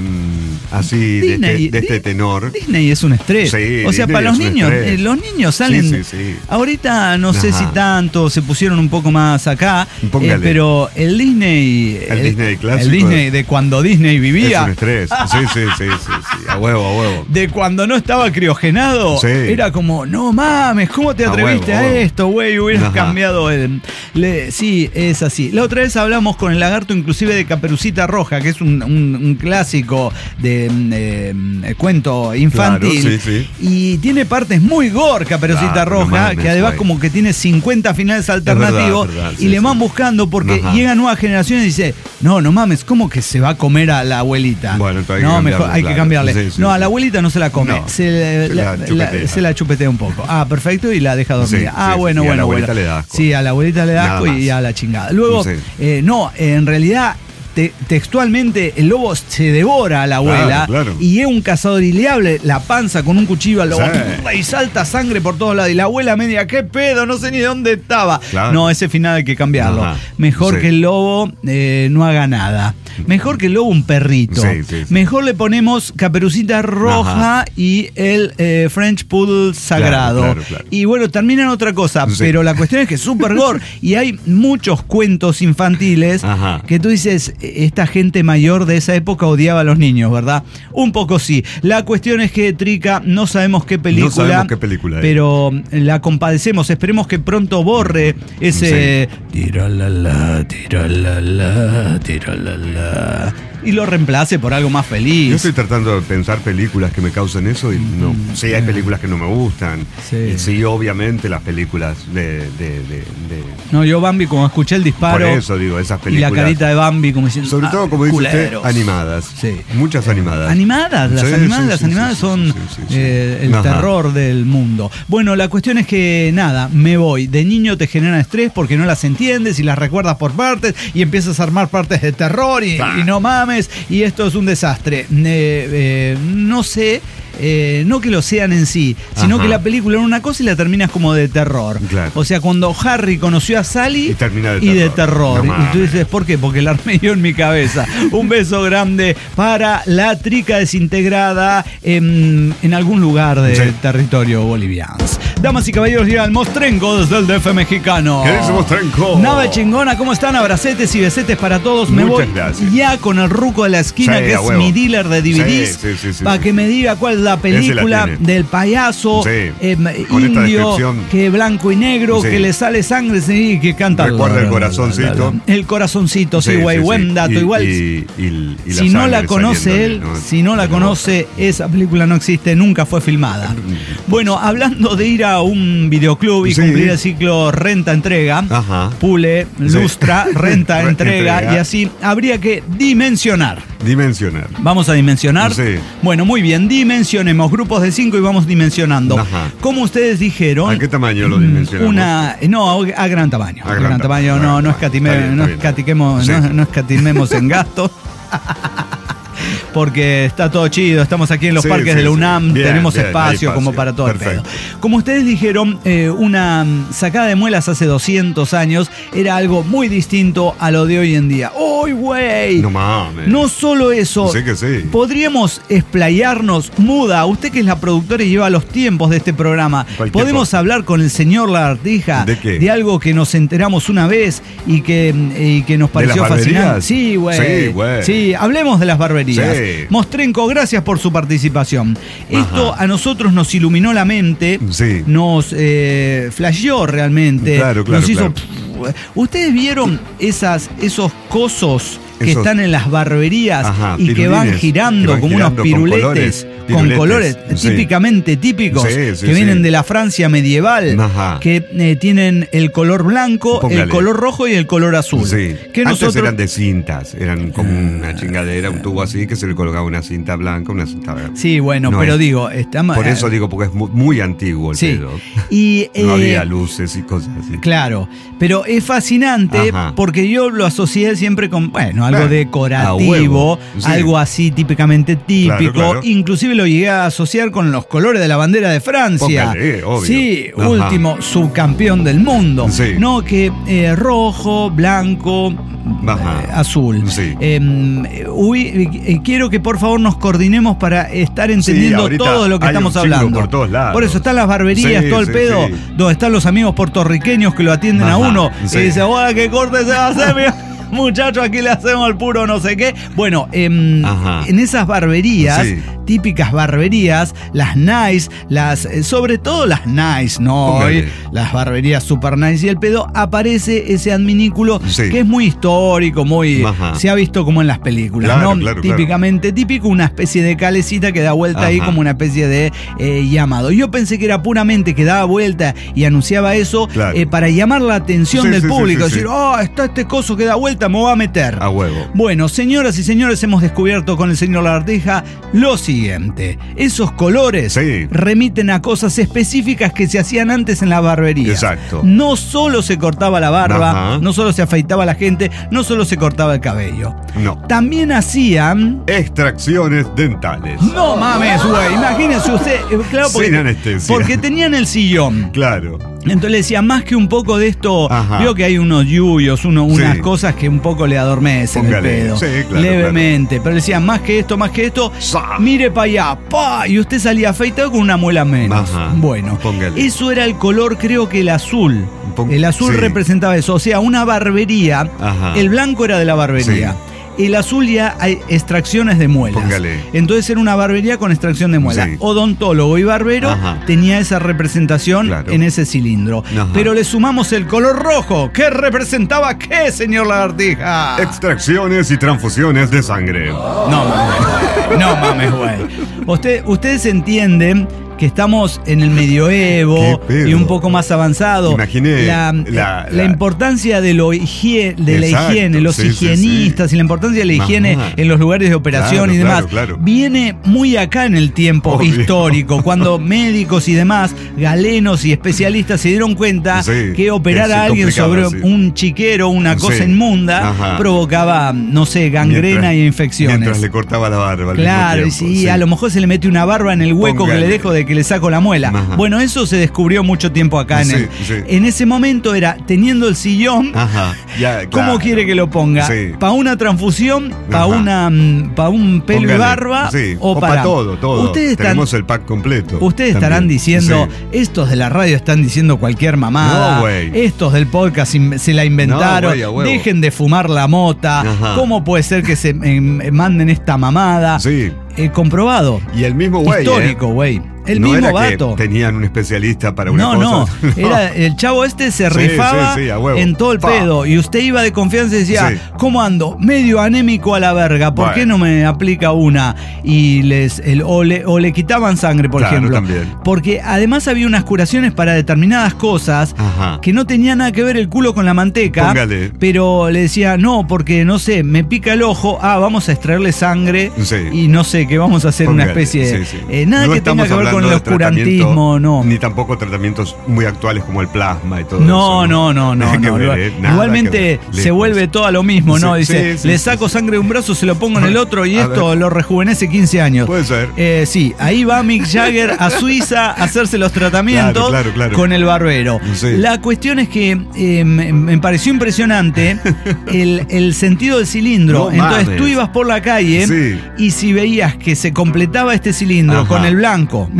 [SPEAKER 5] así de
[SPEAKER 2] Disney,
[SPEAKER 5] este, de este
[SPEAKER 2] Di-
[SPEAKER 5] tenor.
[SPEAKER 2] Disney es un estrés.
[SPEAKER 5] Sí,
[SPEAKER 2] o sea,
[SPEAKER 5] Disney
[SPEAKER 2] para los
[SPEAKER 5] es un
[SPEAKER 2] niños,
[SPEAKER 5] estrés.
[SPEAKER 2] eh, los niños salen.
[SPEAKER 5] Sí, sí, sí.
[SPEAKER 2] Ahorita no sé
[SPEAKER 5] Ajá.
[SPEAKER 2] si tanto, se pusieron un poco más acá.
[SPEAKER 5] Póngale.
[SPEAKER 2] eh, pero el Disney.
[SPEAKER 5] El Disney clásico
[SPEAKER 2] El Disney de cuando Disney
[SPEAKER 5] Es
[SPEAKER 2] vivía.
[SPEAKER 5] un estrés. Sí, sí, sí, sí, sí. A huevo, a huevo.
[SPEAKER 2] De cuando no estaba criogenado,
[SPEAKER 5] Sí.
[SPEAKER 2] era como, no mames, ¿cómo te
[SPEAKER 5] A
[SPEAKER 2] atreviste
[SPEAKER 5] huevo,
[SPEAKER 2] a,
[SPEAKER 5] a huevo.
[SPEAKER 2] esto, güey? Hubieras
[SPEAKER 5] Ajá.
[SPEAKER 2] cambiado el... le- sí, es así. La otra vez hablamos con el lagarto inclusive de Caperucita Roja, que es un, un- un clásico de eh, eh, cuento infantil.
[SPEAKER 5] Claro, sí, sí.
[SPEAKER 2] Y tiene partes muy gore Caperucita
[SPEAKER 5] Claro, no
[SPEAKER 2] Roja,
[SPEAKER 5] mames,
[SPEAKER 2] que además
[SPEAKER 5] güey.
[SPEAKER 2] como que tiene cincuenta finales alternativos
[SPEAKER 5] verdad, verdad,
[SPEAKER 2] y
[SPEAKER 5] sí,
[SPEAKER 2] le van
[SPEAKER 5] sí.
[SPEAKER 2] buscando porque
[SPEAKER 5] Ajá.
[SPEAKER 2] llegan nuevas generaciones y dice, no, no mames, ¿cómo que se va a comer a la abuelita?
[SPEAKER 5] Bueno, entonces hay que
[SPEAKER 2] no,
[SPEAKER 5] cambiarle,
[SPEAKER 2] mejor hay que
[SPEAKER 5] claro.
[SPEAKER 2] cambiarle.
[SPEAKER 5] Sí, sí,
[SPEAKER 2] no, a
[SPEAKER 5] sí.
[SPEAKER 2] la abuelita no se la come,
[SPEAKER 5] No,
[SPEAKER 2] se,
[SPEAKER 5] se
[SPEAKER 2] la,
[SPEAKER 5] la
[SPEAKER 2] la-
[SPEAKER 5] chupetea.
[SPEAKER 2] se la chupetea un poco. Ah, perfecto, y la deja dormida.
[SPEAKER 5] Sí,
[SPEAKER 2] ah,
[SPEAKER 5] sí,
[SPEAKER 2] bueno,
[SPEAKER 5] y a
[SPEAKER 2] bueno,
[SPEAKER 5] la abuelita
[SPEAKER 2] bueno.
[SPEAKER 5] le da asco.
[SPEAKER 2] Sí, a la abuelita le da
[SPEAKER 5] Nada
[SPEAKER 2] asco y
[SPEAKER 5] más.
[SPEAKER 2] a la chingada. Luego,
[SPEAKER 5] Sí.
[SPEAKER 2] eh, no, en realidad... te- textualmente el lobo se devora a la abuela
[SPEAKER 5] Claro, claro.
[SPEAKER 2] y es un cazador y le abre la panza con un cuchillo al lobo
[SPEAKER 5] Sí.
[SPEAKER 2] y salta sangre por todos lados y la abuela media, ¿qué pedo? No sé ni dónde estaba.
[SPEAKER 5] Claro.
[SPEAKER 2] No, ese final hay que cambiarlo.
[SPEAKER 5] Ajá.
[SPEAKER 2] Mejor
[SPEAKER 5] Sí.
[SPEAKER 2] que el lobo eh, no haga nada. Mejor que el lobo un perrito.
[SPEAKER 5] Sí, sí, sí.
[SPEAKER 2] Mejor le ponemos Caperucita Roja
[SPEAKER 5] Ajá.
[SPEAKER 2] y el eh, French Poodle Sagrado.
[SPEAKER 5] Claro, claro, claro.
[SPEAKER 2] Y bueno, termina en otra cosa,
[SPEAKER 5] Sí.
[SPEAKER 2] pero la cuestión es que es super gore y hay muchos cuentos infantiles
[SPEAKER 5] Ajá.
[SPEAKER 2] que tú dices, esta gente mayor de esa época odiaba a los niños, ¿verdad? Un poco sí. La cuestión es que, Trica, no sabemos qué película.
[SPEAKER 5] No sabemos qué película es.
[SPEAKER 2] Pero la compadecemos. Esperemos que pronto borre ese. Tiralala, tiralala, tiralala. Y lo reemplace por algo más feliz.
[SPEAKER 5] Yo estoy tratando de pensar películas que me causen eso y no. Sí, hay películas que no me gustan.
[SPEAKER 2] Sí.
[SPEAKER 5] Y sí, obviamente las películas de. de, de, de-
[SPEAKER 2] No, yo Bambi, como escuché el disparo.
[SPEAKER 5] Por eso digo, esas
[SPEAKER 2] y
[SPEAKER 5] películas.
[SPEAKER 2] la carita de Bambi, como diciendo.
[SPEAKER 5] Sobre todo,
[SPEAKER 2] "Ah,
[SPEAKER 5] como dice usted,
[SPEAKER 2] culeros".
[SPEAKER 5] animadas.
[SPEAKER 2] Sí.
[SPEAKER 5] Muchas animadas.
[SPEAKER 2] Animadas, las
[SPEAKER 5] Sí,
[SPEAKER 2] animadas,
[SPEAKER 5] sí,
[SPEAKER 2] las
[SPEAKER 5] sí,
[SPEAKER 2] animadas
[SPEAKER 5] sí,
[SPEAKER 2] son
[SPEAKER 5] sí, sí, sí, sí.
[SPEAKER 2] eh, el
[SPEAKER 5] Ajá.
[SPEAKER 2] terror del mundo. Bueno, la cuestión es que nada, me voy. De niño te genera estrés porque no las entiendes y las recuerdas por partes y empiezas a armar partes de terror y, y no mames, y esto es un desastre. Eh, eh, no sé. Eh, no que lo sean en sí, sino
[SPEAKER 5] Ajá.
[SPEAKER 2] que la película era una cosa y la terminas como de terror.
[SPEAKER 5] Claro.
[SPEAKER 2] O sea, cuando Harry conoció a Sally
[SPEAKER 5] Y termina de
[SPEAKER 2] y de
[SPEAKER 5] terror.
[SPEAKER 2] terror.
[SPEAKER 5] No
[SPEAKER 2] y tú
[SPEAKER 5] mames.
[SPEAKER 2] dices, ¿por qué? Porque la armé yo en mi cabeza. Un beso grande para la trica desintegrada en, en algún lugar del
[SPEAKER 5] Sí.
[SPEAKER 2] territorio boliviano. Damas y caballeros, llega el Mostrenco desde el D F mexicano.
[SPEAKER 5] ¿Qué dice Mostrenco?
[SPEAKER 2] Nave chingona, ¿cómo están? Abracetes y besetes para todos. Me
[SPEAKER 5] Muchas
[SPEAKER 2] voy
[SPEAKER 5] gracias.
[SPEAKER 2] ya con el ruco de la esquina,
[SPEAKER 5] Sí,
[SPEAKER 2] que
[SPEAKER 5] a
[SPEAKER 2] es
[SPEAKER 5] huevo.
[SPEAKER 2] mi dealer de D V Ds,
[SPEAKER 5] Sí, sí, sí, sí,
[SPEAKER 2] para
[SPEAKER 5] sí,
[SPEAKER 2] que
[SPEAKER 5] sí.
[SPEAKER 2] me diga cuál es la película
[SPEAKER 5] tiene.
[SPEAKER 2] del payaso
[SPEAKER 5] Sí,
[SPEAKER 2] em,
[SPEAKER 5] con esta
[SPEAKER 2] indio,
[SPEAKER 5] descripción.
[SPEAKER 2] que blanco y negro,
[SPEAKER 5] Sí.
[SPEAKER 2] que le sale sangre sí, y que canta.
[SPEAKER 5] Recuerda el corazoncito.
[SPEAKER 2] El corazoncito, sí,
[SPEAKER 5] Sí,
[SPEAKER 2] güey,
[SPEAKER 5] sí, sí.
[SPEAKER 2] buen dato.
[SPEAKER 5] Y-
[SPEAKER 2] Igual,
[SPEAKER 5] y- y- y
[SPEAKER 2] si no la
[SPEAKER 5] sangre
[SPEAKER 2] conoce él,
[SPEAKER 5] saliéndole, ¿no?
[SPEAKER 2] si no la
[SPEAKER 5] De
[SPEAKER 2] conoce, esa película no existe, nunca fue filmada. Bueno, hablando de ir a un videoclub y
[SPEAKER 5] Sí.
[SPEAKER 2] cumplir el ciclo renta-entrega,
[SPEAKER 5] Ajá.
[SPEAKER 2] pule,
[SPEAKER 5] Sí.
[SPEAKER 2] lustra, renta,
[SPEAKER 5] Re-
[SPEAKER 2] entrega,
[SPEAKER 5] entrega.
[SPEAKER 2] y así habría que dimensionar.
[SPEAKER 5] Dimensionar.
[SPEAKER 2] Vamos a dimensionar.
[SPEAKER 5] Sí.
[SPEAKER 2] Bueno, muy bien, dimensionemos grupos de cinco y vamos dimensionando.
[SPEAKER 5] Ajá.
[SPEAKER 2] Como ustedes dijeron.
[SPEAKER 5] ¿A qué tamaño lo
[SPEAKER 2] mm,
[SPEAKER 5] dimensionamos?
[SPEAKER 2] Una, no, a gran tamaño. A,
[SPEAKER 5] A
[SPEAKER 2] gran,
[SPEAKER 5] gran
[SPEAKER 2] tamaño,
[SPEAKER 5] tamaño,
[SPEAKER 2] no,
[SPEAKER 5] a
[SPEAKER 2] no,
[SPEAKER 5] gran
[SPEAKER 2] escatime-
[SPEAKER 5] tamaño. Está bien,
[SPEAKER 2] no
[SPEAKER 5] está bien.
[SPEAKER 2] escatiquemos,
[SPEAKER 5] Sí.
[SPEAKER 2] no, no escatimemos en gastos. Porque está todo chido, estamos aquí en los
[SPEAKER 5] Sí,
[SPEAKER 2] parques
[SPEAKER 5] sí,
[SPEAKER 2] de la
[SPEAKER 5] sí.
[SPEAKER 2] UNAM,
[SPEAKER 5] Bien,
[SPEAKER 2] tenemos
[SPEAKER 5] bien, hay
[SPEAKER 2] espacio, como
[SPEAKER 5] espacio.
[SPEAKER 2] para todo
[SPEAKER 5] Perfecto.
[SPEAKER 2] el pedo. Como ustedes dijeron, eh, una mm, sacada de muelas hace doscientos años era algo muy distinto a lo de hoy en día. ¡Uy, güey!
[SPEAKER 5] No mames.
[SPEAKER 2] No solo eso,
[SPEAKER 5] Sí que sí.
[SPEAKER 2] podríamos explayarnos, Muda, usted que es la productora y lleva los tiempos de este programa,
[SPEAKER 5] Cualquier
[SPEAKER 2] podemos
[SPEAKER 5] cosa.
[SPEAKER 2] hablar con el señor Lagartija
[SPEAKER 5] ¿De qué?
[SPEAKER 2] algo que nos enteramos una vez y que, y que nos
[SPEAKER 5] ¿De las
[SPEAKER 2] pareció fascinante.
[SPEAKER 5] barberías?
[SPEAKER 2] Sí, güey.
[SPEAKER 5] Sí, güey.
[SPEAKER 2] Sí, hablemos de las barberías.
[SPEAKER 5] Sí.
[SPEAKER 2] Mostrenco, gracias por su participación. Esto
[SPEAKER 5] Ajá.
[SPEAKER 2] a nosotros nos iluminó la mente,
[SPEAKER 5] Sí.
[SPEAKER 2] nos eh, flasheó realmente,
[SPEAKER 5] Claro, claro,
[SPEAKER 2] nos hizo...
[SPEAKER 5] claro.
[SPEAKER 2] ¿Ustedes vieron esas, esos cosos que
[SPEAKER 5] Esos-
[SPEAKER 2] están en las barberías
[SPEAKER 5] Ajá,
[SPEAKER 2] y que van
[SPEAKER 5] pirulines,
[SPEAKER 2] girando
[SPEAKER 5] que van
[SPEAKER 2] como
[SPEAKER 5] girando
[SPEAKER 2] unos
[SPEAKER 5] con
[SPEAKER 2] piruletes
[SPEAKER 5] colores,
[SPEAKER 2] con
[SPEAKER 5] piruletes,
[SPEAKER 2] colores
[SPEAKER 5] sí.
[SPEAKER 2] típicamente típicos
[SPEAKER 5] Sí, sí,
[SPEAKER 2] que vienen
[SPEAKER 5] sí.
[SPEAKER 2] de la Francia medieval,
[SPEAKER 5] Ajá.
[SPEAKER 2] que eh, tienen el color blanco,
[SPEAKER 5] Póngale.
[SPEAKER 2] el color rojo y el color azul.
[SPEAKER 5] Sí.
[SPEAKER 2] Que
[SPEAKER 5] Antes
[SPEAKER 2] nosotros
[SPEAKER 5] eran de cintas, eran como una chingadera, un tubo así que se le colocaba una cinta blanca, una cinta verde.
[SPEAKER 2] Sí, bueno,
[SPEAKER 5] No
[SPEAKER 2] pero
[SPEAKER 5] es-
[SPEAKER 2] digo, estamos
[SPEAKER 5] Por eso digo, porque es muy, muy antiguo el
[SPEAKER 2] sí.
[SPEAKER 5] pedo.
[SPEAKER 2] Y
[SPEAKER 5] No
[SPEAKER 2] eh,
[SPEAKER 5] había luces y cosas así.
[SPEAKER 2] claro, pero es fascinante
[SPEAKER 5] Ajá.
[SPEAKER 2] porque yo lo asocié siempre con, bueno, algo
[SPEAKER 5] Claro, a
[SPEAKER 2] decorativo,
[SPEAKER 5] huevo, sí.
[SPEAKER 2] algo así típicamente típico,
[SPEAKER 5] Claro, claro.
[SPEAKER 2] inclusive lo llegué a asociar con los colores de la bandera de Francia.
[SPEAKER 5] Póngale, obvio.
[SPEAKER 2] Sí,
[SPEAKER 5] Ajá.
[SPEAKER 2] último subcampeón del mundo.
[SPEAKER 5] Sí.
[SPEAKER 2] No, que eh, rojo, blanco,
[SPEAKER 5] Ajá.
[SPEAKER 2] eh, azul.
[SPEAKER 5] Sí.
[SPEAKER 2] Eh, uy, eh, quiero que por favor nos coordinemos para estar entendiendo
[SPEAKER 5] ahorita
[SPEAKER 2] todo lo que
[SPEAKER 5] hay
[SPEAKER 2] estamos
[SPEAKER 5] un chingo
[SPEAKER 2] hablando.
[SPEAKER 5] por todos lados.
[SPEAKER 2] Por eso están las barberías,
[SPEAKER 5] Sí,
[SPEAKER 2] todo el
[SPEAKER 5] sí,
[SPEAKER 2] pedo,
[SPEAKER 5] sí.
[SPEAKER 2] donde están los amigos puertorriqueños que lo atienden a
[SPEAKER 5] Ajá,
[SPEAKER 2] uno
[SPEAKER 5] sí.
[SPEAKER 2] y dice, "Oiga, qué corte se va a hacer, mi muchacho, aquí le hacemos el puro no sé qué". Bueno, em,
[SPEAKER 5] Ajá.
[SPEAKER 2] en esas barberías,
[SPEAKER 5] Sí.
[SPEAKER 2] típicas barberías, las nice, las, eh, sobre todo las nice, ¿no?
[SPEAKER 5] Póngale.
[SPEAKER 2] Hoy, las barberías super nice y el pedo, aparece ese adminículo
[SPEAKER 5] Sí.
[SPEAKER 2] que es muy histórico, muy,
[SPEAKER 5] Ajá.
[SPEAKER 2] se ha visto como en las películas,
[SPEAKER 5] Claro,
[SPEAKER 2] ¿no?
[SPEAKER 5] claro, claro.
[SPEAKER 2] Típicamente típico, una especie de calecita que da vuelta ahí
[SPEAKER 5] Ajá.
[SPEAKER 2] como una especie de eh, llamado. Yo pensé que era puramente que daba vuelta y anunciaba eso
[SPEAKER 5] Claro.
[SPEAKER 2] eh, para llamar la atención
[SPEAKER 5] Sí,
[SPEAKER 2] del
[SPEAKER 5] sí, sí,
[SPEAKER 2] público,
[SPEAKER 5] sí,
[SPEAKER 2] decir,
[SPEAKER 5] sí.
[SPEAKER 2] oh, está este coso que da vuelta, me voy a meter.
[SPEAKER 5] A huevo.
[SPEAKER 2] Bueno, señoras y señores, hemos descubierto con el señor Lagartija lo siguiente. Esos colores
[SPEAKER 5] Sí.
[SPEAKER 2] remiten a cosas específicas que se hacían antes en la barbería.
[SPEAKER 5] Exacto.
[SPEAKER 2] No solo se cortaba la barba,
[SPEAKER 5] Ajá.
[SPEAKER 2] no solo se afeitaba la gente, no solo se cortaba el cabello.
[SPEAKER 5] No.
[SPEAKER 2] También hacían...
[SPEAKER 5] Extracciones dentales.
[SPEAKER 2] No mames, güey. Imagínense usted, eh, claro, porque,
[SPEAKER 5] Sin anestesia.
[SPEAKER 2] porque tenían el sillón.
[SPEAKER 5] Claro.
[SPEAKER 2] Entonces le decía, más que un poco de esto,
[SPEAKER 5] Ajá.
[SPEAKER 2] veo que hay unos yuyos, uno, unas
[SPEAKER 5] Sí.
[SPEAKER 2] cosas que un poco le adormecen
[SPEAKER 5] Póngale.
[SPEAKER 2] el pedo.
[SPEAKER 5] Sí, claro,
[SPEAKER 2] levemente. Pero le decía, más que esto, más que esto,
[SPEAKER 5] Sa.
[SPEAKER 2] mire para allá, pa, y usted salía afeitado con una muela menos.
[SPEAKER 5] Ajá.
[SPEAKER 2] Bueno,
[SPEAKER 5] Póngale.
[SPEAKER 2] eso era el color, creo que el azul.
[SPEAKER 5] Pon-
[SPEAKER 2] El azul
[SPEAKER 5] sí.
[SPEAKER 2] representaba eso. O sea, una barbería,
[SPEAKER 5] Ajá.
[SPEAKER 2] el blanco era de la barbería.
[SPEAKER 5] Sí.
[SPEAKER 2] El azul ya hay extracciones de muelas.
[SPEAKER 5] Póngale.
[SPEAKER 2] Entonces era una barbería con extracción de muelas.
[SPEAKER 5] Sí.
[SPEAKER 2] Odontólogo y barbero
[SPEAKER 5] Ajá.
[SPEAKER 2] tenía esa representación
[SPEAKER 5] Claro.
[SPEAKER 2] en ese cilindro.
[SPEAKER 5] Ajá.
[SPEAKER 2] Pero le sumamos el color rojo. ¿Qué representaba qué, señor Lagartija?
[SPEAKER 5] Extracciones y transfusiones de sangre.
[SPEAKER 2] No mames, no mames, güey. Usted, ustedes entienden que estamos en el medioevo
[SPEAKER 5] Qué pedo.
[SPEAKER 2] y un poco más avanzado.
[SPEAKER 5] Imaginé
[SPEAKER 2] la,
[SPEAKER 5] la-
[SPEAKER 2] la
[SPEAKER 5] la-
[SPEAKER 2] importancia de, lo higie- de la
[SPEAKER 5] Exacto,
[SPEAKER 2] higiene, los
[SPEAKER 5] sí, sí,
[SPEAKER 2] higienistas
[SPEAKER 5] sí.
[SPEAKER 2] y la importancia de la higiene
[SPEAKER 5] Ajá.
[SPEAKER 2] en los lugares de operación
[SPEAKER 5] Claro,
[SPEAKER 2] y demás.
[SPEAKER 5] claro, claro.
[SPEAKER 2] Viene muy acá en el tiempo
[SPEAKER 5] Obvio.
[SPEAKER 2] histórico, cuando médicos y demás, galenos y especialistas se dieron cuenta
[SPEAKER 5] Sí,
[SPEAKER 2] que operar
[SPEAKER 5] que
[SPEAKER 2] a
[SPEAKER 5] se
[SPEAKER 2] alguien
[SPEAKER 5] complicaba,
[SPEAKER 2] sobre
[SPEAKER 5] sí.
[SPEAKER 2] un chiquero, una cosa
[SPEAKER 5] Sí.
[SPEAKER 2] inmunda,
[SPEAKER 5] Ajá.
[SPEAKER 2] provocaba, no sé, gangrena
[SPEAKER 5] Mientras-
[SPEAKER 2] y infecciones.
[SPEAKER 5] Mientras le cortaba la barba. al
[SPEAKER 2] Claro, y
[SPEAKER 5] mismo tiempo,
[SPEAKER 2] sí, a lo mejor se le mete una barba en el hueco que
[SPEAKER 5] Póngale.
[SPEAKER 2] le dejo de que le saco la muela.
[SPEAKER 5] Ajá.
[SPEAKER 2] Bueno, eso se descubrió mucho tiempo acá en
[SPEAKER 5] Sí,
[SPEAKER 2] el.
[SPEAKER 5] sí.
[SPEAKER 2] En ese momento era teniendo el sillón.
[SPEAKER 5] Ajá. Ya,
[SPEAKER 2] ¿Cómo
[SPEAKER 5] claro.
[SPEAKER 2] quiere que lo ponga?
[SPEAKER 5] Sí.
[SPEAKER 2] ¿Para una transfusión? ¿Para
[SPEAKER 5] Ajá.
[SPEAKER 2] una para un pelo
[SPEAKER 5] Póngale.
[SPEAKER 2] y barba?
[SPEAKER 5] Sí.
[SPEAKER 2] ¿O
[SPEAKER 5] O
[SPEAKER 2] para
[SPEAKER 5] para todo, todo.
[SPEAKER 2] Ustedes están,
[SPEAKER 5] Tenemos el pack completo.
[SPEAKER 2] ustedes estarán
[SPEAKER 5] también.
[SPEAKER 2] diciendo,
[SPEAKER 5] Sí.
[SPEAKER 2] estos de la radio están diciendo cualquier mamada.
[SPEAKER 5] No, güey.
[SPEAKER 2] Estos del podcast in- se la inventaron.
[SPEAKER 5] No, güey, a huevo.
[SPEAKER 2] Dejen de fumar la mota.
[SPEAKER 5] Ajá.
[SPEAKER 2] ¿Cómo puede ser que se em, em, manden esta mamada?
[SPEAKER 5] Sí.
[SPEAKER 2] Eh, comprobado.
[SPEAKER 5] Y el mismo güey.
[SPEAKER 2] Histórico,
[SPEAKER 5] ¿eh?
[SPEAKER 2] güey. El
[SPEAKER 5] no
[SPEAKER 2] mismo
[SPEAKER 5] era
[SPEAKER 2] vato.
[SPEAKER 5] Que tenían un especialista para una
[SPEAKER 2] No, no,
[SPEAKER 5] cosa.
[SPEAKER 2] era el chavo este se
[SPEAKER 5] Sí,
[SPEAKER 2] rifaba
[SPEAKER 5] sí, sí, a huevo.
[SPEAKER 2] en todo el
[SPEAKER 5] Pa.
[SPEAKER 2] pedo y usted iba de confianza y decía,
[SPEAKER 5] Sí.
[SPEAKER 2] ¿cómo ando? Medio anémico a la verga, ¿por
[SPEAKER 5] Bueno.
[SPEAKER 2] qué no me aplica una? Y les el, o, le, o le quitaban sangre, por
[SPEAKER 5] Claro,
[SPEAKER 2] ejemplo.
[SPEAKER 5] también.
[SPEAKER 2] Porque además había unas curaciones para determinadas cosas
[SPEAKER 5] Ajá.
[SPEAKER 2] que no tenía nada que ver el culo con la manteca,
[SPEAKER 5] Póngale.
[SPEAKER 2] pero le decía, no, porque no sé, me pica el ojo, ah, vamos a extraerle sangre
[SPEAKER 5] Sí.
[SPEAKER 2] y no sé, que vamos a hacer una
[SPEAKER 5] Póngale,
[SPEAKER 2] especie de...
[SPEAKER 5] sí, sí.
[SPEAKER 2] eh, nada
[SPEAKER 5] No
[SPEAKER 2] que tenga
[SPEAKER 5] estamos
[SPEAKER 2] que ver con
[SPEAKER 5] hablando
[SPEAKER 2] el
[SPEAKER 5] de tratamiento,
[SPEAKER 2] oscurantismo, no.
[SPEAKER 5] Ni tampoco tratamientos muy actuales como el plasma y todo
[SPEAKER 2] No,
[SPEAKER 5] eso.
[SPEAKER 2] no, no, no,
[SPEAKER 5] Nada que
[SPEAKER 2] no.
[SPEAKER 5] ver,
[SPEAKER 2] Igual-
[SPEAKER 5] eh, nada
[SPEAKER 2] Igualmente
[SPEAKER 5] que ver.
[SPEAKER 2] se
[SPEAKER 5] Lejos.
[SPEAKER 2] vuelve todo a lo mismo, ¿no?
[SPEAKER 5] Sí,
[SPEAKER 2] Dice,
[SPEAKER 5] sí, sí,
[SPEAKER 2] le
[SPEAKER 5] sí,
[SPEAKER 2] saco
[SPEAKER 5] sí.
[SPEAKER 2] sangre de un brazo, se lo pongo en el otro y
[SPEAKER 5] A
[SPEAKER 2] esto
[SPEAKER 5] ver.
[SPEAKER 2] lo rejuvenece quince años.
[SPEAKER 5] Puede ser.
[SPEAKER 2] Eh, sí, ahí va Mick Jagger a Suiza a hacerse los tratamientos
[SPEAKER 5] Claro, claro, claro.
[SPEAKER 2] con el barbero.
[SPEAKER 5] Sí.
[SPEAKER 2] La cuestión es que eh, me, me pareció impresionante el, el sentido del cilindro.
[SPEAKER 5] No
[SPEAKER 2] Entonces
[SPEAKER 5] mames.
[SPEAKER 2] tú ibas por la calle
[SPEAKER 5] Sí.
[SPEAKER 2] y si veías que se completaba este cilindro
[SPEAKER 5] Ajá.
[SPEAKER 2] con el blanco, mira,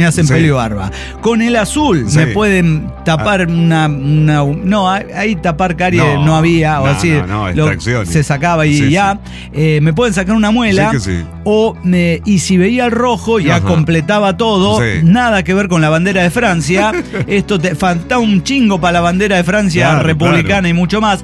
[SPEAKER 2] hacen
[SPEAKER 5] Sí.
[SPEAKER 2] pelo y barba. Con el azul
[SPEAKER 5] Sí.
[SPEAKER 2] me pueden tapar una, una- No, ahí tapar caries no,
[SPEAKER 5] No,
[SPEAKER 2] había. O
[SPEAKER 5] no,
[SPEAKER 2] así,
[SPEAKER 5] no, no,
[SPEAKER 2] lo-
[SPEAKER 5] extracciones.
[SPEAKER 2] se sacaba y
[SPEAKER 5] Sí,
[SPEAKER 2] ya. Eh, me pueden sacar una muela.
[SPEAKER 5] Sí que sí.
[SPEAKER 2] O, eh, y si veía el rojo, ya
[SPEAKER 5] Ajá.
[SPEAKER 2] completaba todo.
[SPEAKER 5] Sí.
[SPEAKER 2] Nada que ver con la bandera de Francia. Esto te faltaba un chingo para la bandera de Francia
[SPEAKER 5] Claro,
[SPEAKER 2] republicana
[SPEAKER 5] claro.
[SPEAKER 2] y mucho más.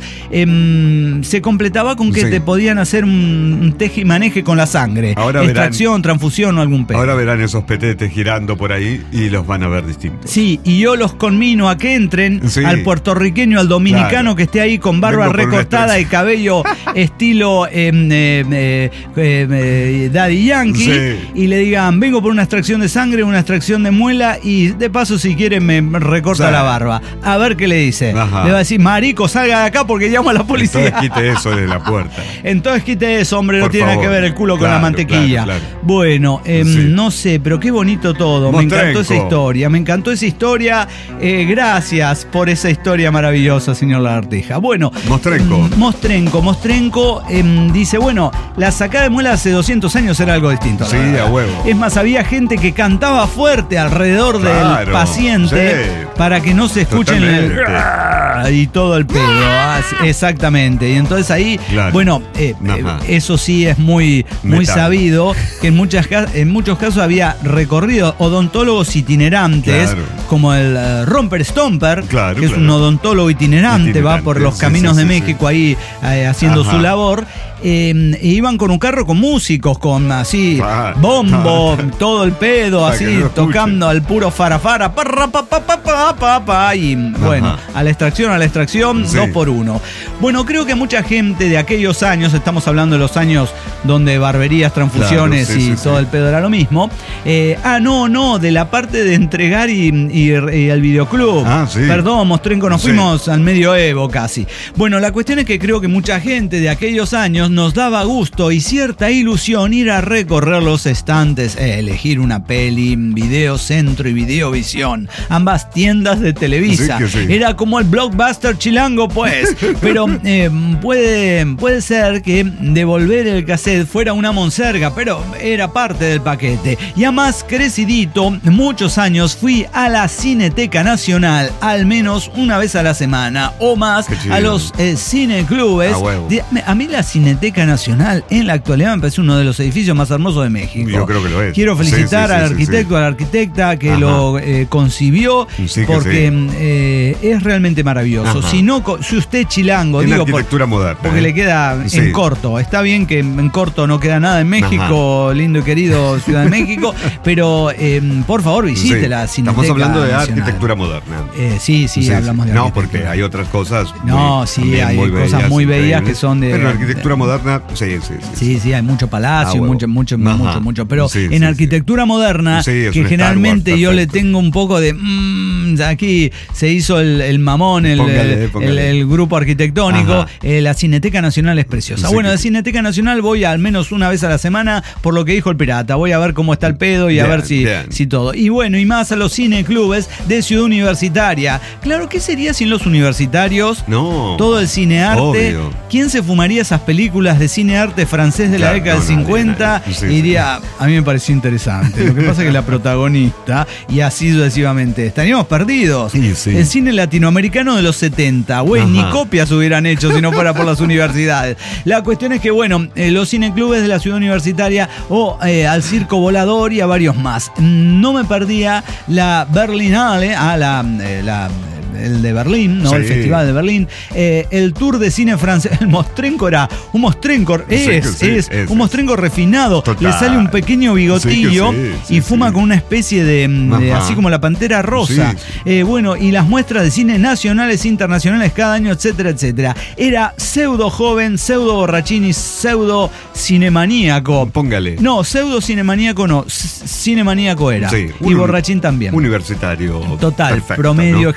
[SPEAKER 2] Em, se completaba con que
[SPEAKER 5] Sí.
[SPEAKER 2] te podían hacer un, un teje y maneje con la sangre.
[SPEAKER 5] Ahora verán-
[SPEAKER 2] Extracción, transfusión o algún pedo.
[SPEAKER 5] Ahora verán esos petetes girando por ahí y los van a ver distintos.
[SPEAKER 2] Sí, y yo los conmino a que entren
[SPEAKER 5] Sí.
[SPEAKER 2] al puertorriqueño, al dominicano
[SPEAKER 5] Claro.
[SPEAKER 2] que esté ahí con barba
[SPEAKER 5] Vengo por una
[SPEAKER 2] recortada y
[SPEAKER 5] extracción.
[SPEAKER 2] cabello estilo eh, eh, eh, eh, eh, Daddy Yankee,
[SPEAKER 5] Sí.
[SPEAKER 2] y le digan, vengo por una extracción de sangre, una extracción de muela, y de paso si quiere me recorta
[SPEAKER 5] Sí.
[SPEAKER 2] la barba. A ver qué le dice.
[SPEAKER 5] Ajá.
[SPEAKER 2] Le va a decir, marico, salga de acá porque llamo a la policía.
[SPEAKER 5] Entonces quite eso de la puerta.
[SPEAKER 2] Entonces quite eso, hombre, no
[SPEAKER 5] Por
[SPEAKER 2] tiene nada que
[SPEAKER 5] favor.
[SPEAKER 2] ver el culo con
[SPEAKER 5] Claro,
[SPEAKER 2] la mantequilla.
[SPEAKER 5] claro, claro.
[SPEAKER 2] Bueno, em,
[SPEAKER 5] Sí.
[SPEAKER 2] no sé, pero qué bonito todo. Me
[SPEAKER 5] Mostrenco.
[SPEAKER 2] encantó esa historia, me encantó esa historia. Eh, gracias por esa historia maravillosa, señor Lagartija. Bueno,
[SPEAKER 5] Mostrenco.
[SPEAKER 2] em, Mostrenco, Mostrenco em, dice, bueno, la sacada de muela hace doscientos años era algo distinto. la
[SPEAKER 5] Sí,
[SPEAKER 2] verdad.
[SPEAKER 5] a huevo.
[SPEAKER 2] Es más, había gente que cantaba fuerte alrededor del
[SPEAKER 5] Claro,
[SPEAKER 2] paciente
[SPEAKER 5] sí.
[SPEAKER 2] para que no se escuchen el
[SPEAKER 5] Totalmente.
[SPEAKER 2] y todo el pedo. Ah, exactamente. Y entonces ahí,
[SPEAKER 5] Claro.
[SPEAKER 2] bueno, eh,
[SPEAKER 5] Ajá.
[SPEAKER 2] eh, eso sí es muy, muy
[SPEAKER 5] Metal.
[SPEAKER 2] sabido, que en, muchas, ca- en muchos casos había recorridos odontólogos itinerantes,
[SPEAKER 5] Claro.
[SPEAKER 2] como el eh, Romper Stomper,
[SPEAKER 5] Claro,
[SPEAKER 2] que es
[SPEAKER 5] claro.
[SPEAKER 2] un odontólogo itinerante, va
[SPEAKER 5] Itinerante,
[SPEAKER 2] por los
[SPEAKER 5] sí,
[SPEAKER 2] caminos
[SPEAKER 5] sí,
[SPEAKER 2] de
[SPEAKER 5] sí,
[SPEAKER 2] México ahí eh, haciendo
[SPEAKER 5] Ajá.
[SPEAKER 2] su labor. Eh, e iban con un carro con músicos, con así,
[SPEAKER 5] Ah,
[SPEAKER 2] bombo,
[SPEAKER 5] ah.
[SPEAKER 2] todo el pedo,
[SPEAKER 5] Para
[SPEAKER 2] así,
[SPEAKER 5] que no lo escuchen.
[SPEAKER 2] tocando al puro farafara, parra, pa, pa, pa, pa, pa, pa, y bueno,
[SPEAKER 5] Ajá.
[SPEAKER 2] a la extracción, a la extracción,
[SPEAKER 5] Sí.
[SPEAKER 2] dos por uno. Bueno, creo que mucha gente de aquellos años, estamos hablando de los años donde barberías, transfusiones
[SPEAKER 5] Claro, sí,
[SPEAKER 2] y
[SPEAKER 5] sí,
[SPEAKER 2] todo
[SPEAKER 5] sí.
[SPEAKER 2] el pedo era lo mismo. Eh, ah, no, no, de la parte de entregar y, y, y el videoclub.
[SPEAKER 5] Ah, sí.
[SPEAKER 2] Perdón, Mostrenco, nos
[SPEAKER 5] Sí.
[SPEAKER 2] fuimos al medioevo casi. Bueno, la cuestión es que creo que mucha gente de aquellos años nos daba gusto y cierta ilusión ir a recorrer los estantes, eh, elegir una peli, Video Centro y Videovisión, ambas tiendas de Televisa.
[SPEAKER 5] Sí que sí.
[SPEAKER 2] Era como el blockbuster chilango, pues. Pero eh, puede, puede ser que devolver el cassette fuera una monserga, pero era parte del paquete. Y a más crecidito, muchos años fui a la Cineteca Nacional, al menos una vez a la semana o más,
[SPEAKER 5] Qué chido.
[SPEAKER 2] a los eh, cineclubes.
[SPEAKER 5] A huevo.
[SPEAKER 2] De- a mí la Cineteca Nacional en la actualidad me parece uno de los edificios más hermosos de México.
[SPEAKER 5] Yo creo que lo es.
[SPEAKER 2] Quiero
[SPEAKER 5] Sí,
[SPEAKER 2] felicitar
[SPEAKER 5] sí, sí,
[SPEAKER 2] al
[SPEAKER 5] sí,
[SPEAKER 2] arquitecto,
[SPEAKER 5] sí.
[SPEAKER 2] a la arquitecta que
[SPEAKER 5] Ajá.
[SPEAKER 2] lo eh, concibió,
[SPEAKER 5] Sí que
[SPEAKER 2] porque
[SPEAKER 5] sí.
[SPEAKER 2] eh, es realmente maravilloso.
[SPEAKER 5] Ajá.
[SPEAKER 2] Si no, co- si usted es chilango,
[SPEAKER 5] En
[SPEAKER 2] digo, por-
[SPEAKER 5] arquitectura moderna.
[SPEAKER 2] porque
[SPEAKER 5] ¿eh?
[SPEAKER 2] le queda
[SPEAKER 5] Sí.
[SPEAKER 2] en corto. Está bien que en corto no queda nada en México, lindo y querido Ciudad de México, pero eh, por favor visite
[SPEAKER 5] Sí.
[SPEAKER 2] la Cineteca
[SPEAKER 5] Estamos hablando de
[SPEAKER 2] Nacional.
[SPEAKER 5] arquitectura moderna.
[SPEAKER 2] Eh, sí, sí, hablamos de
[SPEAKER 5] No,
[SPEAKER 2] arquitectura.
[SPEAKER 5] porque hay otras cosas.
[SPEAKER 2] No,
[SPEAKER 5] muy-
[SPEAKER 2] sí,
[SPEAKER 5] también
[SPEAKER 2] hay
[SPEAKER 5] muy
[SPEAKER 2] cosas
[SPEAKER 5] bellas,
[SPEAKER 2] muy bellas
[SPEAKER 5] increíbles.
[SPEAKER 2] que son de-
[SPEAKER 5] Pero en arquitectura
[SPEAKER 2] de-
[SPEAKER 5] moderna, sí, sí, sí.
[SPEAKER 2] Sí, sí, hay mucho palacio,
[SPEAKER 5] Ah, huevo.
[SPEAKER 2] mucho, mucho,
[SPEAKER 5] Ajá.
[SPEAKER 2] mucho, mucho. Pero
[SPEAKER 5] Sí,
[SPEAKER 2] en
[SPEAKER 5] sí,
[SPEAKER 2] arquitectura moderna,
[SPEAKER 5] Sí, es
[SPEAKER 2] que
[SPEAKER 5] un Star
[SPEAKER 2] generalmente
[SPEAKER 5] Wars,
[SPEAKER 2] yo le
[SPEAKER 5] perfecto.
[SPEAKER 2] tengo un poco de. mm, aquí se hizo el, el mamón, el,
[SPEAKER 5] Póngale,
[SPEAKER 2] el-
[SPEAKER 5] póngale.
[SPEAKER 2] el- el grupo arquitectónico.
[SPEAKER 5] Ajá.
[SPEAKER 2] Eh, la Cineteca Nacional es preciosa.
[SPEAKER 5] Sí,
[SPEAKER 2] bueno,
[SPEAKER 5] que
[SPEAKER 2] de
[SPEAKER 5] sí.
[SPEAKER 2] Cineteca Nacional voy al menos una vez a la semana, por lo que dijo el pirata. Voy a ver cómo está el pedo y a
[SPEAKER 5] Bien,
[SPEAKER 2] ver si,
[SPEAKER 5] bien.
[SPEAKER 2] si todo. Y bueno, y más a los cineclubes de Ciudad Universitaria. Claro, ¿qué sería sin los universitarios?
[SPEAKER 5] No.
[SPEAKER 2] Todo el cinearte.
[SPEAKER 5] Obvio.
[SPEAKER 2] ¿Quién se fumaría esas películas de cinearte francés de la
[SPEAKER 5] Claro,
[SPEAKER 2] década
[SPEAKER 5] no,
[SPEAKER 2] del
[SPEAKER 5] nadie,
[SPEAKER 2] cincuenta?
[SPEAKER 5] nadie. Sí,
[SPEAKER 2] Y diría, a mí me pareció interesante. Lo que pasa es que la protagonista, y así sucesivamente, estaríamos perdidos.
[SPEAKER 5] Sí, sí.
[SPEAKER 2] El cine latinoamericano de los setenta, güey,
[SPEAKER 5] Ajá.
[SPEAKER 2] ni copias hubieran hecho si no fuera por las universidades. La cuestión es que, bueno, eh, los cineclubes de la ciudad universitaria o eh, al Circo Volador y a varios más. No me perdía la Berlinale, ah, la, eh, la el de Berlín, ¿no?
[SPEAKER 5] Sí.
[SPEAKER 2] El Festival de Berlín, eh, el tour de cine francés, el Mostrenco era un Mostrenco, es,
[SPEAKER 5] que sí,
[SPEAKER 2] es,
[SPEAKER 5] es,
[SPEAKER 2] un Mostrenco refinado,
[SPEAKER 5] Total.
[SPEAKER 2] le sale un pequeño bigotillo
[SPEAKER 5] Sí que sí, sí,
[SPEAKER 2] y fuma
[SPEAKER 5] sí.
[SPEAKER 2] con una especie de, de-
[SPEAKER 5] Ajá.
[SPEAKER 2] así como la Pantera Rosa.
[SPEAKER 5] Sí, sí.
[SPEAKER 2] Eh, bueno, y las muestras de cine nacionales, internacionales cada año, etcétera, etcétera. Era pseudo joven, pseudo borrachín y pseudo cinemaníaco.
[SPEAKER 5] Póngale.
[SPEAKER 2] No, pseudo cinemaníaco no, c- cinemaníaco era.
[SPEAKER 5] Sí,
[SPEAKER 2] y
[SPEAKER 5] un-
[SPEAKER 2] borrachín también.
[SPEAKER 5] Universitario.
[SPEAKER 2] Total,
[SPEAKER 5] Perfecto,
[SPEAKER 2] promedio
[SPEAKER 5] ¿no?
[SPEAKER 2] ejemplar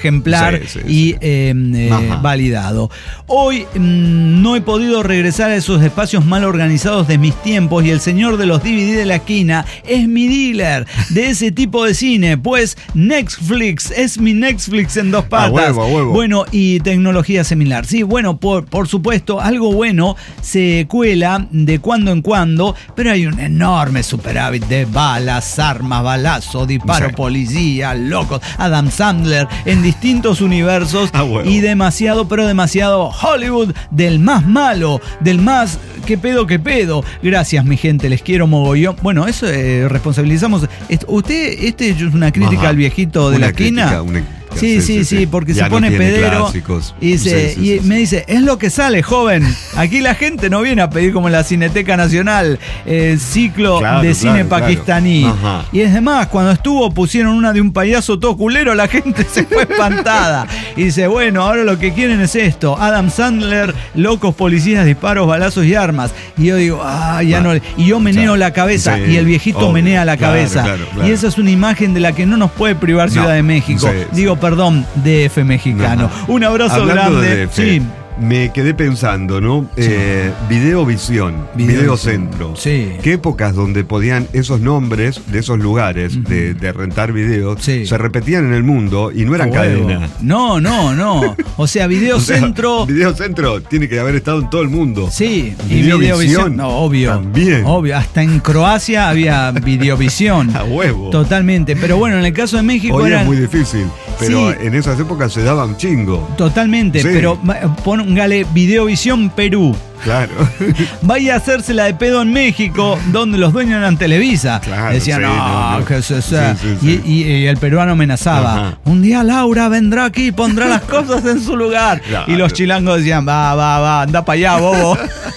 [SPEAKER 2] celular
[SPEAKER 5] sí, sí,
[SPEAKER 2] y
[SPEAKER 5] sí.
[SPEAKER 2] eh, eh, validado. Hoy mmm, no he podido regresar a esos espacios mal organizados de mis tiempos y el señor de los D V D de la esquina es mi dealer de ese tipo de cine, pues Netflix es mi Netflix en dos patas.
[SPEAKER 5] A huevo, a huevo.
[SPEAKER 2] Bueno, y tecnología similar. Sí, bueno, por, por supuesto, algo bueno se cuela de cuando en cuando, pero hay un enorme superávit de balas, armas, balazos, disparo,
[SPEAKER 5] Sí.
[SPEAKER 2] policía, locos, Adam Sandler en distintos universos
[SPEAKER 5] A huevo.
[SPEAKER 2] y demasiado, pero demasiado Hollywood del más malo, del más qué pedo, qué pedo. Gracias, mi gente, les quiero mogollón. Bueno, eso eh, responsabilizamos. Est- Usted, este es una crítica
[SPEAKER 5] Ajá.
[SPEAKER 2] al viejito de
[SPEAKER 5] Una
[SPEAKER 2] la esquina.
[SPEAKER 5] crítica, una crítica,
[SPEAKER 2] Sí, sí, sí, porque
[SPEAKER 5] Ya
[SPEAKER 2] se
[SPEAKER 5] no
[SPEAKER 2] pone
[SPEAKER 5] tiene
[SPEAKER 2] pedero
[SPEAKER 5] clásicos.
[SPEAKER 2] y, dice,
[SPEAKER 5] Sí, sí,
[SPEAKER 2] y
[SPEAKER 5] sí,
[SPEAKER 2] me
[SPEAKER 5] sí.
[SPEAKER 2] dice, es lo que sale, joven. Aquí la gente no viene a pedir como en la Cineteca Nacional eh, ciclo
[SPEAKER 5] Claro,
[SPEAKER 2] de
[SPEAKER 5] claro,
[SPEAKER 2] cine
[SPEAKER 5] claro.
[SPEAKER 2] pakistaní.
[SPEAKER 5] Ajá.
[SPEAKER 2] Y es demás, cuando estuvo pusieron una de un payaso todo culero, la gente se fue espantada. Y dice, bueno, ahora lo que quieren es esto, Adam Sandler, locos policías, disparos, balazos y armas. Y yo digo, ah, ya no. Y yo meneo
[SPEAKER 5] O sea,
[SPEAKER 2] la cabeza
[SPEAKER 5] sí,
[SPEAKER 2] y el viejito
[SPEAKER 5] obvio,
[SPEAKER 2] menea la
[SPEAKER 5] claro,
[SPEAKER 2] cabeza.
[SPEAKER 5] claro, claro.
[SPEAKER 2] Y esa es una imagen de la que no nos puede privar Ciudad
[SPEAKER 5] No,
[SPEAKER 2] de México.
[SPEAKER 5] sí, sí.
[SPEAKER 2] Digo, perdón, D F mexicano.
[SPEAKER 5] Ajá.
[SPEAKER 2] Un abrazo
[SPEAKER 5] Hablando
[SPEAKER 2] grande.
[SPEAKER 5] de D F,
[SPEAKER 2] Sí.
[SPEAKER 5] me quedé pensando, ¿no? Eh, Videovisión,
[SPEAKER 2] Videovisión.
[SPEAKER 5] Videocentro.
[SPEAKER 2] Sí.
[SPEAKER 5] ¿Qué épocas donde podían esos nombres de esos lugares de, de rentar videos
[SPEAKER 2] Sí.
[SPEAKER 5] se repetían en el mundo y no eran
[SPEAKER 2] A huevo.
[SPEAKER 5] cadenas?
[SPEAKER 2] No, no, no. O sea,
[SPEAKER 5] O sea,
[SPEAKER 2] Videocentro.
[SPEAKER 5] Videocentro tiene que haber estado en todo el mundo.
[SPEAKER 2] Sí, y
[SPEAKER 5] Videovisión
[SPEAKER 2] Videovisión. No, obvio.
[SPEAKER 5] también.
[SPEAKER 2] Obvio. Hasta en Croacia había Videovisión.
[SPEAKER 5] A huevo.
[SPEAKER 2] Totalmente. Pero bueno, en el caso de México
[SPEAKER 5] Hoy
[SPEAKER 2] eran.
[SPEAKER 5] es muy difícil, pero
[SPEAKER 2] Sí.
[SPEAKER 5] en esas épocas se daba un chingo.
[SPEAKER 2] Totalmente,
[SPEAKER 5] Sí.
[SPEAKER 2] pero ma- póngale Videovisión Perú.
[SPEAKER 5] Claro.
[SPEAKER 2] Vaya a hacerse la de pedo en México, donde los dueños eran Televisa.
[SPEAKER 5] Claro,
[SPEAKER 2] Decían,
[SPEAKER 5] sí,
[SPEAKER 2] no,
[SPEAKER 5] no, no.
[SPEAKER 2] que se
[SPEAKER 5] Sí, sí, sí.
[SPEAKER 2] Y, y- y el peruano amenazaba.
[SPEAKER 5] Ajá.
[SPEAKER 2] Un día Laura vendrá aquí y pondrá las cosas en su lugar.
[SPEAKER 5] Claro.
[SPEAKER 2] Y los chilangos decían, va, va, va, anda para allá, bobo.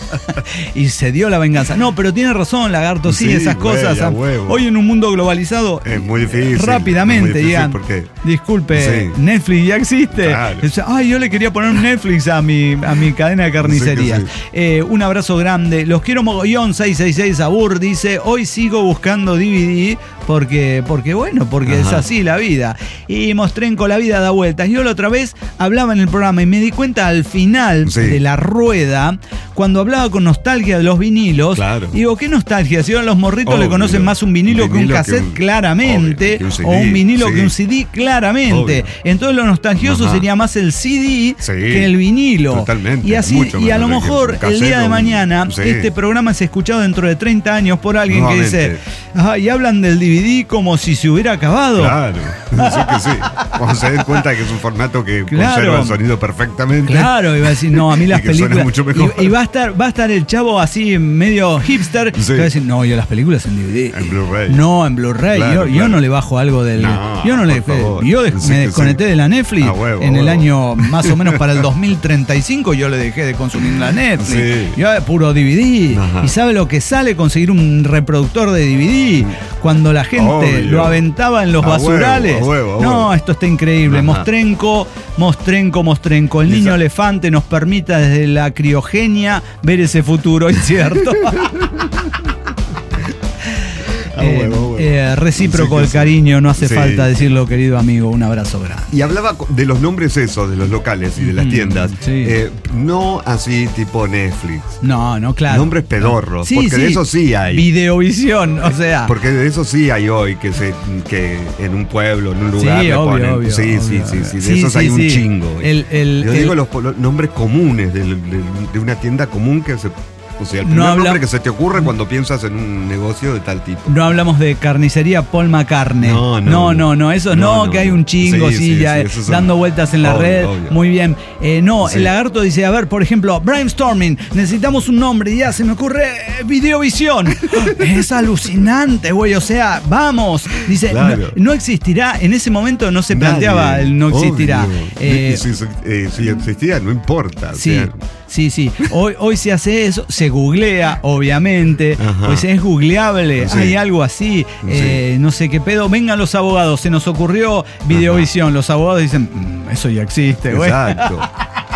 [SPEAKER 2] Y se dio la venganza. No, pero tiene razón, Lagarto, sí,
[SPEAKER 5] Sí,
[SPEAKER 2] esas
[SPEAKER 5] güey,
[SPEAKER 2] cosas.
[SPEAKER 5] a
[SPEAKER 2] ah,
[SPEAKER 5] huevo.
[SPEAKER 2] Hoy en un mundo globalizado.
[SPEAKER 5] Es muy difícil.
[SPEAKER 2] Rápidamente,
[SPEAKER 5] es muy difícil
[SPEAKER 2] digan.
[SPEAKER 5] porque
[SPEAKER 2] Disculpe,
[SPEAKER 5] Sí.
[SPEAKER 2] Netflix ya existe.
[SPEAKER 5] Claro.
[SPEAKER 2] Dice, ay, yo le quería poner un Netflix a mi, a mi cadena de carnicerías.
[SPEAKER 5] Sí que sí.
[SPEAKER 2] Eh, un abrazo grande. Los quiero mogollón. seiscientos sesenta y seis Abur dice, hoy sigo buscando D V D porque, porque bueno, porque es
[SPEAKER 5] Ajá.
[SPEAKER 2] así la vida. Y Mostrenco, la vida da vueltas. Yo la otra vez hablaba en el programa y me di cuenta al final
[SPEAKER 5] Sí.
[SPEAKER 2] de la rueda, cuando hablaba con nostalgia de los vinilos.
[SPEAKER 5] Claro.
[SPEAKER 2] Digo, ¿qué nostalgia? Si ahora los morritos
[SPEAKER 5] Obvio.
[SPEAKER 2] le conocen más un vinilo, que un
[SPEAKER 5] Vinilo que
[SPEAKER 2] cassette,
[SPEAKER 5] un-
[SPEAKER 2] claramente.
[SPEAKER 5] obvio, que un C D,
[SPEAKER 2] o un vinilo
[SPEAKER 5] sí.
[SPEAKER 2] que un C D, claramente.
[SPEAKER 5] Obvio.
[SPEAKER 2] Entonces lo nostalgioso
[SPEAKER 5] Ajá.
[SPEAKER 2] sería más el C D
[SPEAKER 5] Sí,
[SPEAKER 2] que el vinilo.
[SPEAKER 5] totalmente,
[SPEAKER 2] Y así,
[SPEAKER 5] mucho
[SPEAKER 2] y a
[SPEAKER 5] más
[SPEAKER 2] lo
[SPEAKER 5] que un
[SPEAKER 2] mejor el
[SPEAKER 5] cassette
[SPEAKER 2] día
[SPEAKER 5] o
[SPEAKER 2] de
[SPEAKER 5] un-
[SPEAKER 2] mañana
[SPEAKER 5] sí.
[SPEAKER 2] este programa es escuchado dentro de treinta años por alguien
[SPEAKER 5] Nuevamente.
[SPEAKER 2] que dice, ah, y hablan del D V D como si se hubiera acabado.
[SPEAKER 5] Claro, sí que sí. Cuando se den cuenta que es un formato que
[SPEAKER 2] Claro.
[SPEAKER 5] conserva el sonido perfectamente.
[SPEAKER 2] Claro, iba a decir, no, a mí las
[SPEAKER 5] Y que suena
[SPEAKER 2] películas.
[SPEAKER 5] mucho mejor.
[SPEAKER 2] Y, y va a estar, va a estar el chavo así medio hipster.
[SPEAKER 5] Sí.
[SPEAKER 2] Que va a decir, no, yo las películas en D V D.
[SPEAKER 5] En Blu-ray.
[SPEAKER 2] No, en Blu-ray.
[SPEAKER 5] Claro,
[SPEAKER 2] yo, yo
[SPEAKER 5] claro.
[SPEAKER 2] no le bajo algo del.
[SPEAKER 5] No,
[SPEAKER 2] yo no le.
[SPEAKER 5] por favor.
[SPEAKER 2] Yo de-
[SPEAKER 5] Sí
[SPEAKER 2] me
[SPEAKER 5] que
[SPEAKER 2] desconecté
[SPEAKER 5] sí.
[SPEAKER 2] de la Netflix
[SPEAKER 5] A huevo,
[SPEAKER 2] en
[SPEAKER 5] a
[SPEAKER 2] el
[SPEAKER 5] huevo.
[SPEAKER 2] año más o menos para el dos mil treinta y cinco. Yo le dejé de consumir la Netflix.
[SPEAKER 5] Sí.
[SPEAKER 2] Yo de puro D V D.
[SPEAKER 5] Ajá.
[SPEAKER 2] Y sabe lo que sale conseguir un reproductor de D V D cuando la gente
[SPEAKER 5] Obvio.
[SPEAKER 2] lo aventaba en los
[SPEAKER 5] A huevo,
[SPEAKER 2] basurales.
[SPEAKER 5] a huevo, a
[SPEAKER 2] no,
[SPEAKER 5] huevo.
[SPEAKER 2] esto está increíble.
[SPEAKER 5] Ajá.
[SPEAKER 2] Mostrenco, Mostrenco, Mostrenco. El
[SPEAKER 5] Y
[SPEAKER 2] niño
[SPEAKER 5] esa-
[SPEAKER 2] elefante nos permita desde la criogenia ver ese futuro incierto.
[SPEAKER 5] A
[SPEAKER 2] Eh,
[SPEAKER 5] huevo, a huevo.
[SPEAKER 2] eh, recíproco
[SPEAKER 5] Sí que
[SPEAKER 2] el
[SPEAKER 5] sí.
[SPEAKER 2] cariño, no hace
[SPEAKER 5] Sí.
[SPEAKER 2] falta decirlo, querido amigo. Un abrazo grande.
[SPEAKER 5] Y hablaba co- de los nombres esos, de los locales y de las
[SPEAKER 2] Mm,
[SPEAKER 5] tiendas.
[SPEAKER 2] sí.
[SPEAKER 5] Eh, no así tipo Netflix.
[SPEAKER 2] No, no, claro.
[SPEAKER 5] Nombres pedorros.
[SPEAKER 2] Sí,
[SPEAKER 5] porque
[SPEAKER 2] sí.
[SPEAKER 5] de eso sí hay.
[SPEAKER 2] Videovisión, o sea.
[SPEAKER 5] Porque de eso sí hay hoy, que se que en un pueblo, en un lugar
[SPEAKER 2] Sí,
[SPEAKER 5] le
[SPEAKER 2] obvio,
[SPEAKER 5] ponen.
[SPEAKER 2] obvio,
[SPEAKER 5] sí, sí,
[SPEAKER 2] obvio,
[SPEAKER 5] sí,
[SPEAKER 2] obvio.
[SPEAKER 5] sí, de
[SPEAKER 2] Sí,
[SPEAKER 5] esos
[SPEAKER 2] sí,
[SPEAKER 5] hay un
[SPEAKER 2] sí.
[SPEAKER 5] chingo. hoy.
[SPEAKER 2] El- el-
[SPEAKER 5] Yo
[SPEAKER 2] el-
[SPEAKER 5] digo los, los nombres comunes de, de- de una tienda común que se. O sea, el primer
[SPEAKER 2] No habla-
[SPEAKER 5] nombre que se te ocurre cuando piensas en un negocio de tal tipo.
[SPEAKER 2] No hablamos de carnicería Paul McCartney.
[SPEAKER 5] No, no.
[SPEAKER 2] no, no, no, eso no,
[SPEAKER 5] No, no,
[SPEAKER 2] que hay
[SPEAKER 5] no.
[SPEAKER 2] un chingo,
[SPEAKER 5] Sí,
[SPEAKER 2] sí,
[SPEAKER 5] sí,
[SPEAKER 2] ya
[SPEAKER 5] sí,
[SPEAKER 2] eh,
[SPEAKER 5] esos son-
[SPEAKER 2] dando vueltas en la
[SPEAKER 5] obvio,
[SPEAKER 2] red.
[SPEAKER 5] obvio.
[SPEAKER 2] Muy bien. Eh, no,
[SPEAKER 5] Sí.
[SPEAKER 2] el lagarto dice, a ver, por ejemplo, brainstorming, necesitamos un nombre y ya se me ocurre eh, Videovisión. Es alucinante, güey, o sea, vamos. Dice,
[SPEAKER 5] Claro.
[SPEAKER 2] no, no existirá, en ese momento no se planteaba
[SPEAKER 5] Nadie,
[SPEAKER 2] el no existirá.
[SPEAKER 5] obvio.
[SPEAKER 2] Eh,
[SPEAKER 5] Y si, si- eh, si existía, no importa. o
[SPEAKER 2] Sí,
[SPEAKER 5] sea,
[SPEAKER 2] sí, sí. Hoy, hoy se hace eso, se googlea, obviamente,
[SPEAKER 5] Ajá.
[SPEAKER 2] pues es googleable,
[SPEAKER 5] Sí.
[SPEAKER 2] hay algo así,
[SPEAKER 5] Sí.
[SPEAKER 2] eh, no sé qué pedo. Vengan los abogados, se nos ocurrió Videovisión. Los abogados dicen, "Mm, eso ya existe, güey.
[SPEAKER 5] exacto.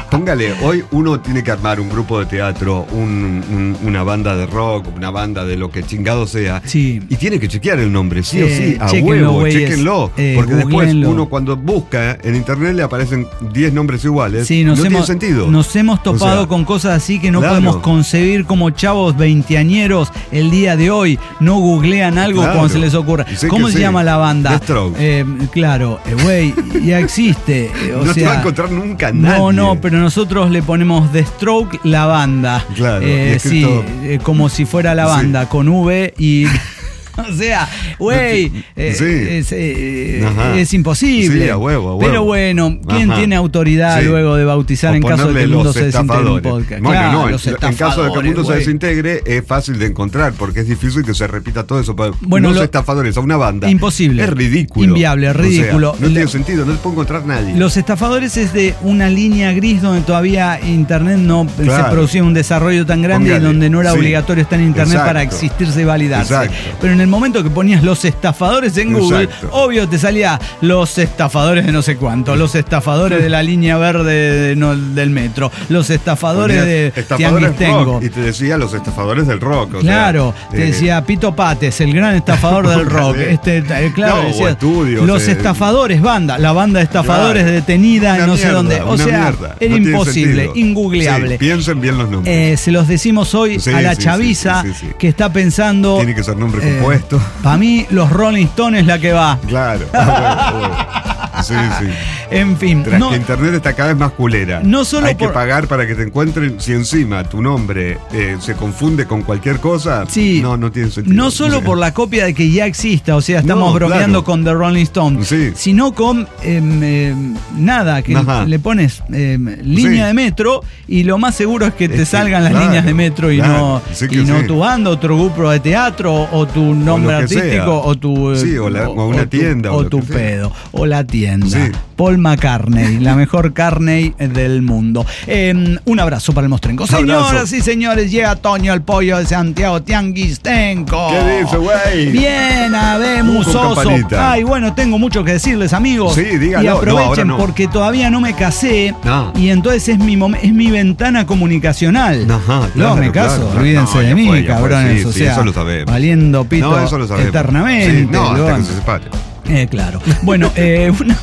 [SPEAKER 5] Póngale, hoy uno tiene que armar un grupo de teatro, un, un, una banda de rock, una banda de lo que chingado sea.
[SPEAKER 2] Sí.
[SPEAKER 5] Y tiene que chequear el nombre, sí
[SPEAKER 2] Eh,
[SPEAKER 5] o sí, a
[SPEAKER 2] chéquenlo,
[SPEAKER 5] huevo,
[SPEAKER 2] güeyes.
[SPEAKER 5] chéquenlo.
[SPEAKER 2] Eh,
[SPEAKER 5] porque después
[SPEAKER 2] googleenlo.
[SPEAKER 5] uno cuando busca en internet le aparecen diez nombres iguales.
[SPEAKER 2] Sí, nos
[SPEAKER 5] no
[SPEAKER 2] hemos,
[SPEAKER 5] tiene sentido.
[SPEAKER 2] Nos hemos topado
[SPEAKER 5] O sea,
[SPEAKER 2] con cosas así que no
[SPEAKER 5] claro.
[SPEAKER 2] podemos concebir como chavos veinteañeros el día de hoy. No googlean algo
[SPEAKER 5] Claro.
[SPEAKER 2] cuando se les ocurra.
[SPEAKER 5] Sí
[SPEAKER 2] ¿Cómo
[SPEAKER 5] que
[SPEAKER 2] se
[SPEAKER 5] sí.
[SPEAKER 2] llama la banda?
[SPEAKER 5] The Strokes.
[SPEAKER 2] Eh, claro, eh, güey, ya existe. eh, O
[SPEAKER 5] no
[SPEAKER 2] sea,
[SPEAKER 5] te va a encontrar nunca nadie.
[SPEAKER 2] No, no, pero nosotros le ponemos The Stroke, la banda.
[SPEAKER 5] Claro,
[SPEAKER 2] Eh,
[SPEAKER 5] y
[SPEAKER 2] sí,
[SPEAKER 5] escrito-
[SPEAKER 2] eh, como si fuera la banda,
[SPEAKER 5] Sí.
[SPEAKER 2] con V y... O sea, güey, eh,
[SPEAKER 5] Sí.
[SPEAKER 2] es, eh,
[SPEAKER 5] Ajá.
[SPEAKER 2] es imposible.
[SPEAKER 5] Sí, a huevo, a huevo.
[SPEAKER 2] Pero bueno, ¿quién
[SPEAKER 5] Ajá.
[SPEAKER 2] tiene autoridad
[SPEAKER 5] Sí.
[SPEAKER 2] luego de bautizar
[SPEAKER 5] O
[SPEAKER 2] en caso de que
[SPEAKER 5] ponerle
[SPEAKER 2] el mundo
[SPEAKER 5] los
[SPEAKER 2] se desintegre en un
[SPEAKER 5] estafadores.
[SPEAKER 2] podcast?
[SPEAKER 5] Bueno,
[SPEAKER 2] Claro,
[SPEAKER 5] no,
[SPEAKER 2] los
[SPEAKER 5] en, en caso de que el mundo se
[SPEAKER 2] güey.
[SPEAKER 5] desintegre, es fácil de encontrar, porque es difícil que se repita todo eso. Pero
[SPEAKER 2] Bueno,
[SPEAKER 5] unos
[SPEAKER 2] lo-
[SPEAKER 5] estafadores a una banda.
[SPEAKER 2] Imposible.
[SPEAKER 5] Es ridículo.
[SPEAKER 2] Inviable,
[SPEAKER 5] O sea,
[SPEAKER 2] ridículo.
[SPEAKER 5] no tiene
[SPEAKER 2] Le-
[SPEAKER 5] sentido, no te puede encontrar nadie.
[SPEAKER 2] Los estafadores es de una línea gris donde todavía Internet no se
[SPEAKER 5] Claro.
[SPEAKER 2] producía un desarrollo tan grande
[SPEAKER 5] Póngale.
[SPEAKER 2] y donde no era
[SPEAKER 5] Sí.
[SPEAKER 2] obligatorio estar en Internet
[SPEAKER 5] Exacto.
[SPEAKER 2] para existirse y validarse.
[SPEAKER 5] Exacto.
[SPEAKER 2] Pero en el momento que ponías los estafadores en Google,
[SPEAKER 5] Exacto.
[SPEAKER 2] obvio te salía los estafadores de no sé cuánto, los estafadores de la línea verde de- no, del metro, los estafadores
[SPEAKER 5] Ponías
[SPEAKER 2] de
[SPEAKER 5] estafadores
[SPEAKER 2] Tianguistengo.
[SPEAKER 5] rock, y te decía los estafadores del rock. o
[SPEAKER 2] Claro,
[SPEAKER 5] sea,
[SPEAKER 2] te
[SPEAKER 5] eh,
[SPEAKER 2] decía Pito Pates, el gran estafador del rock.
[SPEAKER 5] Póngale.
[SPEAKER 2] Este, eh, claro,
[SPEAKER 5] No, o
[SPEAKER 2] decía,
[SPEAKER 5] estudios,
[SPEAKER 2] los
[SPEAKER 5] eh,
[SPEAKER 2] estafadores, banda, la banda de estafadores
[SPEAKER 5] Claro.
[SPEAKER 2] detenida en
[SPEAKER 5] Una
[SPEAKER 2] no sé
[SPEAKER 5] mierda,
[SPEAKER 2] dónde. O
[SPEAKER 5] una
[SPEAKER 2] sea,
[SPEAKER 5] mierda.
[SPEAKER 2] era
[SPEAKER 5] No tiene
[SPEAKER 2] imposible,
[SPEAKER 5] sentido.
[SPEAKER 2] ingoogleable.
[SPEAKER 5] Sí, piensen bien los nombres.
[SPEAKER 2] Eh, se los decimos hoy
[SPEAKER 5] Sí,
[SPEAKER 2] a la
[SPEAKER 5] sí,
[SPEAKER 2] chaviza
[SPEAKER 5] sí, sí, sí.
[SPEAKER 2] que está pensando.
[SPEAKER 5] Tiene que ser nombre compuesto.
[SPEAKER 2] Para mí, los Rolling Stones es la que va.
[SPEAKER 5] Claro. Ah, bueno, bueno. Sí, sí.
[SPEAKER 2] En fin,
[SPEAKER 5] Tras
[SPEAKER 2] no,
[SPEAKER 5] que internet está cada vez más culera.
[SPEAKER 2] No solo
[SPEAKER 5] Hay
[SPEAKER 2] por-
[SPEAKER 5] que pagar para que te encuentren. Si encima tu nombre eh, se confunde con cualquier cosa,
[SPEAKER 2] sí,
[SPEAKER 5] no, no tiene sentido.
[SPEAKER 2] no solo
[SPEAKER 5] O sea,
[SPEAKER 2] por la copia de que ya exista, o sea, estamos
[SPEAKER 5] No,
[SPEAKER 2] bromeando
[SPEAKER 5] claro.
[SPEAKER 2] con The Rolling Stones,
[SPEAKER 5] Sí.
[SPEAKER 2] sino con em, em, nada, que
[SPEAKER 5] Ajá.
[SPEAKER 2] le pones em, línea
[SPEAKER 5] Sí.
[SPEAKER 2] de metro y lo más seguro es que
[SPEAKER 5] Es
[SPEAKER 2] te
[SPEAKER 5] que,
[SPEAKER 2] salgan las
[SPEAKER 5] claro,
[SPEAKER 2] líneas de metro y
[SPEAKER 5] claro,
[SPEAKER 2] no,
[SPEAKER 5] sí que
[SPEAKER 2] y no
[SPEAKER 5] sí.
[SPEAKER 2] tu banda, o tu grupo de teatro, o tu nombre
[SPEAKER 5] lo que sea.
[SPEAKER 2] artístico, o tu eh,
[SPEAKER 5] Sí, o la- o una
[SPEAKER 2] tu-
[SPEAKER 5] tienda, o
[SPEAKER 2] o
[SPEAKER 5] lo
[SPEAKER 2] tu
[SPEAKER 5] que sea.
[SPEAKER 2] pedo, o la tienda.
[SPEAKER 5] Sí.
[SPEAKER 2] Paul McCartney, la mejor carne del mundo. Em, un abrazo para el Mostrenco.
[SPEAKER 5] Abrazo.
[SPEAKER 2] Señoras y señores, llega Toño el Pollo de Santiago Tianguistenco.
[SPEAKER 5] ¿Qué dice, güey?
[SPEAKER 2] Bien, habemos
[SPEAKER 5] Con
[SPEAKER 2] oso.
[SPEAKER 5] campanita.
[SPEAKER 2] Ay, bueno, tengo mucho que decirles, amigos.
[SPEAKER 5] Sí, dígalo.
[SPEAKER 2] Y
[SPEAKER 5] No,
[SPEAKER 2] aprovechen
[SPEAKER 5] ahora no.
[SPEAKER 2] porque todavía no me casé.
[SPEAKER 5] No.
[SPEAKER 2] Y entonces es mi mom- es mi ventana comunicacional.
[SPEAKER 5] Ajá,
[SPEAKER 2] no,
[SPEAKER 5] claro,
[SPEAKER 2] me caso,
[SPEAKER 5] claro, claro.
[SPEAKER 2] olvídense
[SPEAKER 5] No,
[SPEAKER 2] de
[SPEAKER 5] ya
[SPEAKER 2] mí,
[SPEAKER 5] fue, ya fue,
[SPEAKER 2] cabrones.
[SPEAKER 5] sí,
[SPEAKER 2] o
[SPEAKER 5] sí,
[SPEAKER 2] sea,
[SPEAKER 5] eso lo sabemos.
[SPEAKER 2] valiendo pito
[SPEAKER 5] No, eso lo sabemos.
[SPEAKER 2] eternamente.
[SPEAKER 5] Sí, no, hasta
[SPEAKER 2] León.
[SPEAKER 5] que se separe.
[SPEAKER 2] Eh, claro. Bueno, eh, una...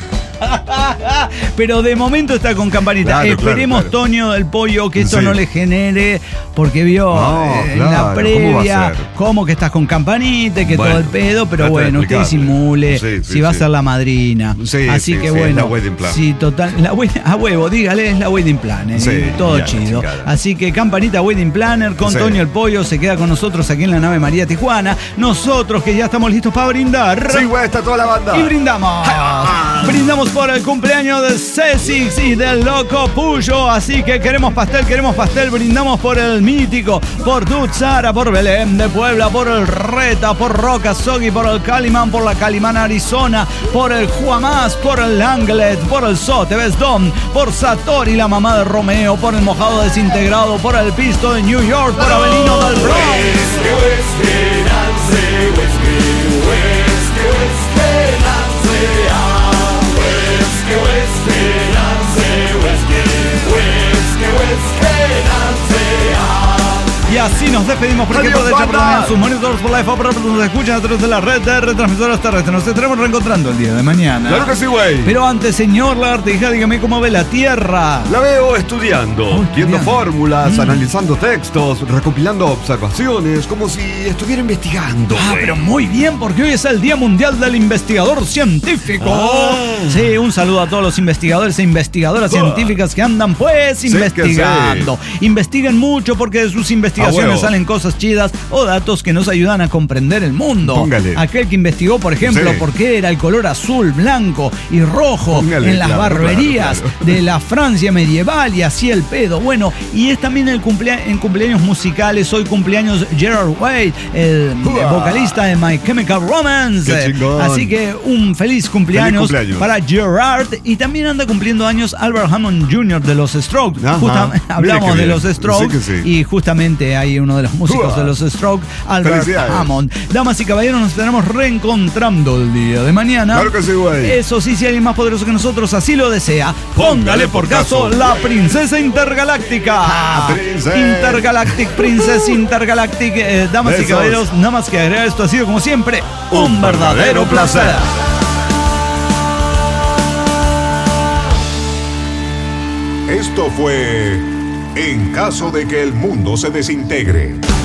[SPEAKER 2] Pero de momento está con campanita.
[SPEAKER 5] Claro,
[SPEAKER 2] Esperemos,
[SPEAKER 5] claro, claro.
[SPEAKER 2] Toño del Pollo, que esto
[SPEAKER 5] Sí.
[SPEAKER 2] no le genere, porque vio
[SPEAKER 5] No,
[SPEAKER 2] eh, en
[SPEAKER 5] claro,
[SPEAKER 2] la
[SPEAKER 5] ¿cómo va a
[SPEAKER 2] previa
[SPEAKER 5] ser?
[SPEAKER 2] cómo que estás con campanita y que
[SPEAKER 5] Bueno,
[SPEAKER 2] todo el pedo, pero
[SPEAKER 5] trata de
[SPEAKER 2] bueno, usted
[SPEAKER 5] explicarle.
[SPEAKER 2] simule
[SPEAKER 5] Sí, sí,
[SPEAKER 2] si va a
[SPEAKER 5] sí.
[SPEAKER 2] ser la madrina.
[SPEAKER 5] Sí,
[SPEAKER 2] Así
[SPEAKER 5] sí,
[SPEAKER 2] que
[SPEAKER 5] sí, es
[SPEAKER 2] bueno.
[SPEAKER 5] la wedding plan.
[SPEAKER 2] Sí, total. La wed- a huevo, dígale, es la wedding planner.
[SPEAKER 5] Sí,
[SPEAKER 2] eh, todo
[SPEAKER 5] ya,
[SPEAKER 2] chido.
[SPEAKER 5] chingada.
[SPEAKER 2] Así que campanita wedding planner con
[SPEAKER 5] Sí.
[SPEAKER 2] Toño el Pollo se queda con nosotros aquí en la nave María Tijuana. Nosotros que ya estamos listos para brindar.
[SPEAKER 5] Sí, güey, está toda la banda.
[SPEAKER 2] Y brindamos. Brindamos por el cumpleaños de Ceci y del loco Puyo. Así que queremos pastel, queremos pastel. Brindamos por el mítico, por Tutzara, por Belén de Puebla, por el Reta, por Roca Sogui, por el Calimán, por la Calimán Arizona, por el Juamás, por el Anglet, por el Sote Besdom, por Satori, la mamá de Romeo, por el Mojado Desintegrado, por el Pisto de New York, por Avelino del Bronx. Y así nos despedimos por el
[SPEAKER 5] Adiós,
[SPEAKER 2] tiempo de
[SPEAKER 5] banda.
[SPEAKER 2] Chaparrón, sus monitores por Life Opera, nos escuchan a través de la red de retransmisoras terrestres. Nos estaremos reencontrando el día de mañana.
[SPEAKER 5] Claro que sí, güey.
[SPEAKER 2] Pero antes, señor Lagartija, dígame cómo ve la Tierra.
[SPEAKER 5] La veo estudiando,
[SPEAKER 2] Oh,
[SPEAKER 5] viendo
[SPEAKER 2] estudiando.
[SPEAKER 5] fórmulas,
[SPEAKER 2] Mm.
[SPEAKER 5] analizando textos, recopilando observaciones, como si estuviera investigando.
[SPEAKER 2] Ah,
[SPEAKER 5] güey.
[SPEAKER 2] pero muy bien, porque hoy es el Día Mundial del Investigador Científico.
[SPEAKER 5] Ah.
[SPEAKER 2] Sí, un saludo a todos los investigadores e investigadoras
[SPEAKER 5] Ah.
[SPEAKER 2] científicas que andan pues
[SPEAKER 5] Sí que
[SPEAKER 2] investigando. Investiguen mucho porque de sus investigaciones
[SPEAKER 5] huevo.
[SPEAKER 2] salen cosas chidas o datos que nos ayudan a comprender el mundo.
[SPEAKER 5] Póngale.
[SPEAKER 2] Aquel que investigó, por ejemplo,
[SPEAKER 5] Sí.
[SPEAKER 2] por qué era el color azul, blanco y rojo
[SPEAKER 5] Póngale,
[SPEAKER 2] en las
[SPEAKER 5] claro,
[SPEAKER 2] barberías
[SPEAKER 5] claro, claro.
[SPEAKER 2] de la Francia medieval y así el pedo. Bueno, y es también el cumplea- en cumpleaños musicales. Hoy cumpleaños Gerard Way, el
[SPEAKER 5] Uah.
[SPEAKER 2] vocalista de My Chemical Romance.
[SPEAKER 5] Qué chingón.
[SPEAKER 2] Así que un feliz cumpleaños,
[SPEAKER 5] Feliz cumpleaños.
[SPEAKER 2] para Gerard. Y también anda cumpliendo años Albert Hammond junior de los Strokes.
[SPEAKER 5] Ajá.
[SPEAKER 2] Justa-
[SPEAKER 5] Mira
[SPEAKER 2] hablamos
[SPEAKER 5] qué
[SPEAKER 2] de
[SPEAKER 5] bien.
[SPEAKER 2] los Strokes
[SPEAKER 5] Sí que sí.
[SPEAKER 2] y justamente hay uno de de los músicos
[SPEAKER 5] Uah.
[SPEAKER 2] de los Strokes, Albert
[SPEAKER 5] Felicidades.
[SPEAKER 2] Hammond. Damas y caballeros, nos estaremos reencontrando el día de mañana.
[SPEAKER 5] Claro que sí, güey.
[SPEAKER 2] Eso sí, si alguien más poderoso que nosotros así lo desea, póngale por caso la princesa intergaláctica.
[SPEAKER 5] Ah, princesa.
[SPEAKER 2] Intergalactic, Princess Intergalactic. Eh, damas y
[SPEAKER 5] Besos.
[SPEAKER 2] caballeros, nada más que agregar, esto ha sido como siempre un,
[SPEAKER 5] Un
[SPEAKER 2] verdadero
[SPEAKER 5] verdadero
[SPEAKER 2] placer.
[SPEAKER 5] placer.
[SPEAKER 1] Esto fue En caso de que el mundo se desintegre.